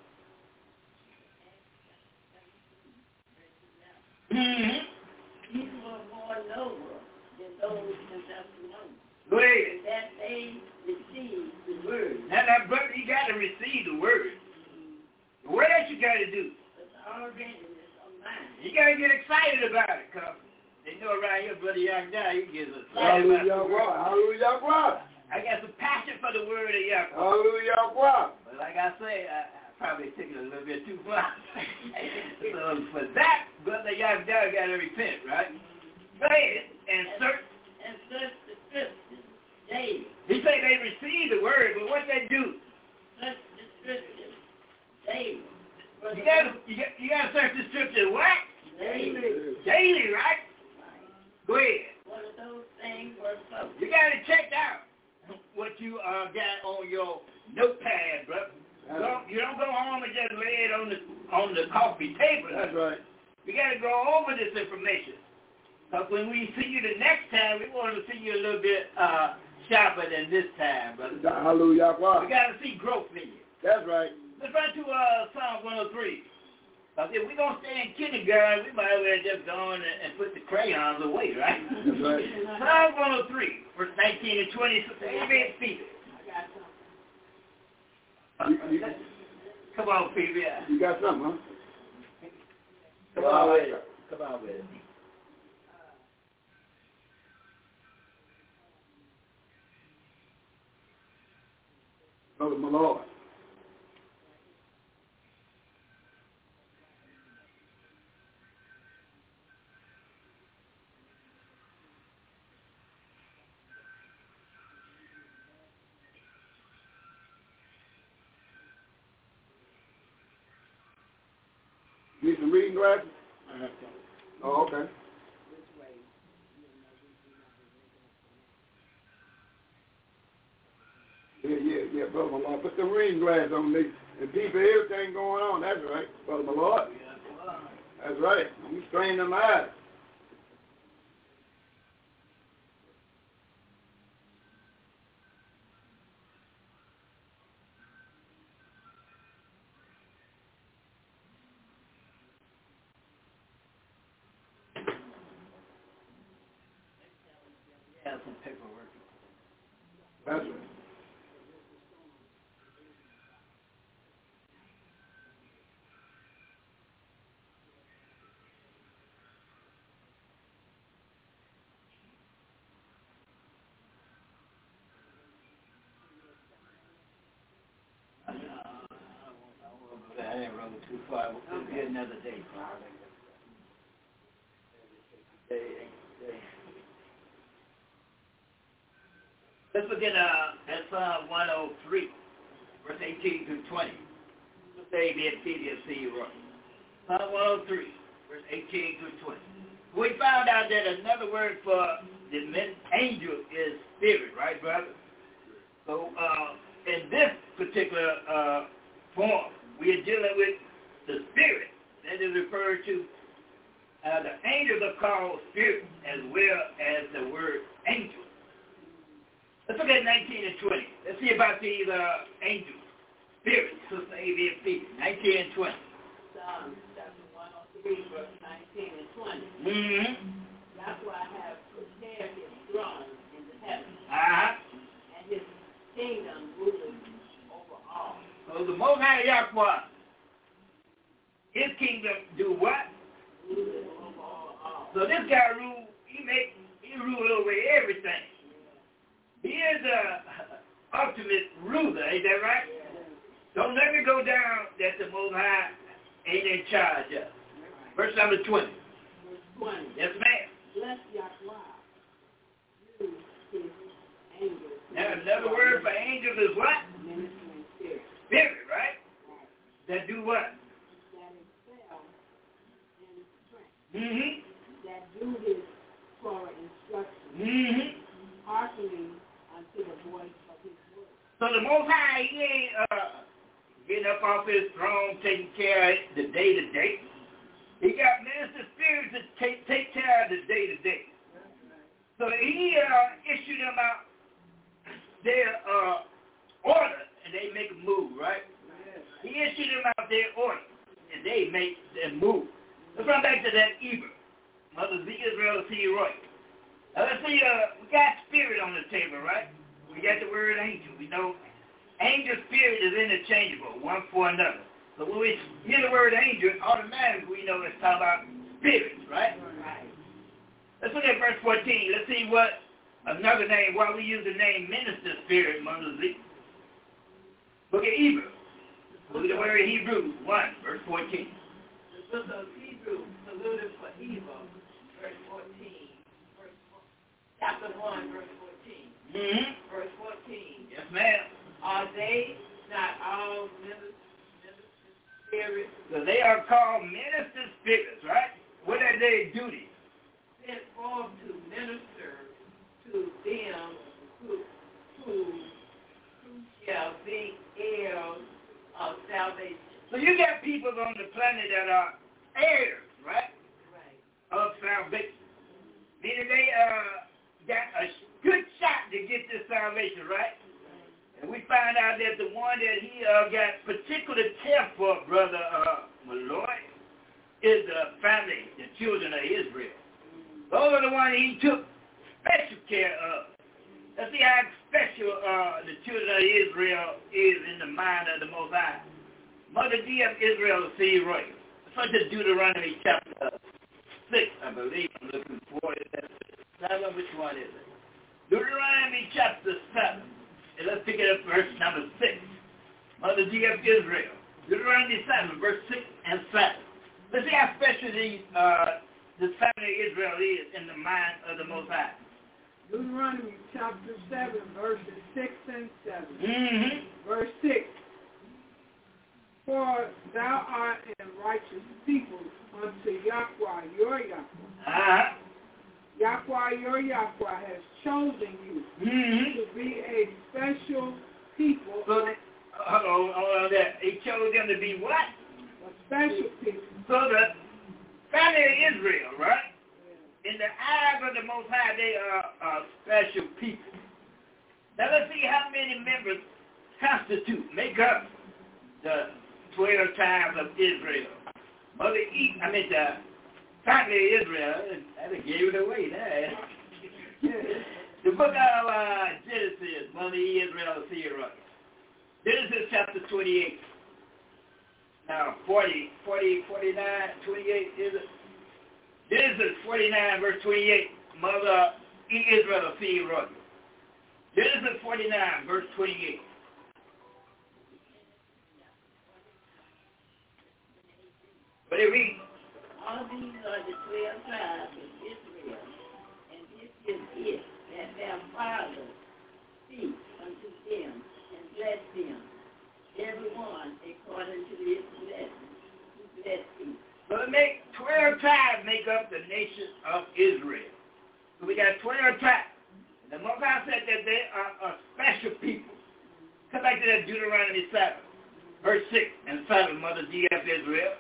S6: Mm-hmm.
S10: These were more noble than those in Thessalonica.
S6: Go ahead.
S10: That they received the word.
S6: Now, now, brother, you got to receive the word. What else you got to do?
S10: It's already it's online.
S6: You got to get excited about it, cuz they know around here, Brother Young Guy, you get excited
S12: Hallelujah,
S6: about it.
S12: hallelujah, hallelujah.
S6: I got some passion for the word of Yahweh.
S12: Hallelujah, hallelujah.
S6: But like I say, I, I probably took it a little bit too far. So for that, Brother Young Guy got to repent, right? Go ahead and search.
S10: And search the scriptures daily.
S6: He say they receive the word, but what they do?
S10: Search the scriptures daily.
S6: You got you got you got to search the scripture what?
S10: Daily.
S6: Daily, right? Go ahead.
S10: What are those things worth of?
S6: You got to check out what you uh, got on your notepad, brother. Don't, you don't go home and just lay it on the on the coffee table.
S12: That's right.
S6: You got to go over this information. Because when we see you the next time, we want to see you a little bit uh, sharper than this time, brother.
S12: Hallelujah.
S6: We got to see growth in you.
S12: That's right.
S6: Let's run to uh, Psalm one oh three. Because if we're going to stay in kindergarten, we might as well just go on and, and put the crayons away, right?
S12: That's right.
S6: Psalm one oh three, verse nineteen and twenty. So amen, Phoebe.
S12: You, you,
S6: Come on, Phoebe.
S12: you got something, huh?
S6: Come on with it. Come on with it.
S12: Brother, my Lord. Need some reading glasses? Oh, okay. Yeah, yeah, yeah, Brother my Lord. Put the reading glasses on me. And people, everything going on. That's right, Brother my Lord. That's right. You strain them eyes.
S6: Yeah, got some paperwork.
S12: That's right.
S6: I didn't run too far. We'll get another day. Let's look at, uh, at Psalm one oh three, verse eighteen through twenty. Let's say the T D F C right. Psalm one oh three, verse eighteen through twenty. We found out that another word for the angel is spirit, right, brother? So, uh, in this particular uh, form, we are dealing with the spirit that is referred to. Uh, the angels are called spirits as well as the word angel. Let's look at nineteen and twenty. Let's see about these uh, angels, spirits, Sister A B and P, nineteen and twenty.
S10: Psalm chapter one oh three, verse nineteen and twenty.
S6: Mm-hmm.
S10: Yahweh have prepared his throne in the heavens,
S6: Uh-huh.
S10: and his kingdom ruleth over all.
S6: So the Most High Yahweh, his kingdom do what?
S10: Ruleth over all.
S6: So this guy rule, he make, he rule over everything. He is a ultimate ruler, ain't that right? Don't let me go down that the Most High ain't in charge of. Verse number twenty.
S10: Verse twenty.
S6: Yes, ma'am.
S10: Bless Yahweh. Use his angels.
S6: Now, another word for angels is what?
S10: Ministering spirit.
S6: Spirit, right? That do what?
S10: That excel in strength.
S6: Mm-hmm.
S10: That do his Torah instructions.
S6: Mm-hmm.
S10: Hearkening unto the voice of his word.
S6: So the Most High, he ain't uh, getting up off his throne, taking care of the day-to-day. He got minister spirits to take, take care of the day-to-day. So he uh, issued them out their uh, order, and they make a move, right? He issued them out their order, and they make them move. Let's run back to that Eber, Mother Z. Israel C. Roy. Now let's see, uh, we got spirit on the table, right? We got the word angel. We know angel spirit is interchangeable, one for another. So when we hear the word angel, automatically we know it's talking about spirits, right?
S10: Right.
S6: Let's look at verse fourteen. Let's see what another name, why we use the name minister spirit, Mother Z. Look at Hebrew. Look at the word Hebrew, one, verse fourteen.
S10: The book of Hebrew, saluted for evil, verse fourteen. Verse chapter one, verse fourteen.
S6: Mm-hmm.
S10: Verse fourteen.
S6: Yes, ma'am.
S10: Are they not all minister, minister spirits?
S6: So they are called minister spirits, right? What are their duties?
S10: Sent forth to minister to them who, who, who shall be heirs of salvation.
S6: So you got people on the planet that are heirs, right?
S10: Right.
S6: Of salvation. Meaning they uh, got a good shot to get this salvation, right? And we find out that the one that he uh, got particular care for, Brother uh, Malloy, is the family, the children of Israel. Those are the ones he took special care of. Let's see how special uh, the children of Israel is in the mind of the Most High. Mother D of Israel, C. Roy. Let's look at Deuteronomy chapter six, I believe. I'm looking for it. Seven, which one is it? Deuteronomy chapter seven. And let's pick it up verse number six. Mother D of Israel. Deuteronomy seven, verse six and seven. Let's see how special these, uh, this family of Israel is in the mind of the Most High.
S11: Deuteronomy chapter seven, verses six and seven.
S6: Mm-hmm.
S11: Verse six. For thou art a righteous people unto Yahweh your Yahweh.
S6: Uh-huh.
S11: Yahweh your Yahweh has chosen you
S6: mm-hmm.
S11: to be a special people.
S6: So, hold on, hold on there. He chose them to be what?
S11: A special people.
S6: So the family of Israel, right? In the eyes of the Most High, they are a special people. Now let's see how many members constitute, make up the twelve tribes of Israel. Mother E, I mean the family of Israel, I gave it away there. The book of uh, Genesis, Mother Israel, see you right. Genesis chapter twenty-eight. Now, forty, forty, forty-nine, twenty-eight, is it? Genesis forty-nine, verse twenty-eight. Mother Israel, see you right. Genesis forty-nine, verse twenty-eight. What do you read?
S10: All these are the twelve tribes of Israel, and this is it, that their fathers speak unto them and bless them, every one according to his blessing, who bless thee.
S6: So it make twelve tribes make up the nation of Israel. So we got twelve tribes. And the Most High said that they are a special people. Come back to that Deuteronomy seven, verse six, and seven, Mother G F Israel.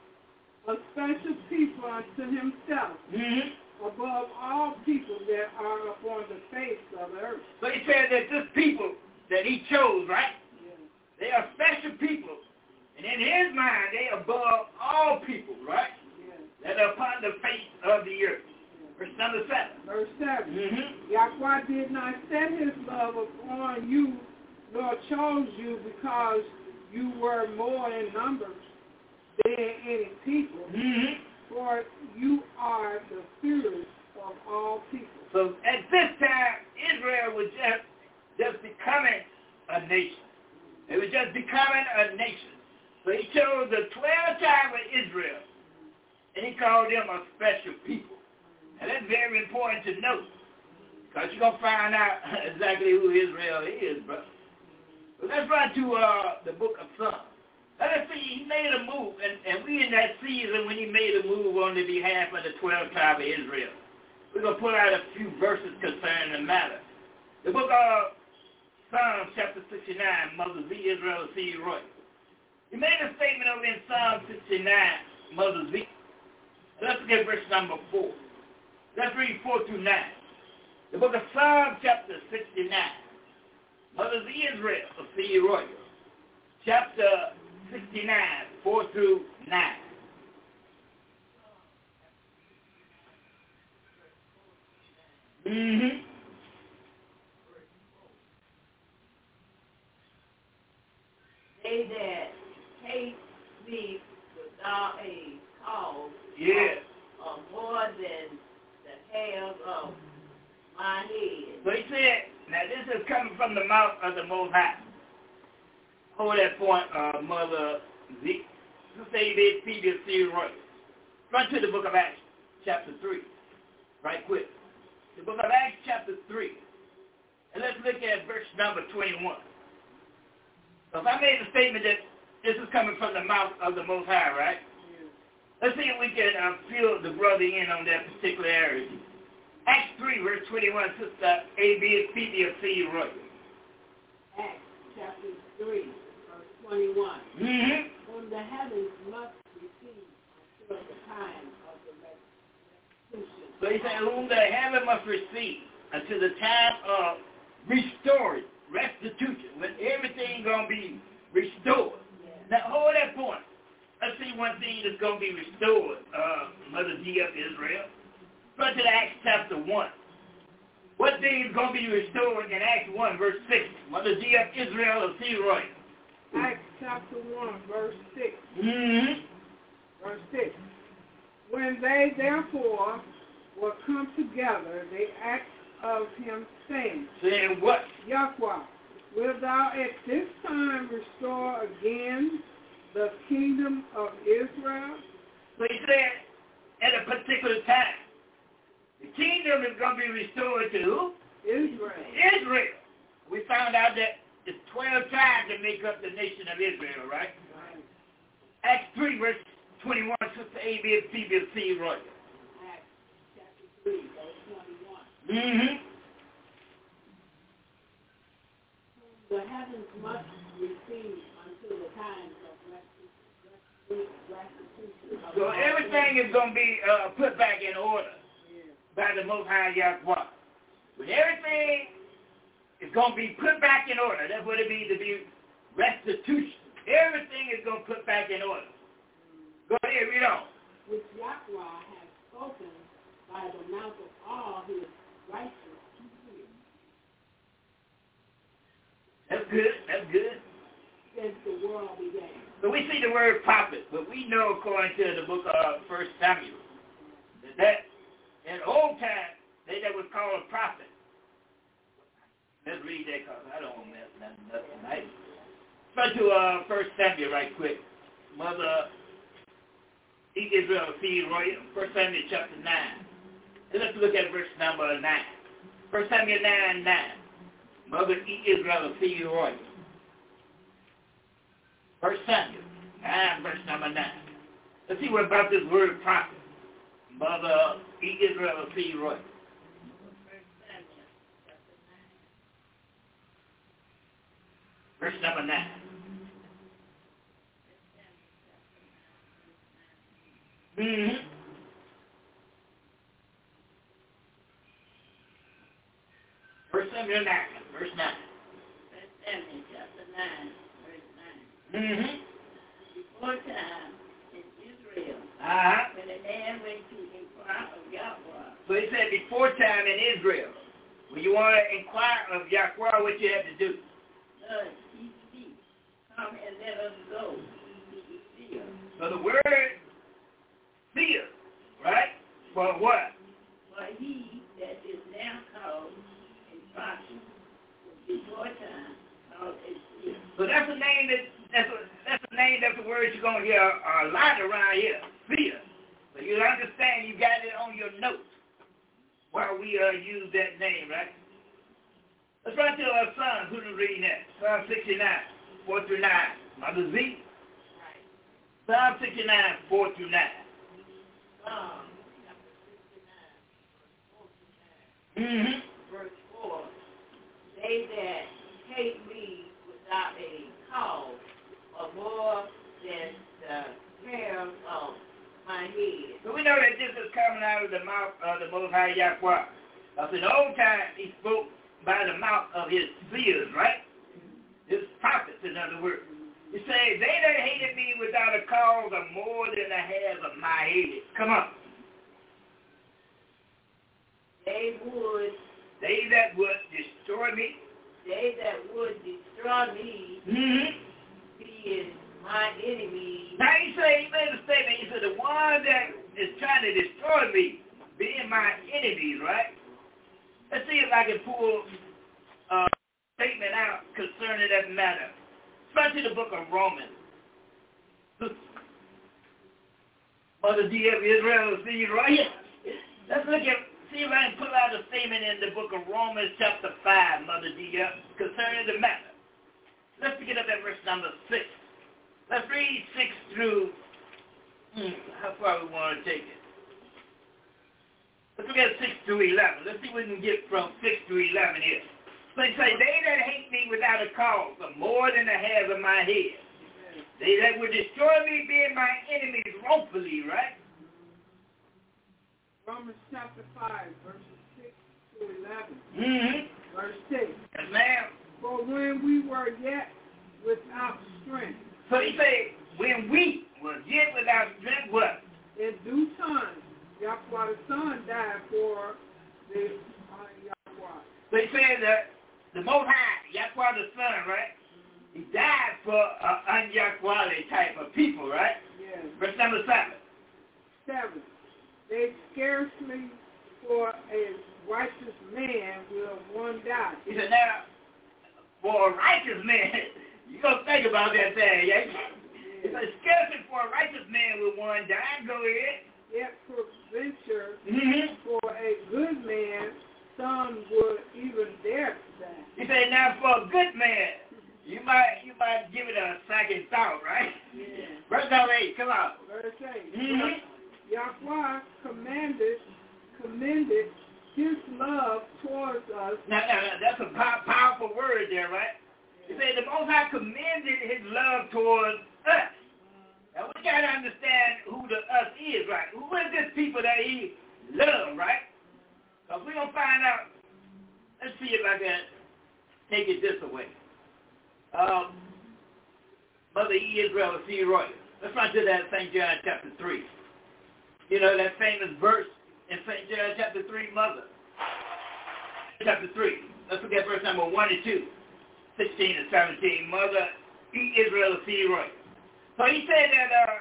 S11: A special people unto himself,
S6: mm-hmm.
S11: above all people that are upon the face of the earth.
S6: So he said that this people that he chose, right?
S11: Yeah.
S6: They are special people. And in his mind, they are above all people, right?
S11: Yeah.
S6: That are upon the face of the earth. Yeah. Verse number seven.
S11: Verse seven.
S6: Mm-hmm.
S11: Yahweh did not set his love upon you, nor chose you because you were more in numbers than any people,
S6: mm-hmm.
S11: for you are the fewest of all people.
S6: So at this time, Israel was just, just becoming a nation. It was just becoming a nation. So he chose the twelve tribes of Israel, and he called them a special people. And that's very important to note, because you're going to find out exactly who Israel is, brother. So let's run to uh, the book of Psalms. Let us see, he made a move, and, and we in that season when he made a move on the behalf of the twelve tribes of Israel. We're going to pull out a few verses concerning the matter. The book of Psalms, chapter sixty-nine, Mother Z. Israel, C. Roy. He made a statement over in Psalm sixty-nine, Mother Z. Let's look at verse number four. Let's read four through nine. The book of Psalm, chapter sixty-nine, Mother Z. Israel, C. Roy. Chapter sixty-nine, four through nine. Mm-hmm.
S10: They that hate me without a cause,
S6: yeah,
S10: are more than the hairs of my head.
S6: So he said, now this is coming from the mouth of the Most High. Hold that point, uh, Mother Z. You say this, P B C Roy. Run to the book of Acts, chapter three, right quick. The book of Acts, chapter three. And let's look at verse number twenty-one. So if I made a statement that this is coming from the mouth of the Most High, right?
S11: Yeah.
S6: Let's see if we can uh, fill the brother in on that particular area. Acts three, verse twenty-one, Sister A B P B C Roy.
S10: Acts chapter three. twenty-one.
S6: Mm-hmm.
S10: Whom the heavens must receive until the time of the restitution.
S6: So he said, whom the heaven must receive until the time of restoring, restitution, when everything going to be restored. Yeah. Now, hold that point. Let's see one thing that's going to be restored, uh, Mother D of Israel. Go to the Acts chapter one. What thing is going to be restored in Acts one, verse six? Mother D of Israel of C. Roy.
S11: Acts chapter one, verse six.
S6: Mm-hmm.
S11: Verse six. When they therefore were come together, they asked of him, saying,
S6: Saying what?
S11: Yahweh, wilt thou at this time restore again the kingdom of Israel?
S6: So he said, at a particular time, the kingdom is going to be restored to who?
S11: Israel.
S6: Israel. We found out that it's twelve tribes that make up the nation of Israel, right?
S11: Right.
S6: Acts three, verse twenty-one, Sister A B C B C Roy.
S10: Acts chapter three, verse twenty-one.
S6: Mm-hmm.
S10: The heavens must receive until the time of restitution.
S6: So everything is going to be uh, put back in order
S11: Yeah.
S6: by the Most High Yahweh. When everything is going to be put back in order, that's what it means to be restitution. Everything is going to put back in order. Go ahead, read on.
S10: Which Yahweh has spoken by the mouth of all his righteous people.
S6: That's good. That's good.
S11: Since the world began.
S6: So we see the word prophet, but we know according to the book of First Samuel that, that in the old time, they that was called a prophet. Let's read that because I don't want to mess nothing up tonight. Go to uh, First Samuel right quick. Mother, eat Israel, feed royal. First Samuel chapter nine. And let's look at verse number nine. First Samuel nine, nine. Mother, eat Israel, feed royal. First Samuel nine, verse number nine. Let's see what about this word prophet. Mother, eat Israel, feed royal. Verse number nine. Mm-hmm. First Samuel nine, verse nine.
S10: First Samuel chapter nine, verse nine.
S6: Mm-hmm.
S10: Before time in Israel,
S6: Uh-huh.
S10: when a man went to inquire of Yahweh.
S6: So he said before time in Israel, when you want to inquire of Yahweh, what you have to do?
S10: Thus he speaks, come and let us go to the seer.
S6: So the word seer, right? For what?
S10: For he that is now called a prophet, before time called a seer.
S6: So that's a name that that's a that's a name that's a word you're gonna hear a lot around here. Seer. So you understand you got it on your notes while we uh, use that name, right? Let's run to our Psalms. Who's reading that? Psalm sixty-nine, four through nine. Mother Z. Right. Psalm sixty-nine, four through nine.
S10: Psalm chapter sixty-nine, verse four through nine.
S6: Mm-hmm.
S10: Verse four. They that hate me without a cause are more than the hairs of my head.
S6: So we know that this is coming out of the mouth of the Most High Yahweh. Because in the old time, he spoke by the mouth of his seers, right? His prophets, in other words. He said, they that hated me without a cause are more than the hairs of my head. Come on.
S10: They would.
S6: They that would destroy me.
S10: They that would destroy me.
S6: Mm-hmm.
S10: Being my enemy.
S6: Now he said, he made a statement. He said, the one that is trying to destroy me, being my enemies, right? Let's see if I can pull a statement out concerning that matter. Especially the book of Romans. Mother D of Israel, see you right here. Let's look at, see if I can pull out a statement in the book of Romans chapter five, Mother D, concerning the matter. Let's pick it up at verse number six. Let's read six through, hmm, how far we want to take it. Let's look at six through eleven. Let's see what we can get from six through eleven here. So they say, they that hate me without a cause are more than the hairs of my head. They that would destroy me being my enemies wrongfully, right?
S11: Romans chapter five, verses six to eleven.
S6: Mm-hmm.
S11: Verse six.
S6: Yes, ma'am.
S11: For when we were yet without strength.
S6: So he said, when we were yet without strength, what?
S11: In due time, Yahweh the Son died for the uh, Yahweh.
S6: So he said that the Most High, Yahweh the Son, right? He died for an un-Yahweh type of people, right?
S11: Yes.
S6: Verse number seven.
S11: Seven. They scarcely for a righteous man will one die.
S6: He said, now, for a righteous man, you gonna think about that thing, yeah? He said, scarcely for a righteous man will one die. Go ahead.
S11: Yet peradventure,
S6: Mm-hmm.
S11: for a good man, some would even dare to die.
S6: He said, now for a good man, you might you might give it a second thought, right?
S11: Yeah.
S6: Verse number eight, come on.
S11: Verse eight.
S6: Mm-hmm.
S11: Yahweh commanded, commended his love towards us.
S6: Now, now, now that's a pow- powerful word there, right? He said the Most High commended his love towards us. Now we got to understand who the us is, right? Who is this people that he loved, right? Because we're going to find out. Let's see if I can take it this way. Um, Mother E. Israel, C. Roy. Let's run to that Saint John chapter three. You know, that famous verse in Saint John chapter three, Mother. Chapter three. Let's look at verse number one and two. sixteen and seventeen, Mother Israel of Roy. So he said that, uh,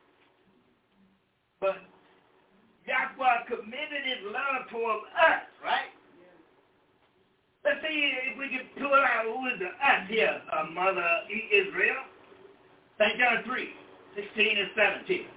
S6: but Yahweh commended his love towards us, right? Let's see if we can pull out who is the us here, uh, Mother Israel. Saint John three, sixteen and seventeen.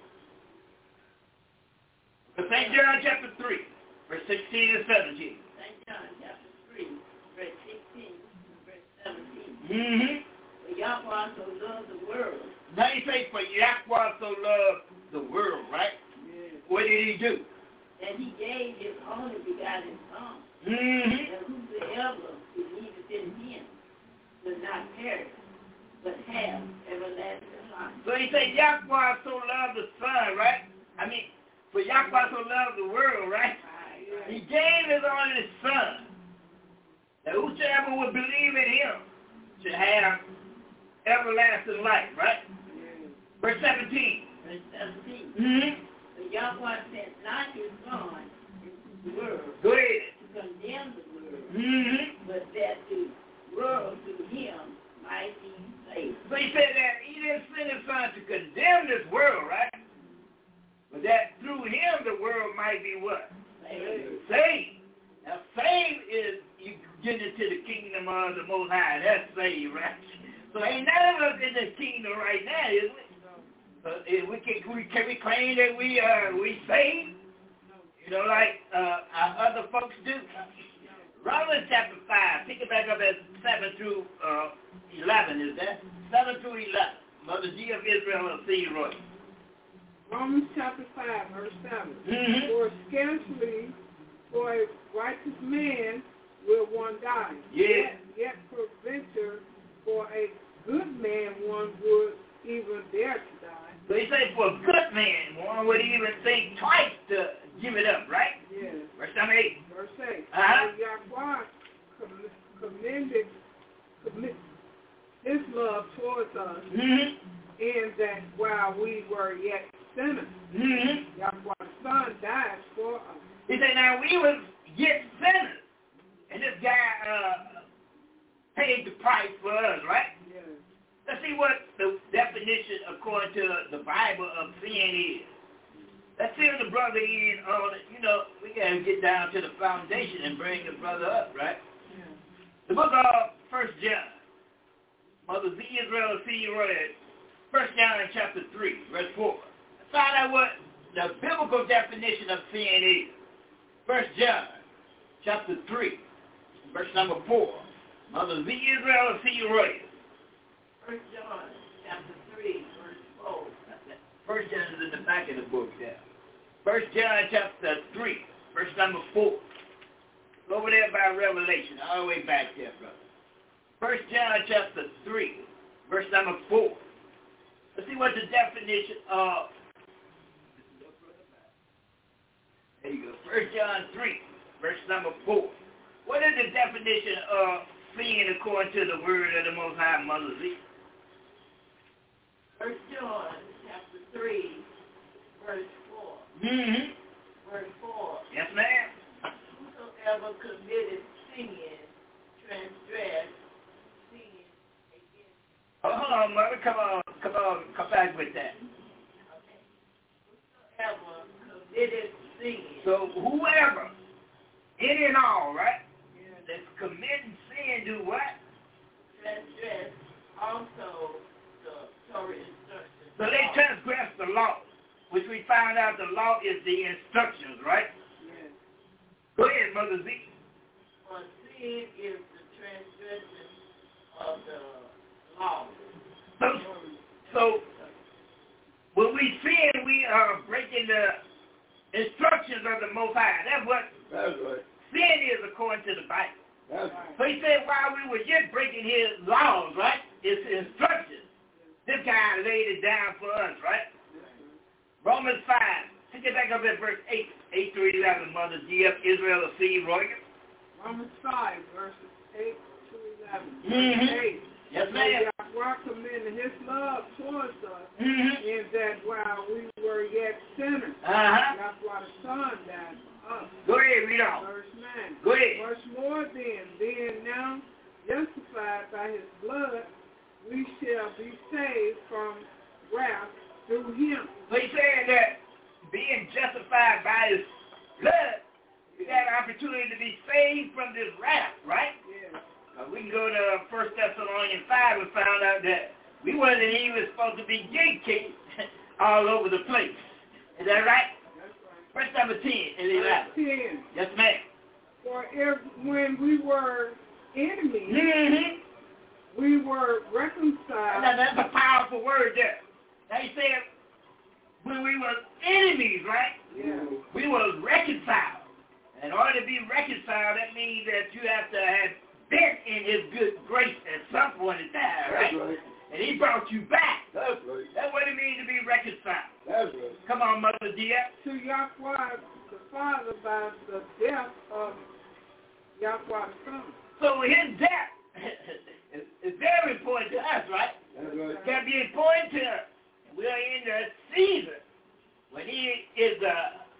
S6: Saint John chapter three, verse sixteen and seventeen.
S10: Saint John chapter three, verse sixteen and verse seventeen.
S6: Mm-hmm.
S10: For Yahweh so loved the world.
S6: Now you say, for Yahweh so loved the world, right?
S10: Yeah.
S6: What did he do?
S10: And he gave his only begotten Son.
S6: Mm-hmm.
S10: And whosoever believeth in him will not perish, but have everlasting life.
S6: So he said, Yahweh so loved the Son, right? I mean, for Yahweh so loved the world, right?
S10: Right.
S6: He gave his only Son. That whosoever would believe in him should have everlasting life, right?
S10: Yeah.
S6: Verse seventeen.
S10: Verse seventeen.
S6: Mm-hmm.
S10: For Yahweh sent not his Son into the world
S6: Go ahead.
S10: to condemn the world,
S6: Mm-hmm.
S10: but that the world through him might be saved.
S6: So he said that he didn't send his Son to condemn this world, right? But that through him the world might be what?
S10: Saved.
S6: Saved. Now saved is you get into the kingdom of the Most High. That's saved, right? So ain't none of us in the kingdom right now, is we? Uh, if we can, we can we claim that we uh we saved? You know, like uh, our other folks do. Romans chapter five. Pick it back up at seven through uh, eleven. Is that seven through eleven? Mother G of Israel of Roy.
S11: Romans chapter five, verse seven.
S6: Mm-hmm.
S11: For scarcely for a righteous man will one die.
S6: Yeah.
S11: Yet, yet peradventure for a good man one would even dare to die.
S6: So he said, for a good man, one would even think twice to give it up, right?
S11: Yes.
S6: Verse number eight.
S11: Verse eight.
S6: Uh-huh.
S11: For Yahweh com- commended commit his love towards us,
S6: Mm-hmm.
S11: in that while we were yet sinners,
S6: Mm-hmm.
S11: Yahweh's Son died for us.
S6: He said, now we was yet sinners. And this guy uh, paid the price for us, right?
S11: Yes.
S6: Let's see what the definition according to the Bible of sin is. Let's see the brother in on it. You know, we got to get down to the foundation and bring the brother up, right?
S11: Yeah.
S6: The book of First John. Mother Z. Israel of C. Read. First John chapter three, verse four. Let's find out what the biblical definition of sin is. First John chapter three, verse number four. Mother Z. Israel of C. Read.
S10: First John chapter three, verse four.
S6: First John is in the back of the book there. First John chapter three, verse number four. Go over there by Revelation, all the way back there, brother. First John chapter three, verse number four. Let's see what the definition of. There you go. First John three, verse number four. What is the definition of sin according to the word of the Most High, Mother Z?
S10: First John chapter three, verse four.
S6: Mm-hmm.
S10: Verse four.
S6: Yes, ma'am.
S10: Whosoever committed sin, transgressed sin against.
S6: Oh, hold on, mother. Come on, come on, come back with that.
S10: Okay. Whosoever committed sin.
S6: So whoever, any and all, right? Yeah. That's committing sin, do what?
S10: Transgress also the Torah instructions.
S6: So they transgress the law, which we found out the law is the instructions, right?
S11: Yes.
S6: Go ahead, Mother Z.
S10: For sin is the transgression of the law.
S6: So, so when we sin, we are breaking the instructions of the Most High. That's what
S12: That's right.
S6: sin is according to the Bible.
S12: That's right.
S6: So he said while we were yet breaking his laws, right, his instructions, this guy laid it down for us, right? Romans five. Pick it back up at verse eight. eight through eleven, Mother G F Israel of C. Royer.
S11: Romans five, verses eight to eleven.
S6: Mm-hmm.
S11: eight.
S6: Yes, ma'am.
S11: Yahweh commended his love towards us,
S6: Mm-hmm.
S11: in that while we were yet sinners,
S6: Uh-huh.
S11: Yahweh's Son died for us.
S6: Go ahead, read on.
S11: Verse nine.
S6: Go ahead.
S11: Much more then, being now justified by
S6: justified by his blood, we got an opportunity to be saved from this wrath, right?
S11: Yeah.
S6: Uh, we can go to First Thessalonians five and found out that we wasn't even supposed to be gay all over the place. Is that right?
S11: That's right.
S6: Verse number ten and eleven.
S11: ten.
S6: Yes, ma'am.
S11: For if when we were enemies,
S6: Mm-hmm.
S11: we were reconciled.
S6: Now, that's a powerful word there. Now he said, when we were enemies, right?
S11: Yeah.
S6: We were reconciled. In order to be reconciled, that means that you have to have been in his good grace at some point in time, right?
S12: That's right.
S6: And he brought you back.
S12: That's right.
S6: That's what it means to be reconciled.
S12: That's right.
S6: Come on, Mother Dia.
S11: To Yahweh the Father by the death of Yahweh the Son.
S6: So his death is, is very important to us, right?
S12: That's right.
S6: It can be important to us. We're in the season when he is the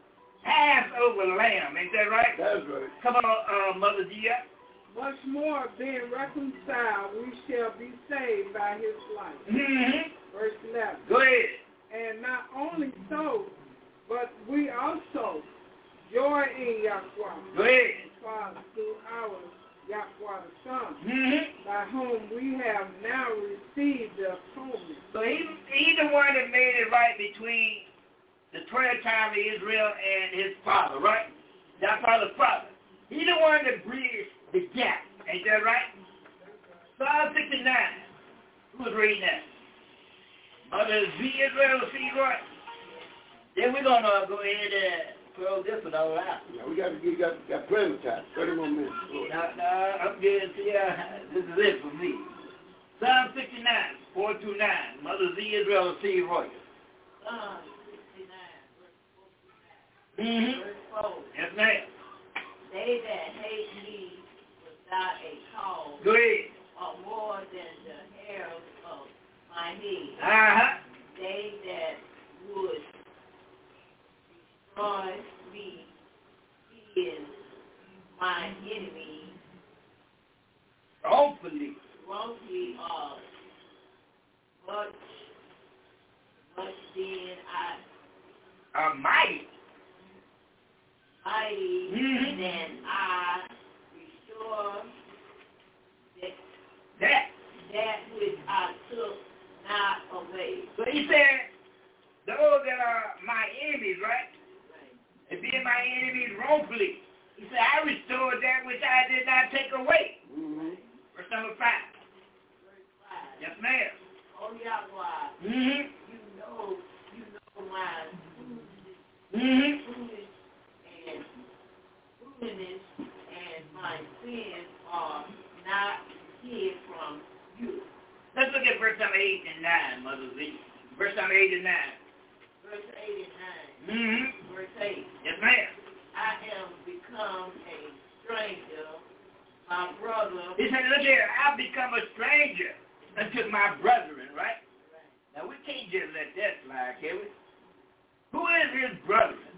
S6: Passover lamb. Ain't that right?
S12: That's right.
S6: Come on, uh, Mother Dia.
S11: Much more, being reconciled, we shall be saved by his life.
S6: Mm-hmm.
S11: Verse eleven.
S6: Go ahead.
S11: And not only so, but we also joy in Yahweh.
S6: Go ahead.
S11: Father, through our Yahweh the Son,
S6: Mm-hmm.
S11: by whom we have now received the atonement.
S6: So he, he's the one that made it right between the twelve tribes of Israel and his father, right? Yahweh the Father. He's the one that bridged the gap. Ain't that right? Psalm sixty-nine. Who's reading that? Mother Z. Israel, C. Roy. Then we're going to go ahead and throw this one all out.
S12: Yeah, we got we got got plenty of time. Thirty more minutes.
S6: No, no, I'm good. Yeah, this is it for me. Psalm sixty-nine, four through nine. Mother Z. Israel, C. Roy.
S10: Psalm sixty-nine, verse four through nine.
S6: Mm-hmm.
S10: Verse four.
S6: Yes, ma'am.
S10: They that hate me without a cause
S6: Go ahead.
S10: are more than the hairs of my head.
S6: Uh-huh.
S10: They that would destroy me is my enemy.
S6: Wrongfully.
S10: Wrongfully are much, much then I
S6: A mighty.
S10: mighty
S6: Mhm.
S10: than I restore that,
S6: That.
S10: that which I took not away.
S6: So he said, those that are my enemies, right?
S10: Right.
S6: And being my enemies wrongfully. He said, I restored that which I did not take away.
S12: Mm-hmm.
S6: Verse number five.
S10: Verse five.
S6: Yes, ma'am.
S10: Oh Yahweh,
S6: Mm-hmm.
S10: you know, you know my foolishness,
S6: Mm-hmm.
S10: foolish and foolishness and my sins are not hid from you.
S6: Let's look at verse number eight and nine, Mother Z. Verse number eight and nine.
S10: Verse eight and nine.
S6: Mm-hmm.
S10: Verse eight.
S6: Yes, ma'am.
S10: I am become a stranger, my brother.
S6: He said, look here, I've become a stranger unto my brethren, right? Now, we can't just let that slide, can we? Who is his brethren?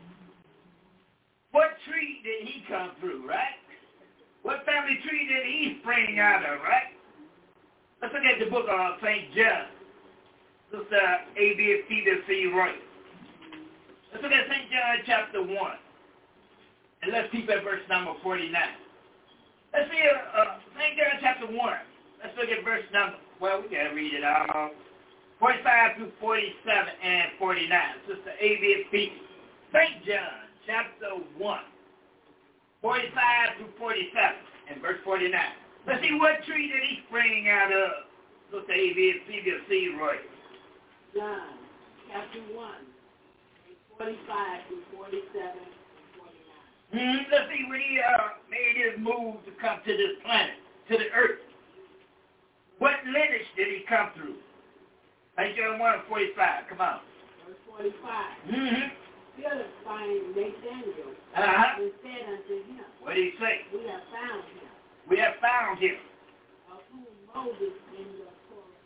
S6: What tree did he come through, right? What family tree did he spring out of, right? Let's look at the book of Saint John. Sister A B C C. Roy. Let's look at Saint John chapter one. And let's keep at verse number forty-nine. Let's see uh, uh, Saint John chapter one. Let's look at verse number, well, we got to read it all. forty-five through forty-seven and forty-nine. Sister A B C. Saint John chapter one. forty-five through forty-seven and verse forty-nine. Let's see what tree did he spring out of. Sister A B C. Roy.
S10: John chapter one, forty-five through forty-seven and forty-nine.
S6: Mm-hmm. Let's see when he uh, made his move to come to this planet, to the earth. What lineage did he come through? Saint John one forty-five. Come on.
S10: Verse forty-five.
S6: Mm-hmm.
S10: Philip find Nathanael
S6: Uh-huh.
S10: and said unto him,
S6: What did he say?
S10: We have found him,
S6: We have found him.
S10: of whom Moses in the Torah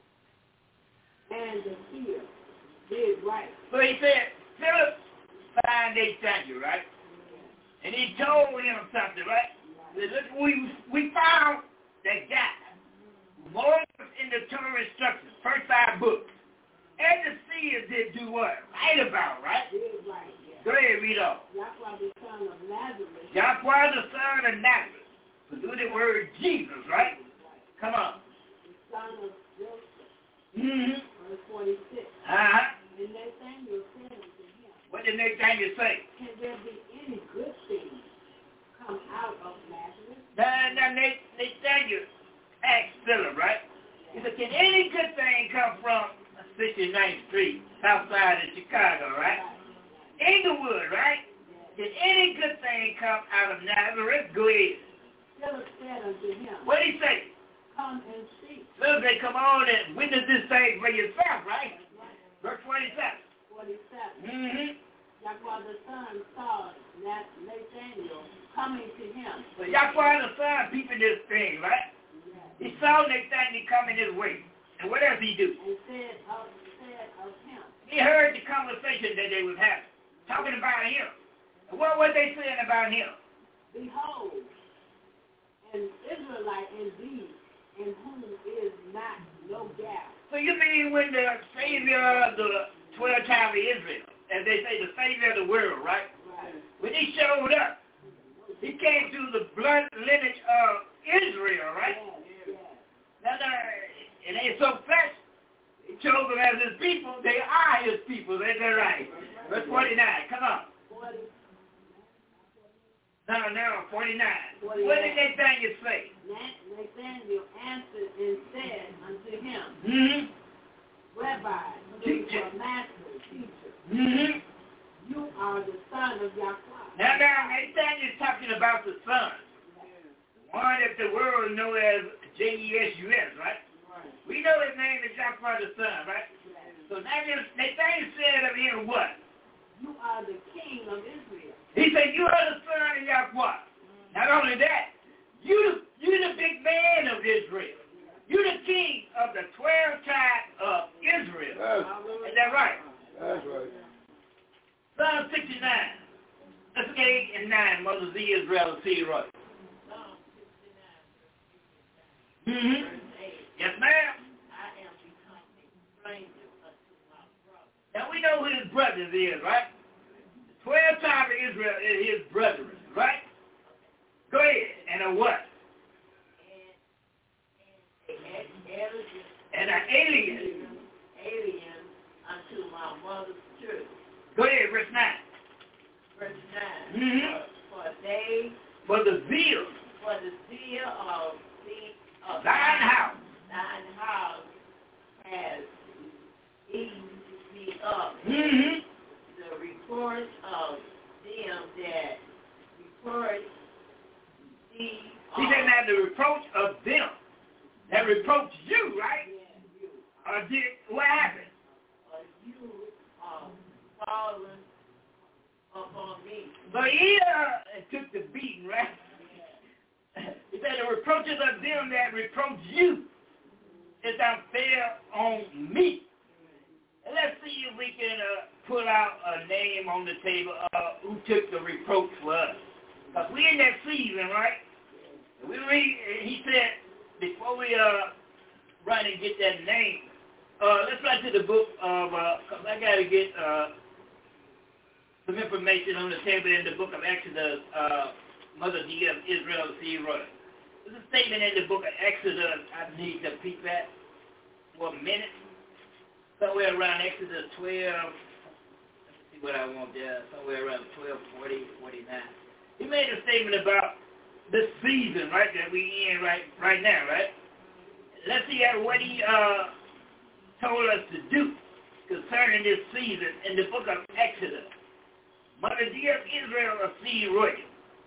S10: and the seer did right.
S6: So he said, Philip find Nathanael, right? And he told him something, right? He said, look, we, we found that guy. Moses in the Torah instructions, first five books. And the seers did do what? Write about, right?
S10: Did right, yeah.
S6: Go ahead, read on.
S10: Yahweh the son of Nazareth.
S6: Yahweh the son of Nazareth. So do the word Jesus, right? Come on.
S10: The son of Joseph.
S6: Mm-hmm.
S10: Verse forty-six.
S6: Uh-huh.
S10: And Nathanael said unto him,
S6: what did Nathanael say?
S10: can there be any good thing come out of Nazareth?
S6: Now, now Nathanael asked Philip, right? He said, can any good thing come from sixty-ninth Street, south side of Chicago, right? Inglewood, right? Did any good thing come out of Nazareth? Go ahead.
S10: Philip said unto him,
S6: what did he say?
S10: come and see.
S6: Philip said, come on and witness this thing for yourself, right? Verse forty-seven.
S10: forty-seven.
S6: Mm-hmm.
S10: Yahweh the son saw Nathanael coming to him.
S6: So Yahweh the son peeping this thing, right? He saw Nathanael coming his way. And what else he do?
S10: And said of, said of him.
S6: He heard the conversation that they was having, talking about him. And what were they saying about him?
S10: Behold, an Israelite indeed, in whom is not no gap.
S6: So you mean when the Savior of the twelve tribes of Israel, as they say, the Savior of the world, right?
S10: Right.
S6: When he showed up, he came through the blood lineage of Israel, right?
S10: Yes, yes.
S6: Now, now, it ain't so fast. He chose them as his people. They are his people. Ain't that right? Verse forty-nine. Come on.
S10: forty.
S6: No, no, forty-nine.
S10: forty-nine.
S6: What did Nathanael say?
S10: Nathanael answered and said unto him,
S6: Mm-hmm.
S10: Rabbi,
S6: Teacher.
S10: master, teacher,
S6: Mm-hmm.
S10: you are the son of Yahweh.
S6: Now, now, Nathanael is talking about the son. One that the world know as J E S U S, right?
S10: Right.
S6: We know his name is Yahweh the son, right?
S10: Right.
S6: So Nathanael said of him what?
S10: You are the king of Israel.
S6: He said, you are the son of Yahweh. Not only that, you you the big man of Israel. You the king of the twelve tribes of Israel.
S12: Yes.
S6: Is that right?
S12: That's right.
S6: Psalm sixty-nine. Let's get eight and nine. Mother Z Israel see right.
S10: Psalm sixty-nine,
S6: Mm-hmm.
S10: verse eight.
S6: Yes, ma'am.
S10: I am become a stranger unto my brother.
S6: Now we know who his brothers is, right? The twelve tribes of Israel is his brethren, right? Go ahead. And a what? And an alien.
S10: Alien unto my mother's church.
S6: Go ahead, verse nine.
S10: Verse nine.
S6: Mm-hmm.
S10: For they,
S6: For the zeal,
S10: for the zeal of the of
S6: thine house,
S10: thine house has eaten me up.
S6: mm-hmm.
S10: The report of them that report thee.
S6: He didn't have the reproach of them that reproach you, right?
S10: Yeah, you.
S6: Or did what happened?
S10: Or you are fallen upon me.
S6: So he uh, took the beating, right? He said the reproaches of them that reproach you is unfair on me. And let's see if we can uh, pull out a name on the table uh, who took the reproach for us. Because we're in that season, right? We read, he said, before we uh, run and get that name, uh, let's run to the book of, because uh, I got to get uh, some information on the table in the book of Exodus, uh, Mother D of Israel, C. Roy. There's a statement in the book of Exodus I need to peek at for a minute. Somewhere around Exodus twelve, let's see what I want there, somewhere around twelve, forty, forty-nine. He made a statement about this season, right, that we in right right now, right? Let's see what he uh, told us to do concerning this season in the book of Exodus. Mother D of Israel of C. Roy.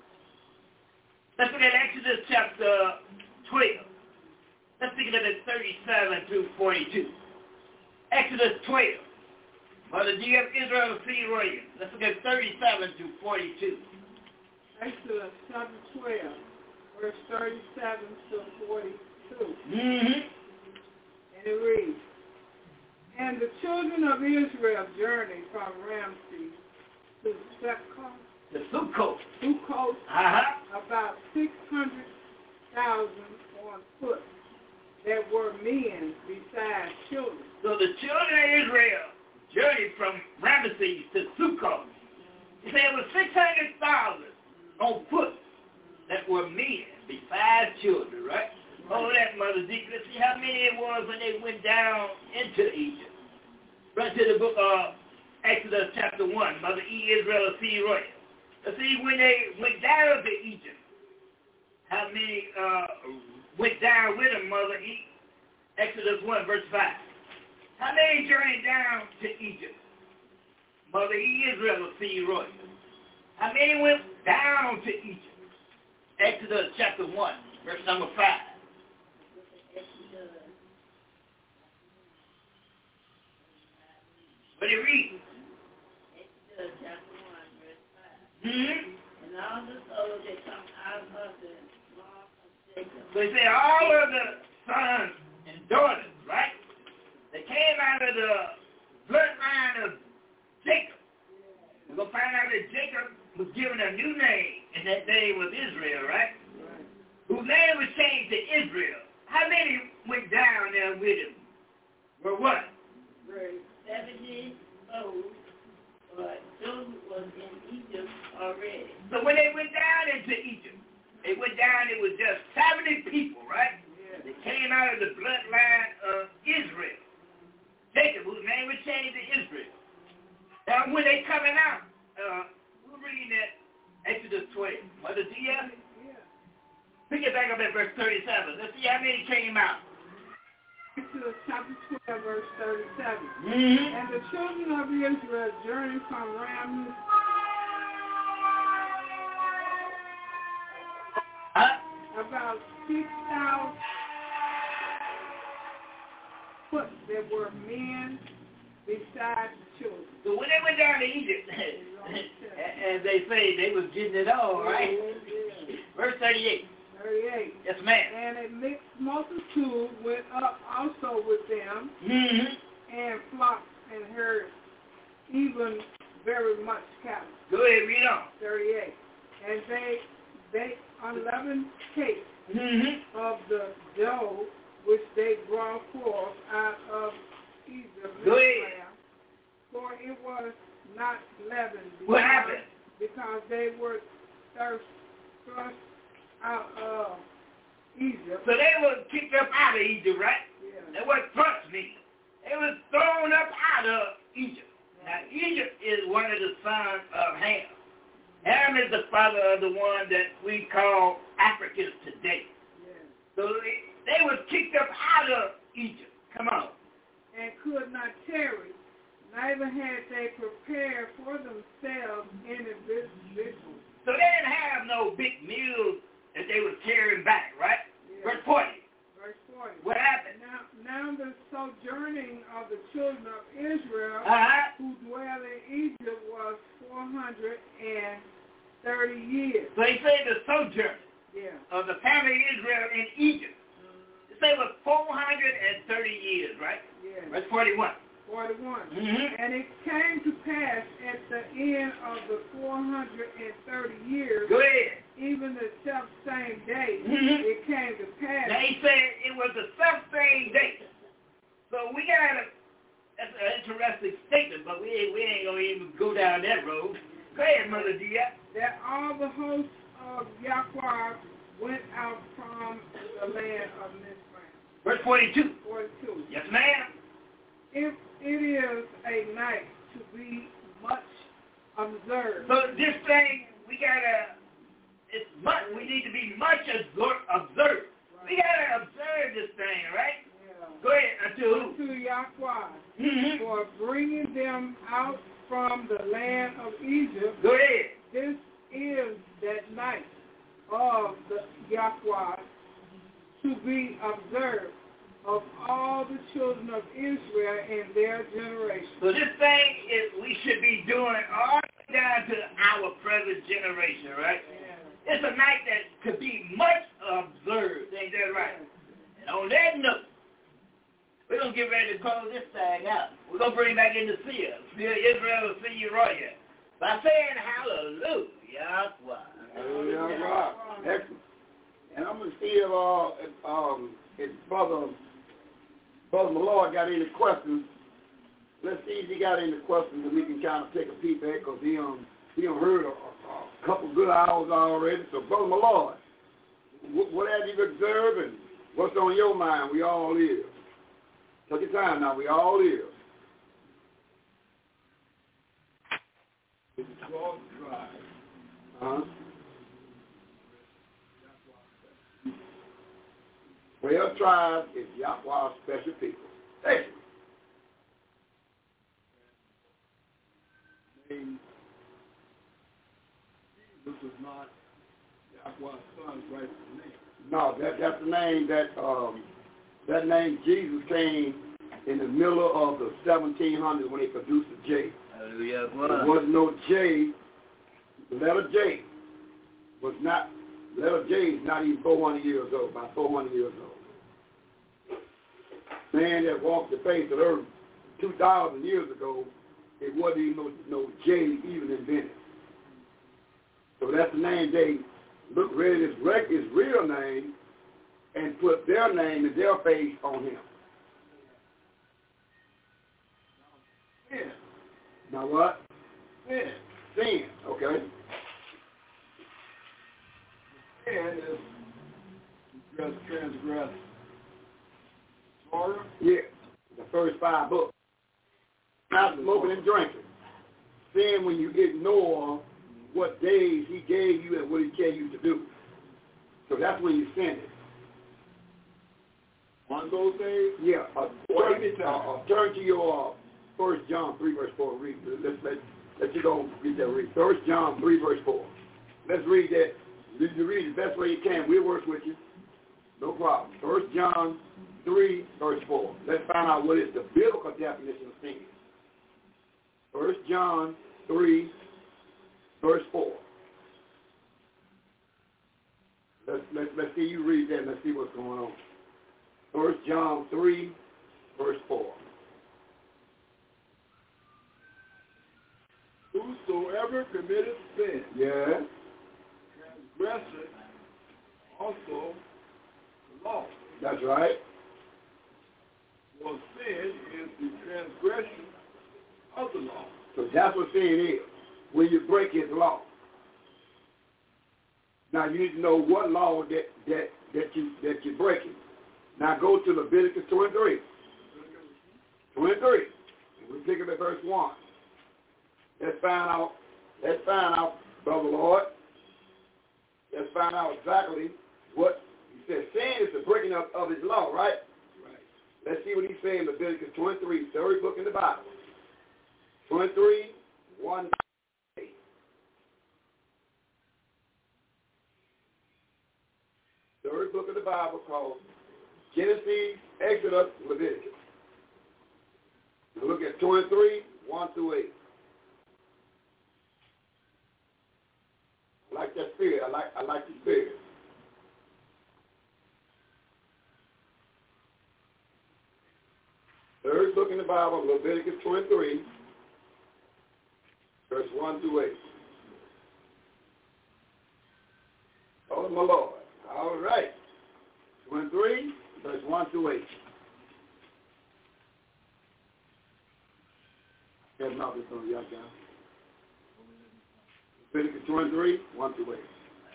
S6: Let's look at Exodus chapter twelve. Let's look at it thirty-seven through forty-two. Exodus twelve. Mother D of Israel of C. Roy. Let's look at thirty-seven through forty-two.
S11: Exodus chapter twelve, verse thirty-seven to forty-two.
S6: Mm-hmm.
S11: And it reads, And the children of Israel journeyed from Ramses to Succoth,
S6: The Sukkot.
S11: Succoth,
S6: Uh-huh.
S11: about six hundred thousand on foot that were men besides children.
S6: So the children of Israel journeyed from Ramesses to Sukkot. He said it was six hundred thousand on foot that were men, besides children, right? Oh, that Mother Deep. Let's see how many it was when they went down into Egypt. Right to the book of Exodus chapter one, Mother E. Israel C. Roy. Let's see when they went down to Egypt. How many uh, went down with them, Mother E? Exodus one, verse five. How many journeyed down to Egypt? Mother E. Israel C. Roy. How many went down to Egypt? Exodus chapter one, verse number five. What do you read?
S10: Exodus chapter one, verse five.
S6: Mm-hmm.
S10: And all the souls that come out of the law of Jacob.
S6: So he said all of the sons and daughters, right? They came out of the bloodline of Jacob. We're going to find out that Jacob was given a new name, and that name was Israel, right? Right. Whose name was changed to Israel. How many went down there with him? Were what?
S10: Right. seventy souls, but those was in Egypt already.
S6: So when they went down into Egypt, they went down, it was just seventy people, right? Yeah. They came out of the bloodline of Israel. Jacob, whose name was changed to Israel. Now when they coming out, uh, we're reading that Exodus twelve. Mother Dia? Yeah. Pick it back up at verse thirty-seven. Let's see how many came out.
S11: Exodus chapter twelve, verse thirty-seven.
S6: Mm-hmm.
S11: And the children of Israel journeyed from Ramses
S6: huh?
S11: about six thousand foot. There were men besides children.
S6: So when they went down to Egypt, as they say, they was getting it all, right? Yeah. Verse thirty-eight.
S11: thirty-eight.
S6: Yes, ma'am.
S11: And a mixed multitude went up also with them,
S6: mm-hmm.
S11: and flocks and herds, even very much cattle.
S6: Go ahead, read on.
S11: thirty-eight. And they they unleavened cakes
S6: mm-hmm.
S11: of the dough which they brought forth out of Egypt.
S6: Go ahead.
S11: For it was not leavened. Because,
S6: what happened?
S11: Because they were thirst, thrust out of Egypt.
S6: So they were kicked up out of Egypt, right?
S11: Yeah.
S6: That's what thrust means. They was thrown up out of Egypt. Now, Egypt is one of the sons of Ham. Ham is the father of the one that we call Africans today.
S11: Yeah.
S6: So they, they was kicked up out of Egypt. Come on.
S11: And could not tarry, neither had they prepared for themselves any victuals.
S6: So they didn't have no big meals that they was carrying back, right?
S11: Yeah.
S6: Verse forty.
S11: Verse forty.
S6: What happened?
S11: Now, now the sojourning of the children of Israel
S6: uh-huh.
S11: who dwell in Egypt was four hundred thirty years.
S6: So he said the sojourn
S11: yeah.
S6: of the family of Israel in Egypt. Mm-hmm. It said it was four hundred thirty years, right?
S11: Yeah.
S6: Verse forty-one.
S11: forty-one.
S6: Mm-hmm.
S11: And it came to pass at the end of the four hundred thirty years,
S6: go ahead.
S11: Even the self same day,
S6: mm-hmm.
S11: it came to pass.
S6: Now he said it was the self same day. So we got a, that's an interesting statement, but we ain't, we ain't going to even go down that road. Go ahead, Mother Dia.
S11: That all the hosts of Yahweh went out from the land of Mizraim.
S6: Verse forty-two.
S11: forty-two.
S6: Yes, ma'am.
S11: If it is a night to be much observed.
S6: So this thing, we got to, it's much, we need to be much observed. Right. We got to observe this thing, right?
S11: Yeah.
S6: Go ahead, unto who?
S11: Unto Yahweh,
S6: mm-hmm.
S11: for bringing them out from the land of Egypt.
S6: Go ahead.
S11: This is that night of the Yahweh to be observed of all the children of Israel in their generation.
S6: So this thing is we should be doing all the way down to our present generation, right?
S11: Yeah.
S6: It's a night that could be much observed, ain't that right? And on that note, we're going to get ready to close this thing out. We're going to bring back in the seer, seer Israel, seer Roya, by saying hallelujah.
S12: Hallelujah. Excellent. And I'm going to see if, uh, if, um, if Brother, Brother Malloy got any questions. Let's see if he got any questions, and we can kind of take a peek back, because he, um, He done heard a, a, a couple good hours already. So, Brother Millard, what, what have you observed and what's on your mind? We all ears. Take your time now. We all ears. Uh-huh. twelve tribes is Yahweh's special people. Thank you.
S13: This is not Yahweh's son's rightful name.
S12: No, that, that's the name that um, that name Jesus came in the middle of the seventeen hundreds when they produced the J.
S6: Hallelujah.
S12: There was no J. The letter J was not, letter J is not even four hundred years old, about four hundred years old. Man that walked the face of the earth two thousand years ago, it wasn't even no, no J even invented. So that's the name they look ready his, his real name and put their name and their face on him.
S13: Sin.
S12: Now what?
S13: Sin.
S12: Sin, okay.
S13: Sin is just transgress Torah.
S12: Yeah, the first five books. Not smoking and drinking. Sin when you ignore what days he gave you and what he tell you to do. So that's when you sin it.
S13: One of those days?
S12: Yeah. Uh, turn, uh, uh, turn to your uh, First John three verse four. Read. Let's let let you go read that. Read First John three verse four. Let's read that. You read it the best way you can. We'll work with you. No problem. First John three verse four. Let's find out what is the biblical definition of sin. First John three verse four. Let's let's let's see you read that and let's see what's going on. First John three verse four.
S13: Whosoever committeth sin,
S12: yeah,
S13: transgresseth also the law.
S12: That's right.
S13: For sin is the transgression of the law.
S12: So that's what sin is, when you break his law. Now you need to know what law that that that you that you're breaking. Now go to Leviticus twenty-three. twenty-three. We pick up at verse one. Let's find out, let's find out, Brother Lord. Let's find out exactly what he said. Sin is the breaking up of his law, right?
S13: Right.
S12: Let's see what he said in Leviticus twenty-three, third book in the Bible. twenty-three, one. Third book of the Bible called Genesis, Exodus, Leviticus. Look at twenty-three, one through eight. I like that spirit. I like I like the spirit. Third book in the Bible, Leviticus twenty-three, verse one through eight. Oh, my Lord. All right. twenty-three, verse one through eight. Have not this on y'all down. Leviticus twenty-three, one through eight.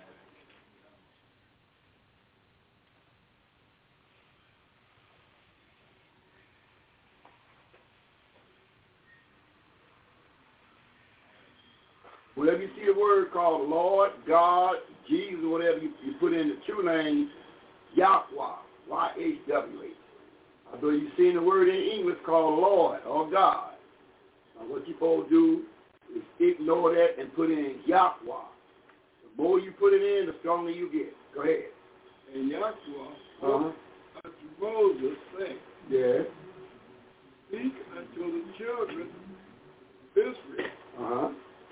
S12: Whenever you see a word called Lord, God, Jesus, whatever you, you put in the true name, Yahweh, Y H W H. Although you've seen the word in English called Lord or God. Now what you're supposed to do is ignore that and put in Yahweh. The more you put it in, the stronger you get. Go ahead.
S13: And Yahweh
S12: uh-huh.
S13: unto Moses, saying,
S12: yeah.
S13: Speak unto the children of Israel.
S12: Uh-huh.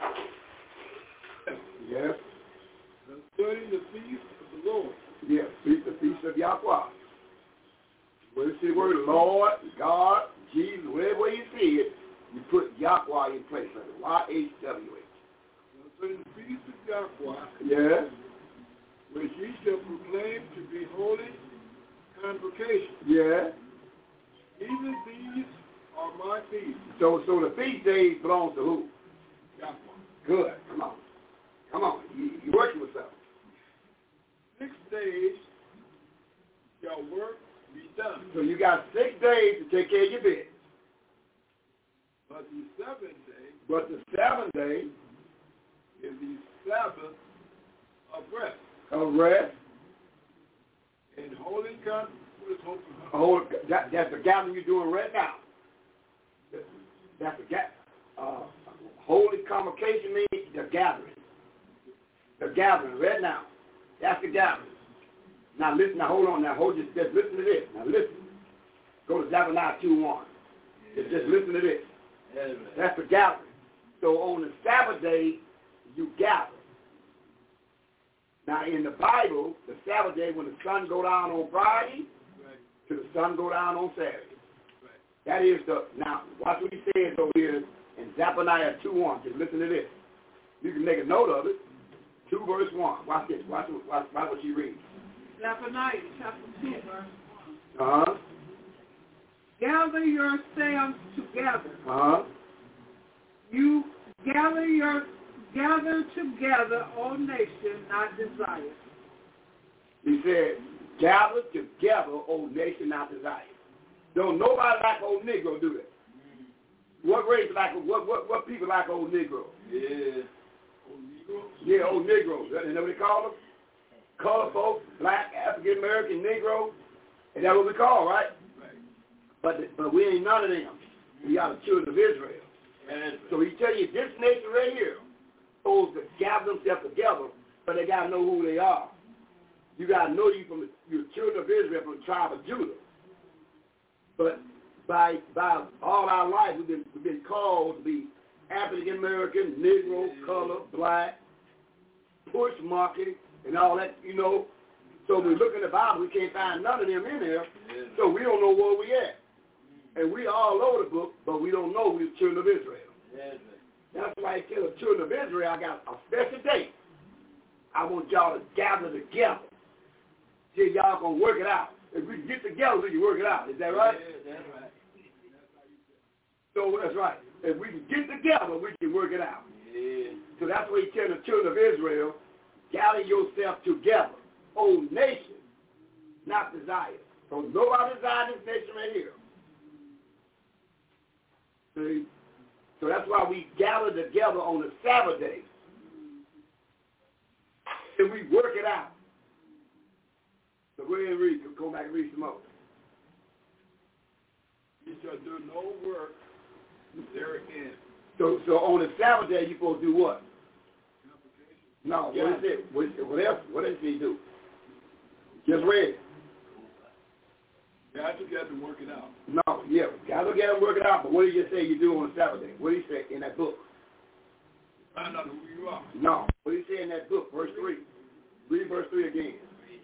S12: Yes.
S13: Concerning the feast of the Lord.
S12: Yes, feast, the feast of Yahweh. When you see the word Lord, God, Jesus, wherever you see it, you put Yahweh in place of it. Y H W H.
S13: Concerning the feast of Yahweh.
S12: Yes.
S13: Which ye shall proclaim to be holy convocation.
S12: Yeah.
S13: Even these are my feasts.
S12: So, so the feast days belong to who?
S13: Yahweh.
S12: Good. Come on. Come on. You, you're working with something.
S13: Six days shall work be done.
S12: So you got six days to take care of your business.
S13: But the seventh day,
S12: But the seventh day
S13: is the Sabbath of rest.
S12: of rest.
S13: And holy con- what is holy con-
S12: Hold, that, that's the gathering you're doing right now. That's the ga- uh, holy convocation means the gathering. The gathering right now. That's the gathering. Now listen, now hold on now. Hold just, just listen to this. Now listen. Go to Zephaniah two one. Just, just listen to this. That's the gathering. So on the Sabbath day, you gather. Now in the Bible, the Sabbath day, when the sun go down on Friday, right, to the sun go down on Saturday. Right. That is the, now watch what he says over here in Zephaniah two one. Just listen to this. You can make a note of it. two verse one. Watch this. Watch, watch, watch what you read.
S11: Zephaniah chapter two, verse one.
S12: Uh-huh.
S11: Gather yourselves together.
S12: Uh-huh.
S11: You gather your gather together, O nation, not desire.
S12: He said, gather together, O nation, not desire. Don't nobody like old Negro do that. What race like what what what people like old Negro?
S13: Yeah. Old Negro?
S12: Yeah, old Negroes. You know what they call them? Colored folks, black, African American, Negro. And that's what we call, right?
S13: Right.
S12: But but we ain't none of them. We are the children of Israel.
S13: Right.
S12: So he tell you this nation right here supposed to gather themselves together, but they gotta know who they are. You gotta know you from the you're children of Israel from the tribe of Judah. But by by all our life we've been we've been called to be African American, Negro, color, black, push market, and all that, you know. So we look in the Bible, we can't find none of them in there. Yeah. So we don't know where we at. And we all over the book, but we don't know we're children of Israel. Yeah. That's why I tell the children of Israel, I got a special date. I want y'all to gather together. See, y'all gonna work it out. If we get together, we can work it out. Is that right?
S13: Yeah, that's right.
S12: So that's right. If we can get together, we can work it out.
S13: Yeah.
S12: So that's what he tells the children of Israel, gather yourself together, O nation, not desire. So nobody desires this nation right here. See? So that's why we gather together on the Sabbath day. And we work it out. So go ahead and read. Go back and read some more.
S13: You shall do no work therein.
S12: So so on the Sabbath day, you're supposed to do what? No, what is it? What, what else? What else did he do? Just read it.
S13: Got to get to work it out.
S12: No, yeah, got to get to work it out. But what did you say you do on the Sabbath day? What did he say in that book?
S13: Find out who you are.
S12: No, what did he say in that book? Verse three. Read verse three again.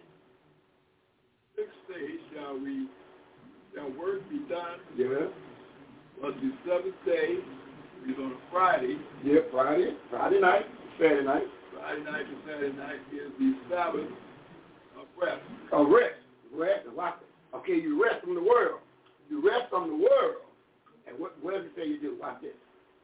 S13: Six days shall we shall work be done.
S12: Yeah.
S13: But the seventh day is on a Friday.
S12: Yeah, Friday. Friday night. Saturday night.
S13: Friday night to Saturday night is the Sabbath of rest.
S12: Of rest. Rest. Watch it. Okay, you rest from the world. You rest from the world. And what, what does it say you do? Watch this.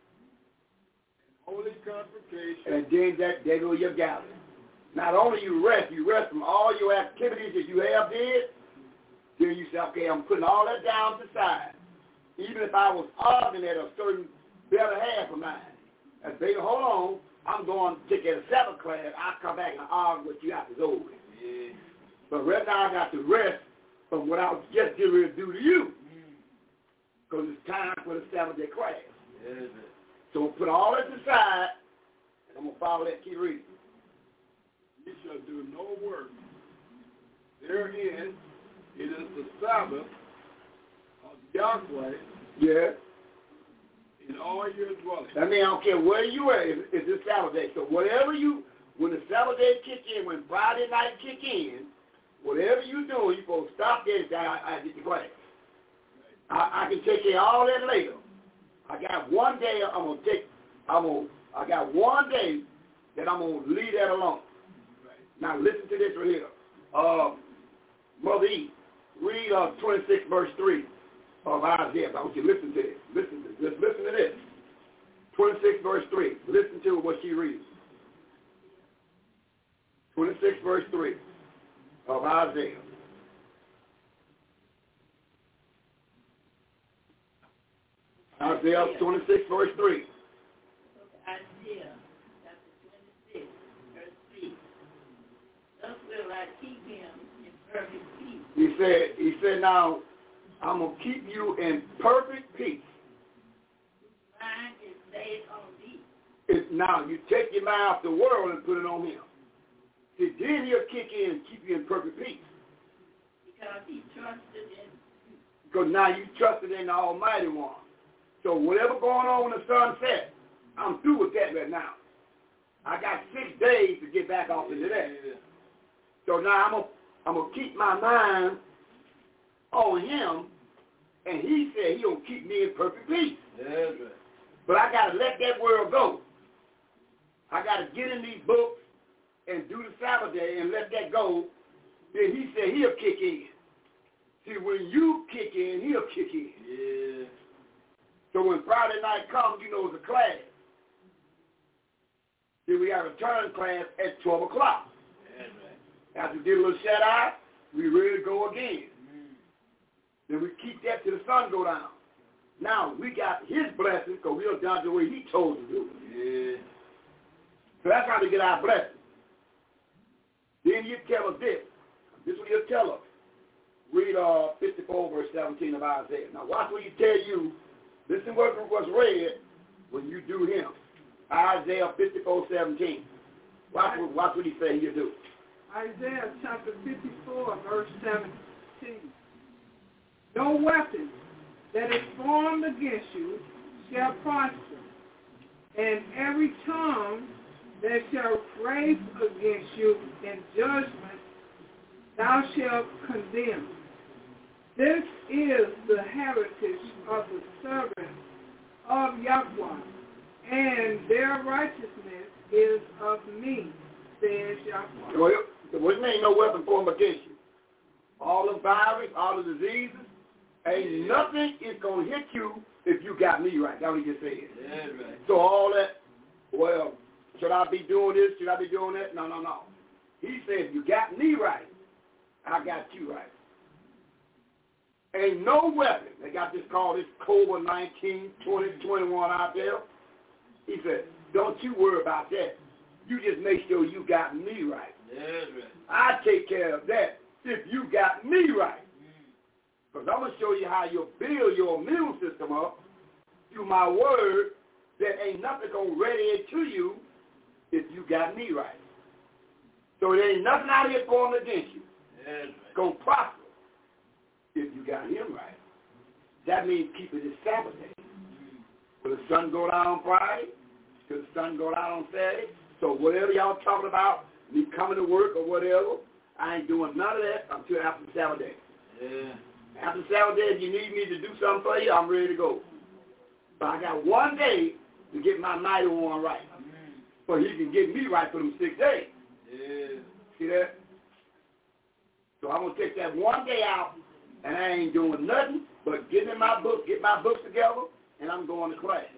S13: Holy convocation.
S12: And then that there go your gathering. Not only you rest, you rest from all your activities that you have did. Then you say, okay, I'm putting all that down to the side. Even if I was arguing at a certain better half of mine. And baby, hold on, I'm going to take at a seventh class. I'll come back and argue with you after it's over.
S13: Yeah.
S12: But right now I got to rest from what I was just getting ready to do to you. Because it's time for the seventh day class.
S13: Yeah.
S12: So we'll put all that aside, and I'm going to follow that. Keep reading.
S13: You shall do no work. Therein, it is the Sabbath of Yahweh.
S12: Yeah.
S13: In all your dwellings.
S12: That means I don't care where you are, it's, it's the Sabbath day. So whatever you, when the Sabbath day kick in, when Friday night kick in, whatever you do, you're supposed to stop there and say, I, I get the class. I, I can take care of all that later. I got one day I'm gonna take. I'm gonna. I got one day that I'm gonna leave that alone. Right. Now listen to this right here. Uh, Mother E, read uh, twenty-six verse three of Isaiah. I want you to listen to this. Listen to this. Just listen to this. twenty-six, verse three. Listen to what she reads. twenty-six, verse three of Isaiah. Isaiah twenty-six, verse three.
S10: Isaiah chapter twenty-six, verse three. Thus will I keep him in perfect peace.
S12: He said, he said, now, I'm going to keep you in perfect peace.
S10: Mine is laid on thee.
S12: It's, now, you take your mind off the world and put it on him. See, then he'll kick in and keep you in perfect peace.
S10: Because he trusted in you.
S12: Because now you trusted in the Almighty One. So whatever going on when the sun sets, I'm through with that right now. I got six days to get back off into that. So now I'm going I'm to keep my mind on him, and he said he'll keep me in perfect peace.
S6: Yeah, right.
S12: But I got to let that world go. I got to get in these books and do the Sabbath day and let that go. Then he said he'll kick in. See, when you kick in, he'll kick in.
S6: Yeah.
S12: So when Friday night comes, you know it's a class. Then we have a turn class at twelve o'clock.
S6: Yeah, right.
S12: After we did a little shut-eye, we ready to go again. Mm. Then we keep that till the sun go down. Now, we got his blessing because we're done the way he told to do it.
S6: Yeah.
S12: So that's how we get our blessing. Then you tell us this. This is what he'll tell us. Read uh, fifty-four, verse seventeen of Isaiah. Now, watch what he tell you. Listen what was read when you do him. Isaiah fifty-four, seventeen. Watch, watch what he say he'll do.
S11: Isaiah chapter fifty-four, verse seventeen. No weapon that is formed against you shall prosper, and every tongue that shall raise against you in judgment thou shalt condemn. This is the heritage of the servants of Yahweh, and their righteousness is of me, says Yahweh.
S12: Well, there ain't no weapon formed against you. All the virus, all the diseases, ain't nothing is going to hit you if you got me right. That's what he just said.
S6: Yeah, right.
S12: So all that, well, should I be doing this? Should I be doing that? No, no, no. He said, you got me right. I got you right. Ain't no weapon. They got this called this COVID nineteen, twenty twenty-one out there. He said, don't you worry about that. You just make sure you got me right.
S6: Yeah, right.
S12: I take care of that if you got me right. Because I'm going to show you how you build your immune system up through my word that ain't nothing going to radiate to you if you got me right. So there ain't nothing out here formed against you.
S6: Yeah, right.
S12: Going to prosper if you got him right. That means keeping this Sabbath day. Will the sun go down on Friday? Will the sun go down on Saturday? So whatever y'all talking about, me coming to work or whatever, I ain't doing none of that until after Sabbath day.
S6: Yeah.
S12: After Sabbath day, if you need me to do something for you, I'm ready to go. But I got one day to get my mighty one right. So he can get me right for them six days.
S6: Yeah.
S12: See that? So I'm going to take that one day out, and I ain't doing nothing but getting in my book, get my books together, and I'm going to class.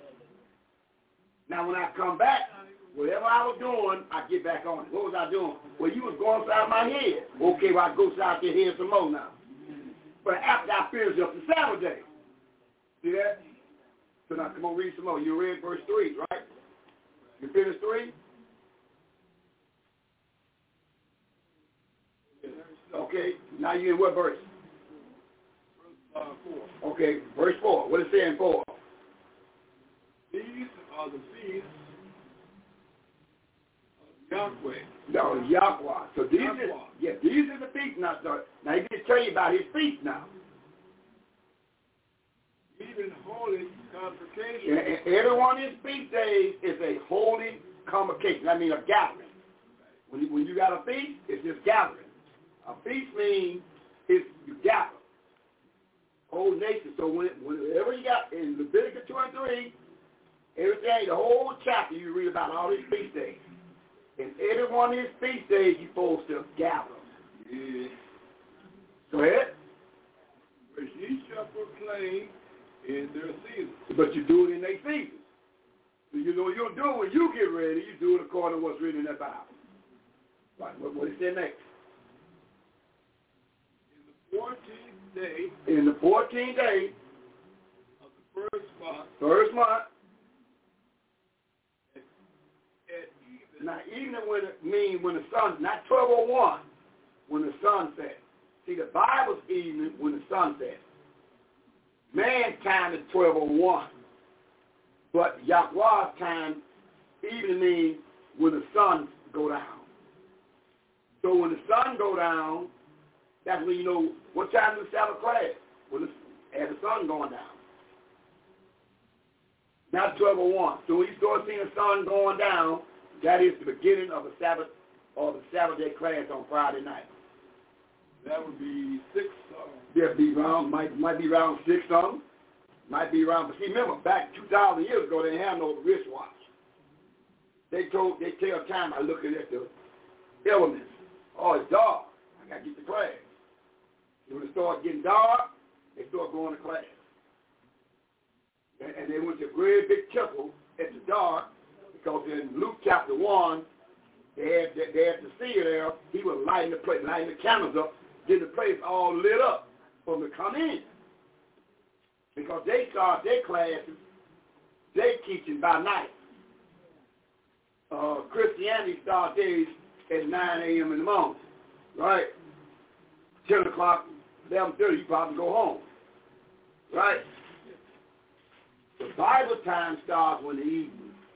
S12: Now, when I come back, whatever I was doing, I get back on it. What was I doing? Well, you was going inside my head. Okay, well, I go inside your head some more now. But after I finish up the Sabbath day. See that? So now, come on, read some more. You read verse three, right? You finished three? Okay, now you in what verse?
S13: Uh, four.
S12: Okay, verse four. What is it saying four?
S13: These are the feasts of Yahweh.
S12: No, Yahweh. So these
S13: Yahweh.
S12: is yeah, these are the feasts now. So now he just tell you about his feast now.
S13: Even holy convocation.
S12: And, and every one of his feast days is a holy convocation. That means a gathering. When you, when you got a feast, it's just gathering. A feast means it's you gather. Whole nation. So when, whenever you got in Leviticus twenty-three, everything, the whole chapter you read about all these feast days. And every one of his feast days you're supposed to gather.
S13: Yeah.
S12: Go ahead.
S13: Which ye shall proclaim in their season.
S12: But you do it in their season. You know, you don't do it when you get ready. You do it according to what's written in that Bible. Right, what, what it said next?
S13: In the fourteenth day.
S12: In the fourteenth day.
S13: Of the first month.
S12: First month.
S13: At, at even.
S12: Now, evening when it means when the sun, not twelve oh one, when the sun sets. See, the Bible's evening when the sun sets. Man's time is twelve oh one. But Yahweh's time, evening means when the sun go down. So when the sun go down, that's when you know what time the Sabbath class, when the, as the sun going down. Not twelve oh one. So when you start seeing the sun going down, that is the beginning of the Sabbath or the Sabbath day class on Friday night.
S13: That would be six something.
S12: Yeah, be around, might might be around six something. Might be around, but see, remember, back two thousand years ago, they didn't have no wristwatch. They told, they tell time by looking at the elements. Oh, it's dark. I got to get to class. When it started getting dark, they started going to class. And, and they went to a great big temple at the dark, because in Luke chapter one, they had, they had the seer there. He was lighting the place, lighting the candles up, getting the place all lit up for them to come in. Because they start their classes, they teaching by night. Uh, Christianity starts days at nine a.m. in the morning, right? ten o'clock, eleven thirty, you probably go home, right? The Bible time starts when the evening.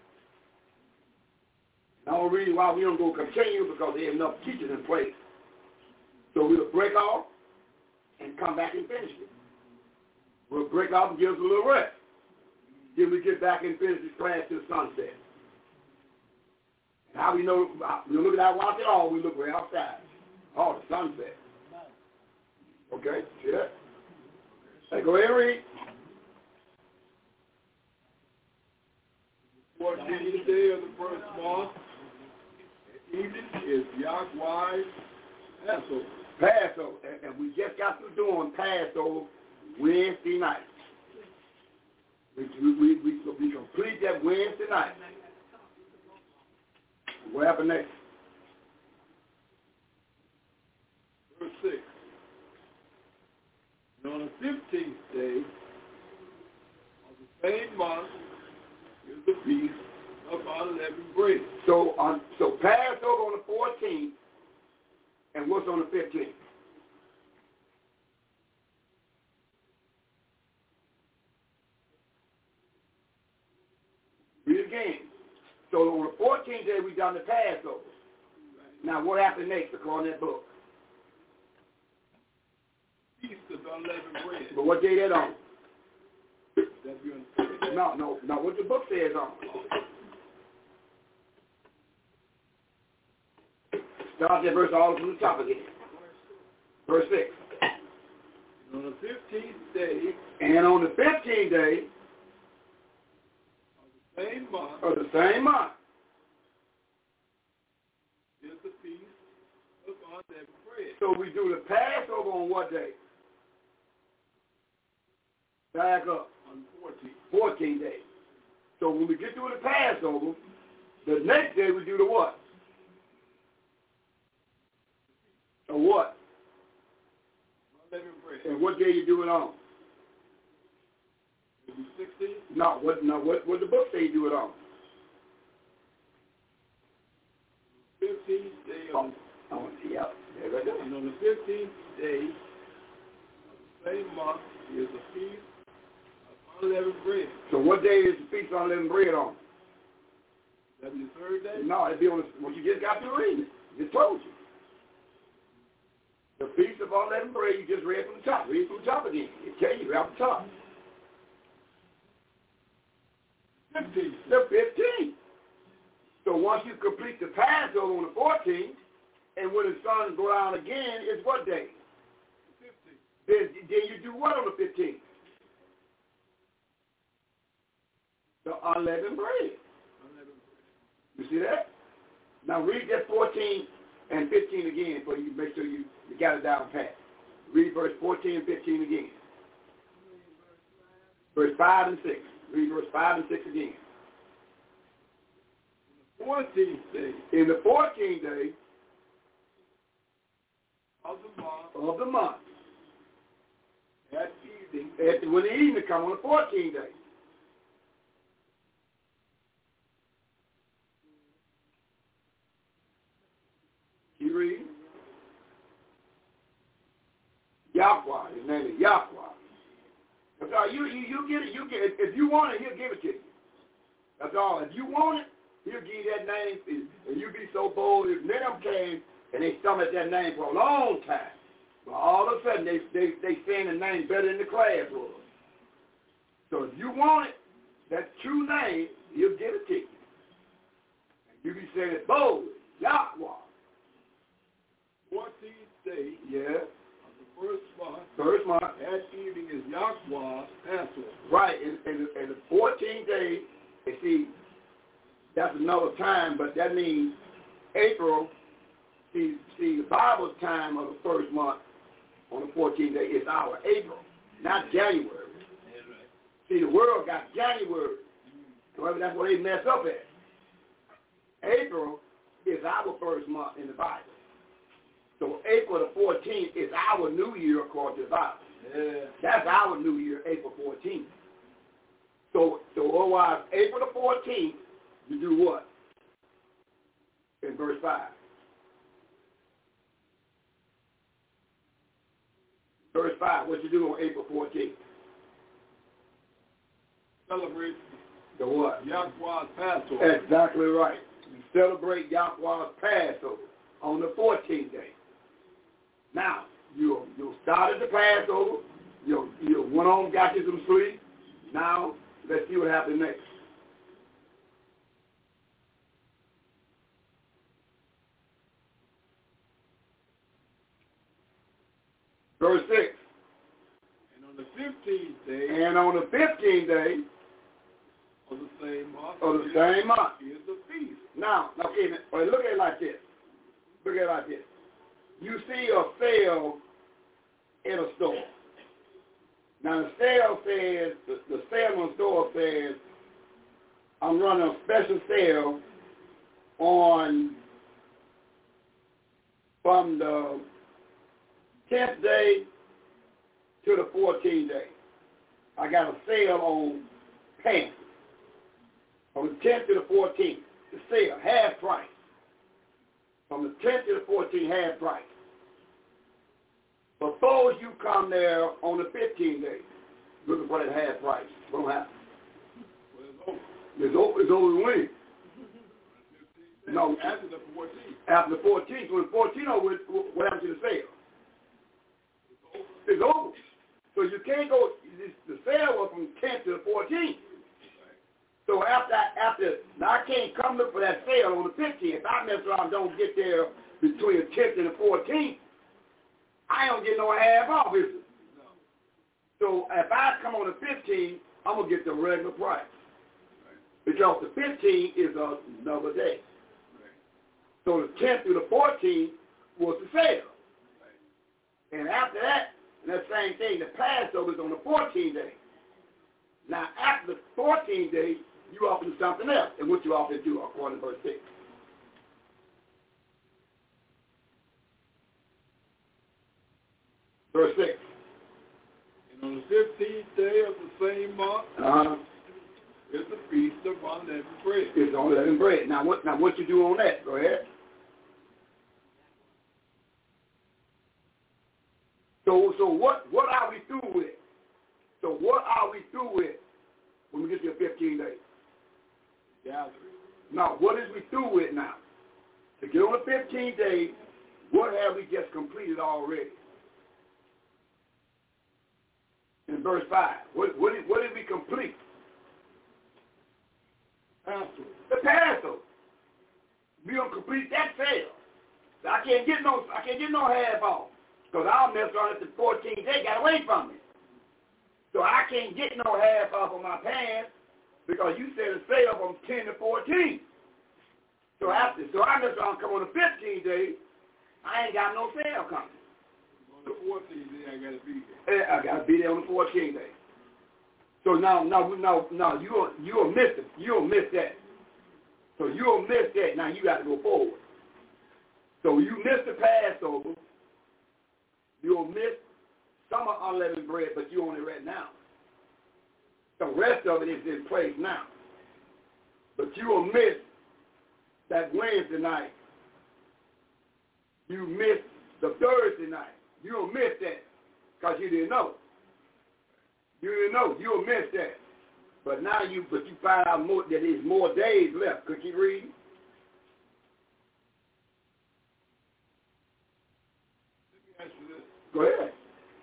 S12: The only reason why we don't go continue because there ain't enough teachers in place. So we'll break off and come back and finish it. We'll break off and give us a little rest. Then we get back and finish this class till the sunset. And how we know, we look at our watch at all, we look way outside. Oh, the sunset. Okay, see that? Hey, go ahead and read.
S13: fourteenth day of the first month, evening is Yahweh's Passover.
S12: Passover, and, and we just got through doing Passover Wednesday night. We, we, we, we, we complete that Wednesday night. What happened next?
S13: Verse six. And on the fifteenth day of the same month is the feast of unleavened bread.
S12: So on so Passover on the fourteenth, and what's on the fifteenth? Read it again. So on the fourteenth day we done the Passover. Now what happened next according to that book?
S13: Feast of unleavened bread.
S12: But what day that on?
S13: That's your
S12: No, no, no. What the book says on? Start that verse all from the top again. Verse six.
S13: On the fifteenth day.
S12: And on the fifteenth day.
S13: Of the same month.
S12: Of the same month.
S13: Is the feast of unleavened bread.
S12: So we do the Passover on what day? Back up.
S13: On fourteenth.
S12: fourteenth day. So when we get through the Passover, the next day we do the what? The what?
S13: Unleavened bread.
S12: And what day you do it on?
S13: Is it sixteenth?
S12: No, what no what what the book say you do it on?
S13: Fifteenth day of
S12: oh, I want to see out. There we go.
S13: And on the fifteenth day of the same month is the feast of unleavened bread.
S12: So what day is the feast of unleavened bread on?
S13: That be the third day?
S12: No, it'd be on the, well, you just got to read it. Just told you. The feast of unleavened bread, you just read from the top. Read from the top again. It tell you right from the top.
S13: Fifteenth.
S12: The fifteenth. So once you complete the Passover on the fourteenth, and when the sun go down again, it's what day?
S13: fifteenth.
S12: Then, then you do what on the fifteenth? The unleavened bread.
S13: Unleavened bread.
S12: You see that? Now read that fourteen and fifteen again for you. Make sure you, you got it down pat. Read verse fourteen and fifteen again. Verse five and six. Read verse five and six again.
S13: fourteenth day.
S12: In the fourteenth day
S13: of the month.
S12: Of the month.
S13: At evening.
S12: At, when the evening come on the fourteenth day. Keep reading. Yahweh, his name is Yahweh. That's all. You, you, you get it. You get it. If you want it, he'll give it to you. That's all. If you want it, he'll give you that name. And you be so bold. If men of them came and they stomached that name for a long time, but all of a sudden they they they saying the name better than the class was. So if you want it, that true name, he'll give it to you. And you be saying it bold, Yahweh.
S13: fourteenth day.
S12: Yeah.
S13: First month,
S12: First month.
S13: That evening is Yahweh's Passover.
S12: Right, and, and, and the fourteenth day, you see, that's another time, but that means April. See, see, the Bible's time of the first month on the fourteenth day is our April, not January. Right. See, the world got January. However, that's where they mess up at. April is our first month in the Bible. So April the fourteenth is our new year according to the Bible. Yeah. That's our new year, April fourteenth. So, so otherwise, April the fourteenth, you do what? In verse five. Verse five, what you do on April fourteenth?
S13: Celebrate
S12: the what?
S13: Yahweh's Passover.
S12: Exactly right. We celebrate Yahweh's Passover on the fourteenth day. Now, you you started the Passover, you you went on, got you some sleep. Now, let's see what happens next. Verse six.
S13: And on the fifteenth day.
S12: And on the fifteenth day.
S13: Of the same month.
S12: Of the same month.
S13: Is the feast.
S12: Now, okay, look at it like this. Look at it like this. You see a sale in a store. Now the sale says, the, the salesman store says, I'm running a special sale on from the tenth day to the fourteenth day. I got a sale on pants. From the tenth to the fourteenth, the sale, half price. From the tenth to the fourteenth, half price. Suppose you come there on the fifteenth day, looking for that half price. What will happen?
S13: Well, it's over.
S12: It's over, it's over when? No,
S13: after the fourteenth.
S12: After the fourteenth. When the fourteenth over, what happens to the sale? It's over. It's over. So you can't go, the sale was from tenth to the fourteenth. So after, after, now I can't come look for that sale on the fifteenth. If I mess around and don't get there between the tenth and the fourteenth, I don't get no half off, is it? No. So if I come on the fifteenth, I'm going to get the regular price. Right. Because the fifteenth is another day. Right. So the tenth through the fourteenth was the sale. Right. And after that, and that same thing, the Passover is on the fourteenth day. Now, after the fourteenth day, you offer to something else. And what you offer to do, according to verse six. Verse six.
S13: And on the fifteenth day of the same month,
S12: uh-huh.
S13: is the feast of unleavened bread.
S12: It's unleavened bread. Now what, now, what you do on that? Go ahead. So, so what, what are we through with? So what are we through with when we get to the fifteenth day?
S13: Gathering.
S12: Now, what is we through with now? To get on the fifteenth day, what have we just completed already? In verse five, what, what, did, what did we complete?
S13: Passover.
S12: The Passover. We don't complete that sale. I can't get no, I can't get no half off. Because I'll mess around at the fourteenth day, got away from me. So I can't get no half off on my pants because you said a sale from ten to fourteen. So after, so I mess around, come on the fifteenth day, I ain't got no sale coming.
S13: On the fourteenth day, I got to be there.
S12: I got to be there on the fourteenth day. So now, now, now, now, you'll, you'll miss it. You'll miss that. So you'll miss that. Now you got to go forward. So you miss the Passover. You'll miss some of unleavened bread, but you on it right now. The rest of it is in place now. But you will miss that Wednesday night. You miss the Thursday night. You'll miss that because you didn't know. You didn't know. You'll miss that. But now you, but you find out more, that there's more days left. Could you read?
S13: Let me ask you this.
S12: Go ahead.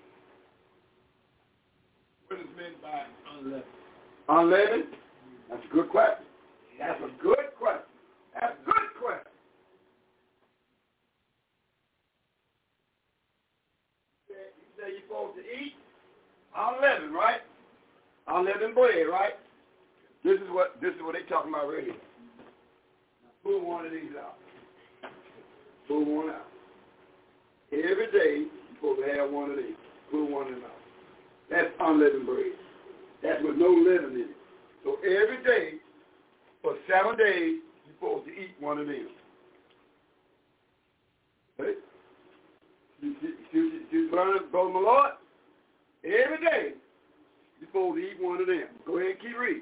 S13: What is meant by unleavened?
S12: Unleavened? That's a good question. That's a good question. That's a good question. You say you're supposed to eat unleavened, right? Unleavened bread, right? This is what this is what they talking about right here. Now, pull one of these out. Pull one out. Every day you're supposed to have one of these. Pull one of them out. That's unleavened bread. That's with no leaven in it. So every day for seven days you're supposed to eat one of them. Okay? You you learn, brother my Lord? Every day you're supposed to eat one of them. Go ahead and keep reading.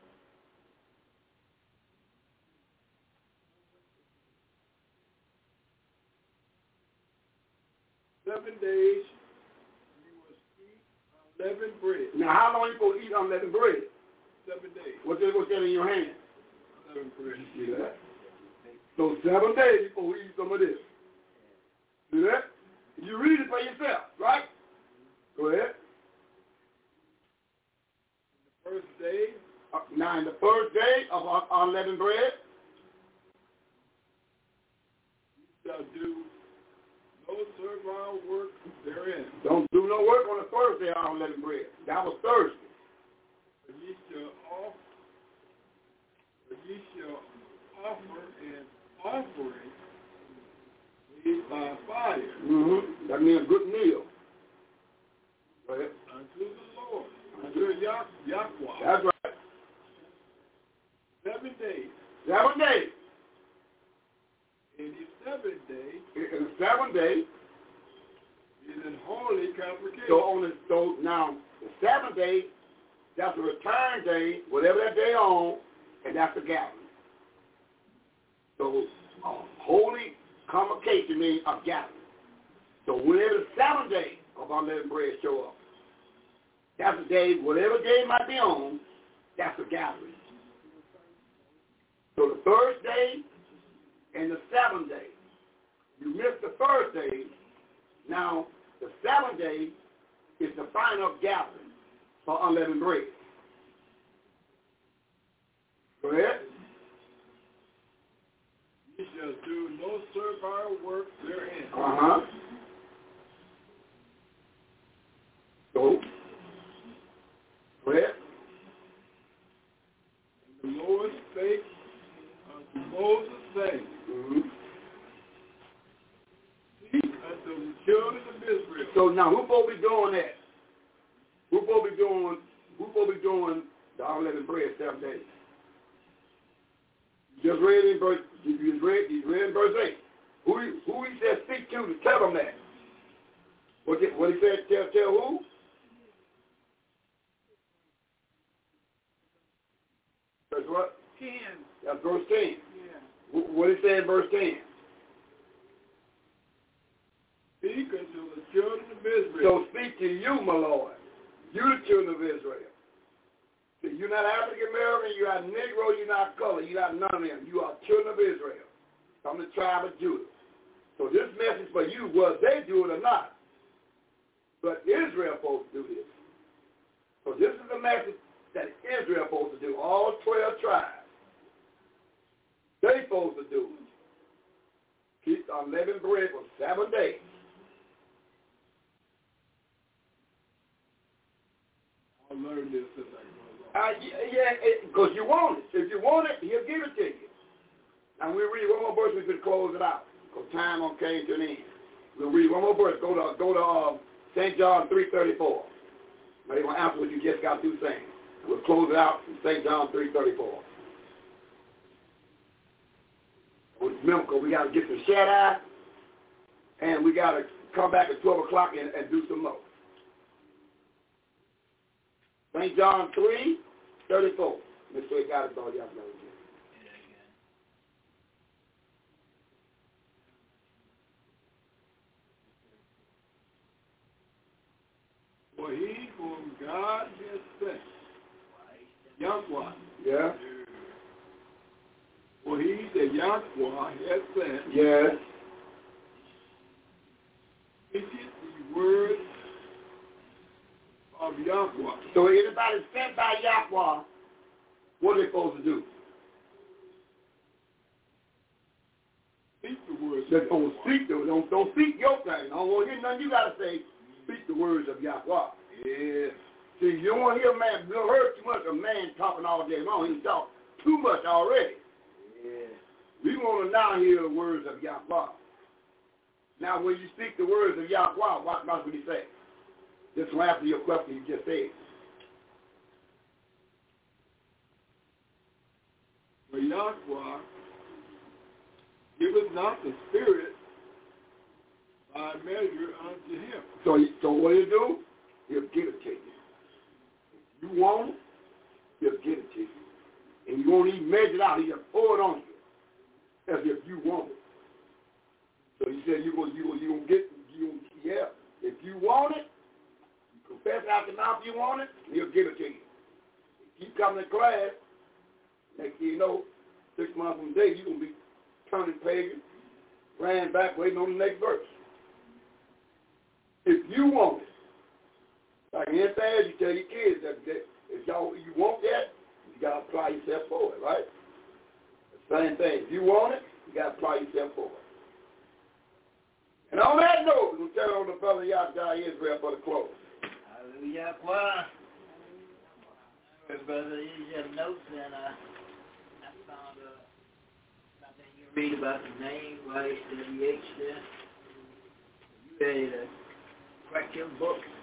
S13: Seven days you must eat unleavened bread.
S12: Now, how long are you supposed to eat unleavened bread?
S13: Seven days.
S12: What's that, what's that in your hand?
S13: Unleavened bread.
S12: You see that? So seven days you're supposed to eat some of this. See that? You read it for yourself, right? Go ahead.
S13: The first day.
S12: Uh, now, in the first day of un- unleavened bread,
S13: you shall do no servile work therein.
S12: Don't do no work on the first day of unleavened bread. That was Thursday.
S13: But ye shall offer, but ye shall offer an offering made by fire.
S12: Mm-hmm. That means a good meal. Go ahead.
S13: Unto the Lord, unto Yah- Yahweh.
S12: That's right.
S13: Seven days.
S12: Seven days.
S13: In the seventh day,
S12: In the seventh day,
S13: is an holy convocation.
S12: so on the so now the seventh day, that's a return day, whatever that day on, and that's the gathering. So a holy convocation means a gathering. So whenever the seventh day of unleavened bread show up, that's the day, whatever day it might be on, that's the gathering. So the first day and the seventh day. You missed the first day. Now, the seventh day is the final gathering for unleavened bread. Go ahead.
S13: Ye shall do no servile work therein.
S12: Uh-huh. So, go ahead.
S13: And the Lord spake unto Moses, saying,
S12: Mm-hmm.
S13: Speak unto the children of Israel.
S12: So now, who supposed to be doing that? Who supposed to be doing? Who supposed to be doing the unleavened bread seven days? You just read in verse. You just read. You read in verse eight. Who he, who he said speak to to tell them that? What did, what he said? Tell tell who? Verse what?
S11: Ten.
S12: That's verse ten.
S11: Yeah.
S12: Wh- What did he say in verse ten?
S13: Speak unto the children of Israel.
S12: So speak to you, my Lord. You the children of Israel. See, you're not African American, you're not Negro, you're not color, you're not none of them. You are children of Israel from the tribe of Judah. So this message for you, whether they do it or not, but Israel supposed to do this. So this is the message that Israel supposed to do, all twelve tribes. They supposed to do it. Keep unleavened bread for seven days.
S13: I'll learn this as I go along.
S12: Uh, yeah, because you want it. If you want it, he'll give it to you. Now we'll read one more verse. We could close it out because time on came to an end. We'll read one more verse. Go to go to uh, Saint John three thirty-four. Now you're gonna answer what you just got through saying. We'll close it out from Saint John three thirty-four. Remember, because we got to get some shut-eye, and we got to come back at twelve o'clock and, and do some more. Saint John three, thirty-four. Mister got it, all y'all know it.
S13: For he whom God has sent, Yahweh.
S12: Yeah.
S13: For he that Yahweh has sent,
S12: yes,
S13: teacheth the word of Yahweh.
S12: So anybody sent by Yahweh, what are they supposed to do?
S13: Speak the words.
S12: Just don't speak the don't don't speak your thing. I don't want to hear nothing you gotta say. Speak the words of Yahweh.
S13: Yeah.
S12: See, you don't want to hear a man, you don't heard too much of a man talking all day long. He talk too much already.
S13: Yeah.
S12: We want to now hear the words of Yahweh. Now, when you speak the words of Yahweh, what must we say? This will answer your question you just said.
S13: For Yahweh giveth not the Spirit by measure unto him.
S12: So, so what do you do? He'll give it to you. If you want it, he'll give it to you. And you won't even measure it out. He'll pour it on you as if you want it. So he said, you're going you you gonna get, you gonna, yeah, if you want it, you confess out your mouth you want it, he'll give it to you. If you come to class, next thing you know, six months from today, you're going to be turning pages, ran back, waiting on the next verse. If you want it, like in there, you tell your kids that, that if y'all you want that, you got to apply yourself for it, right? The same thing. If you want it, you got to apply yourself for it. And on that note, we'll turn on the brother Yahweh Israel for the close.
S6: Hallelujah. Well, brother, these are notes, and uh, I found uh, something you read about the name, Y H W H there. You ready to crack your book?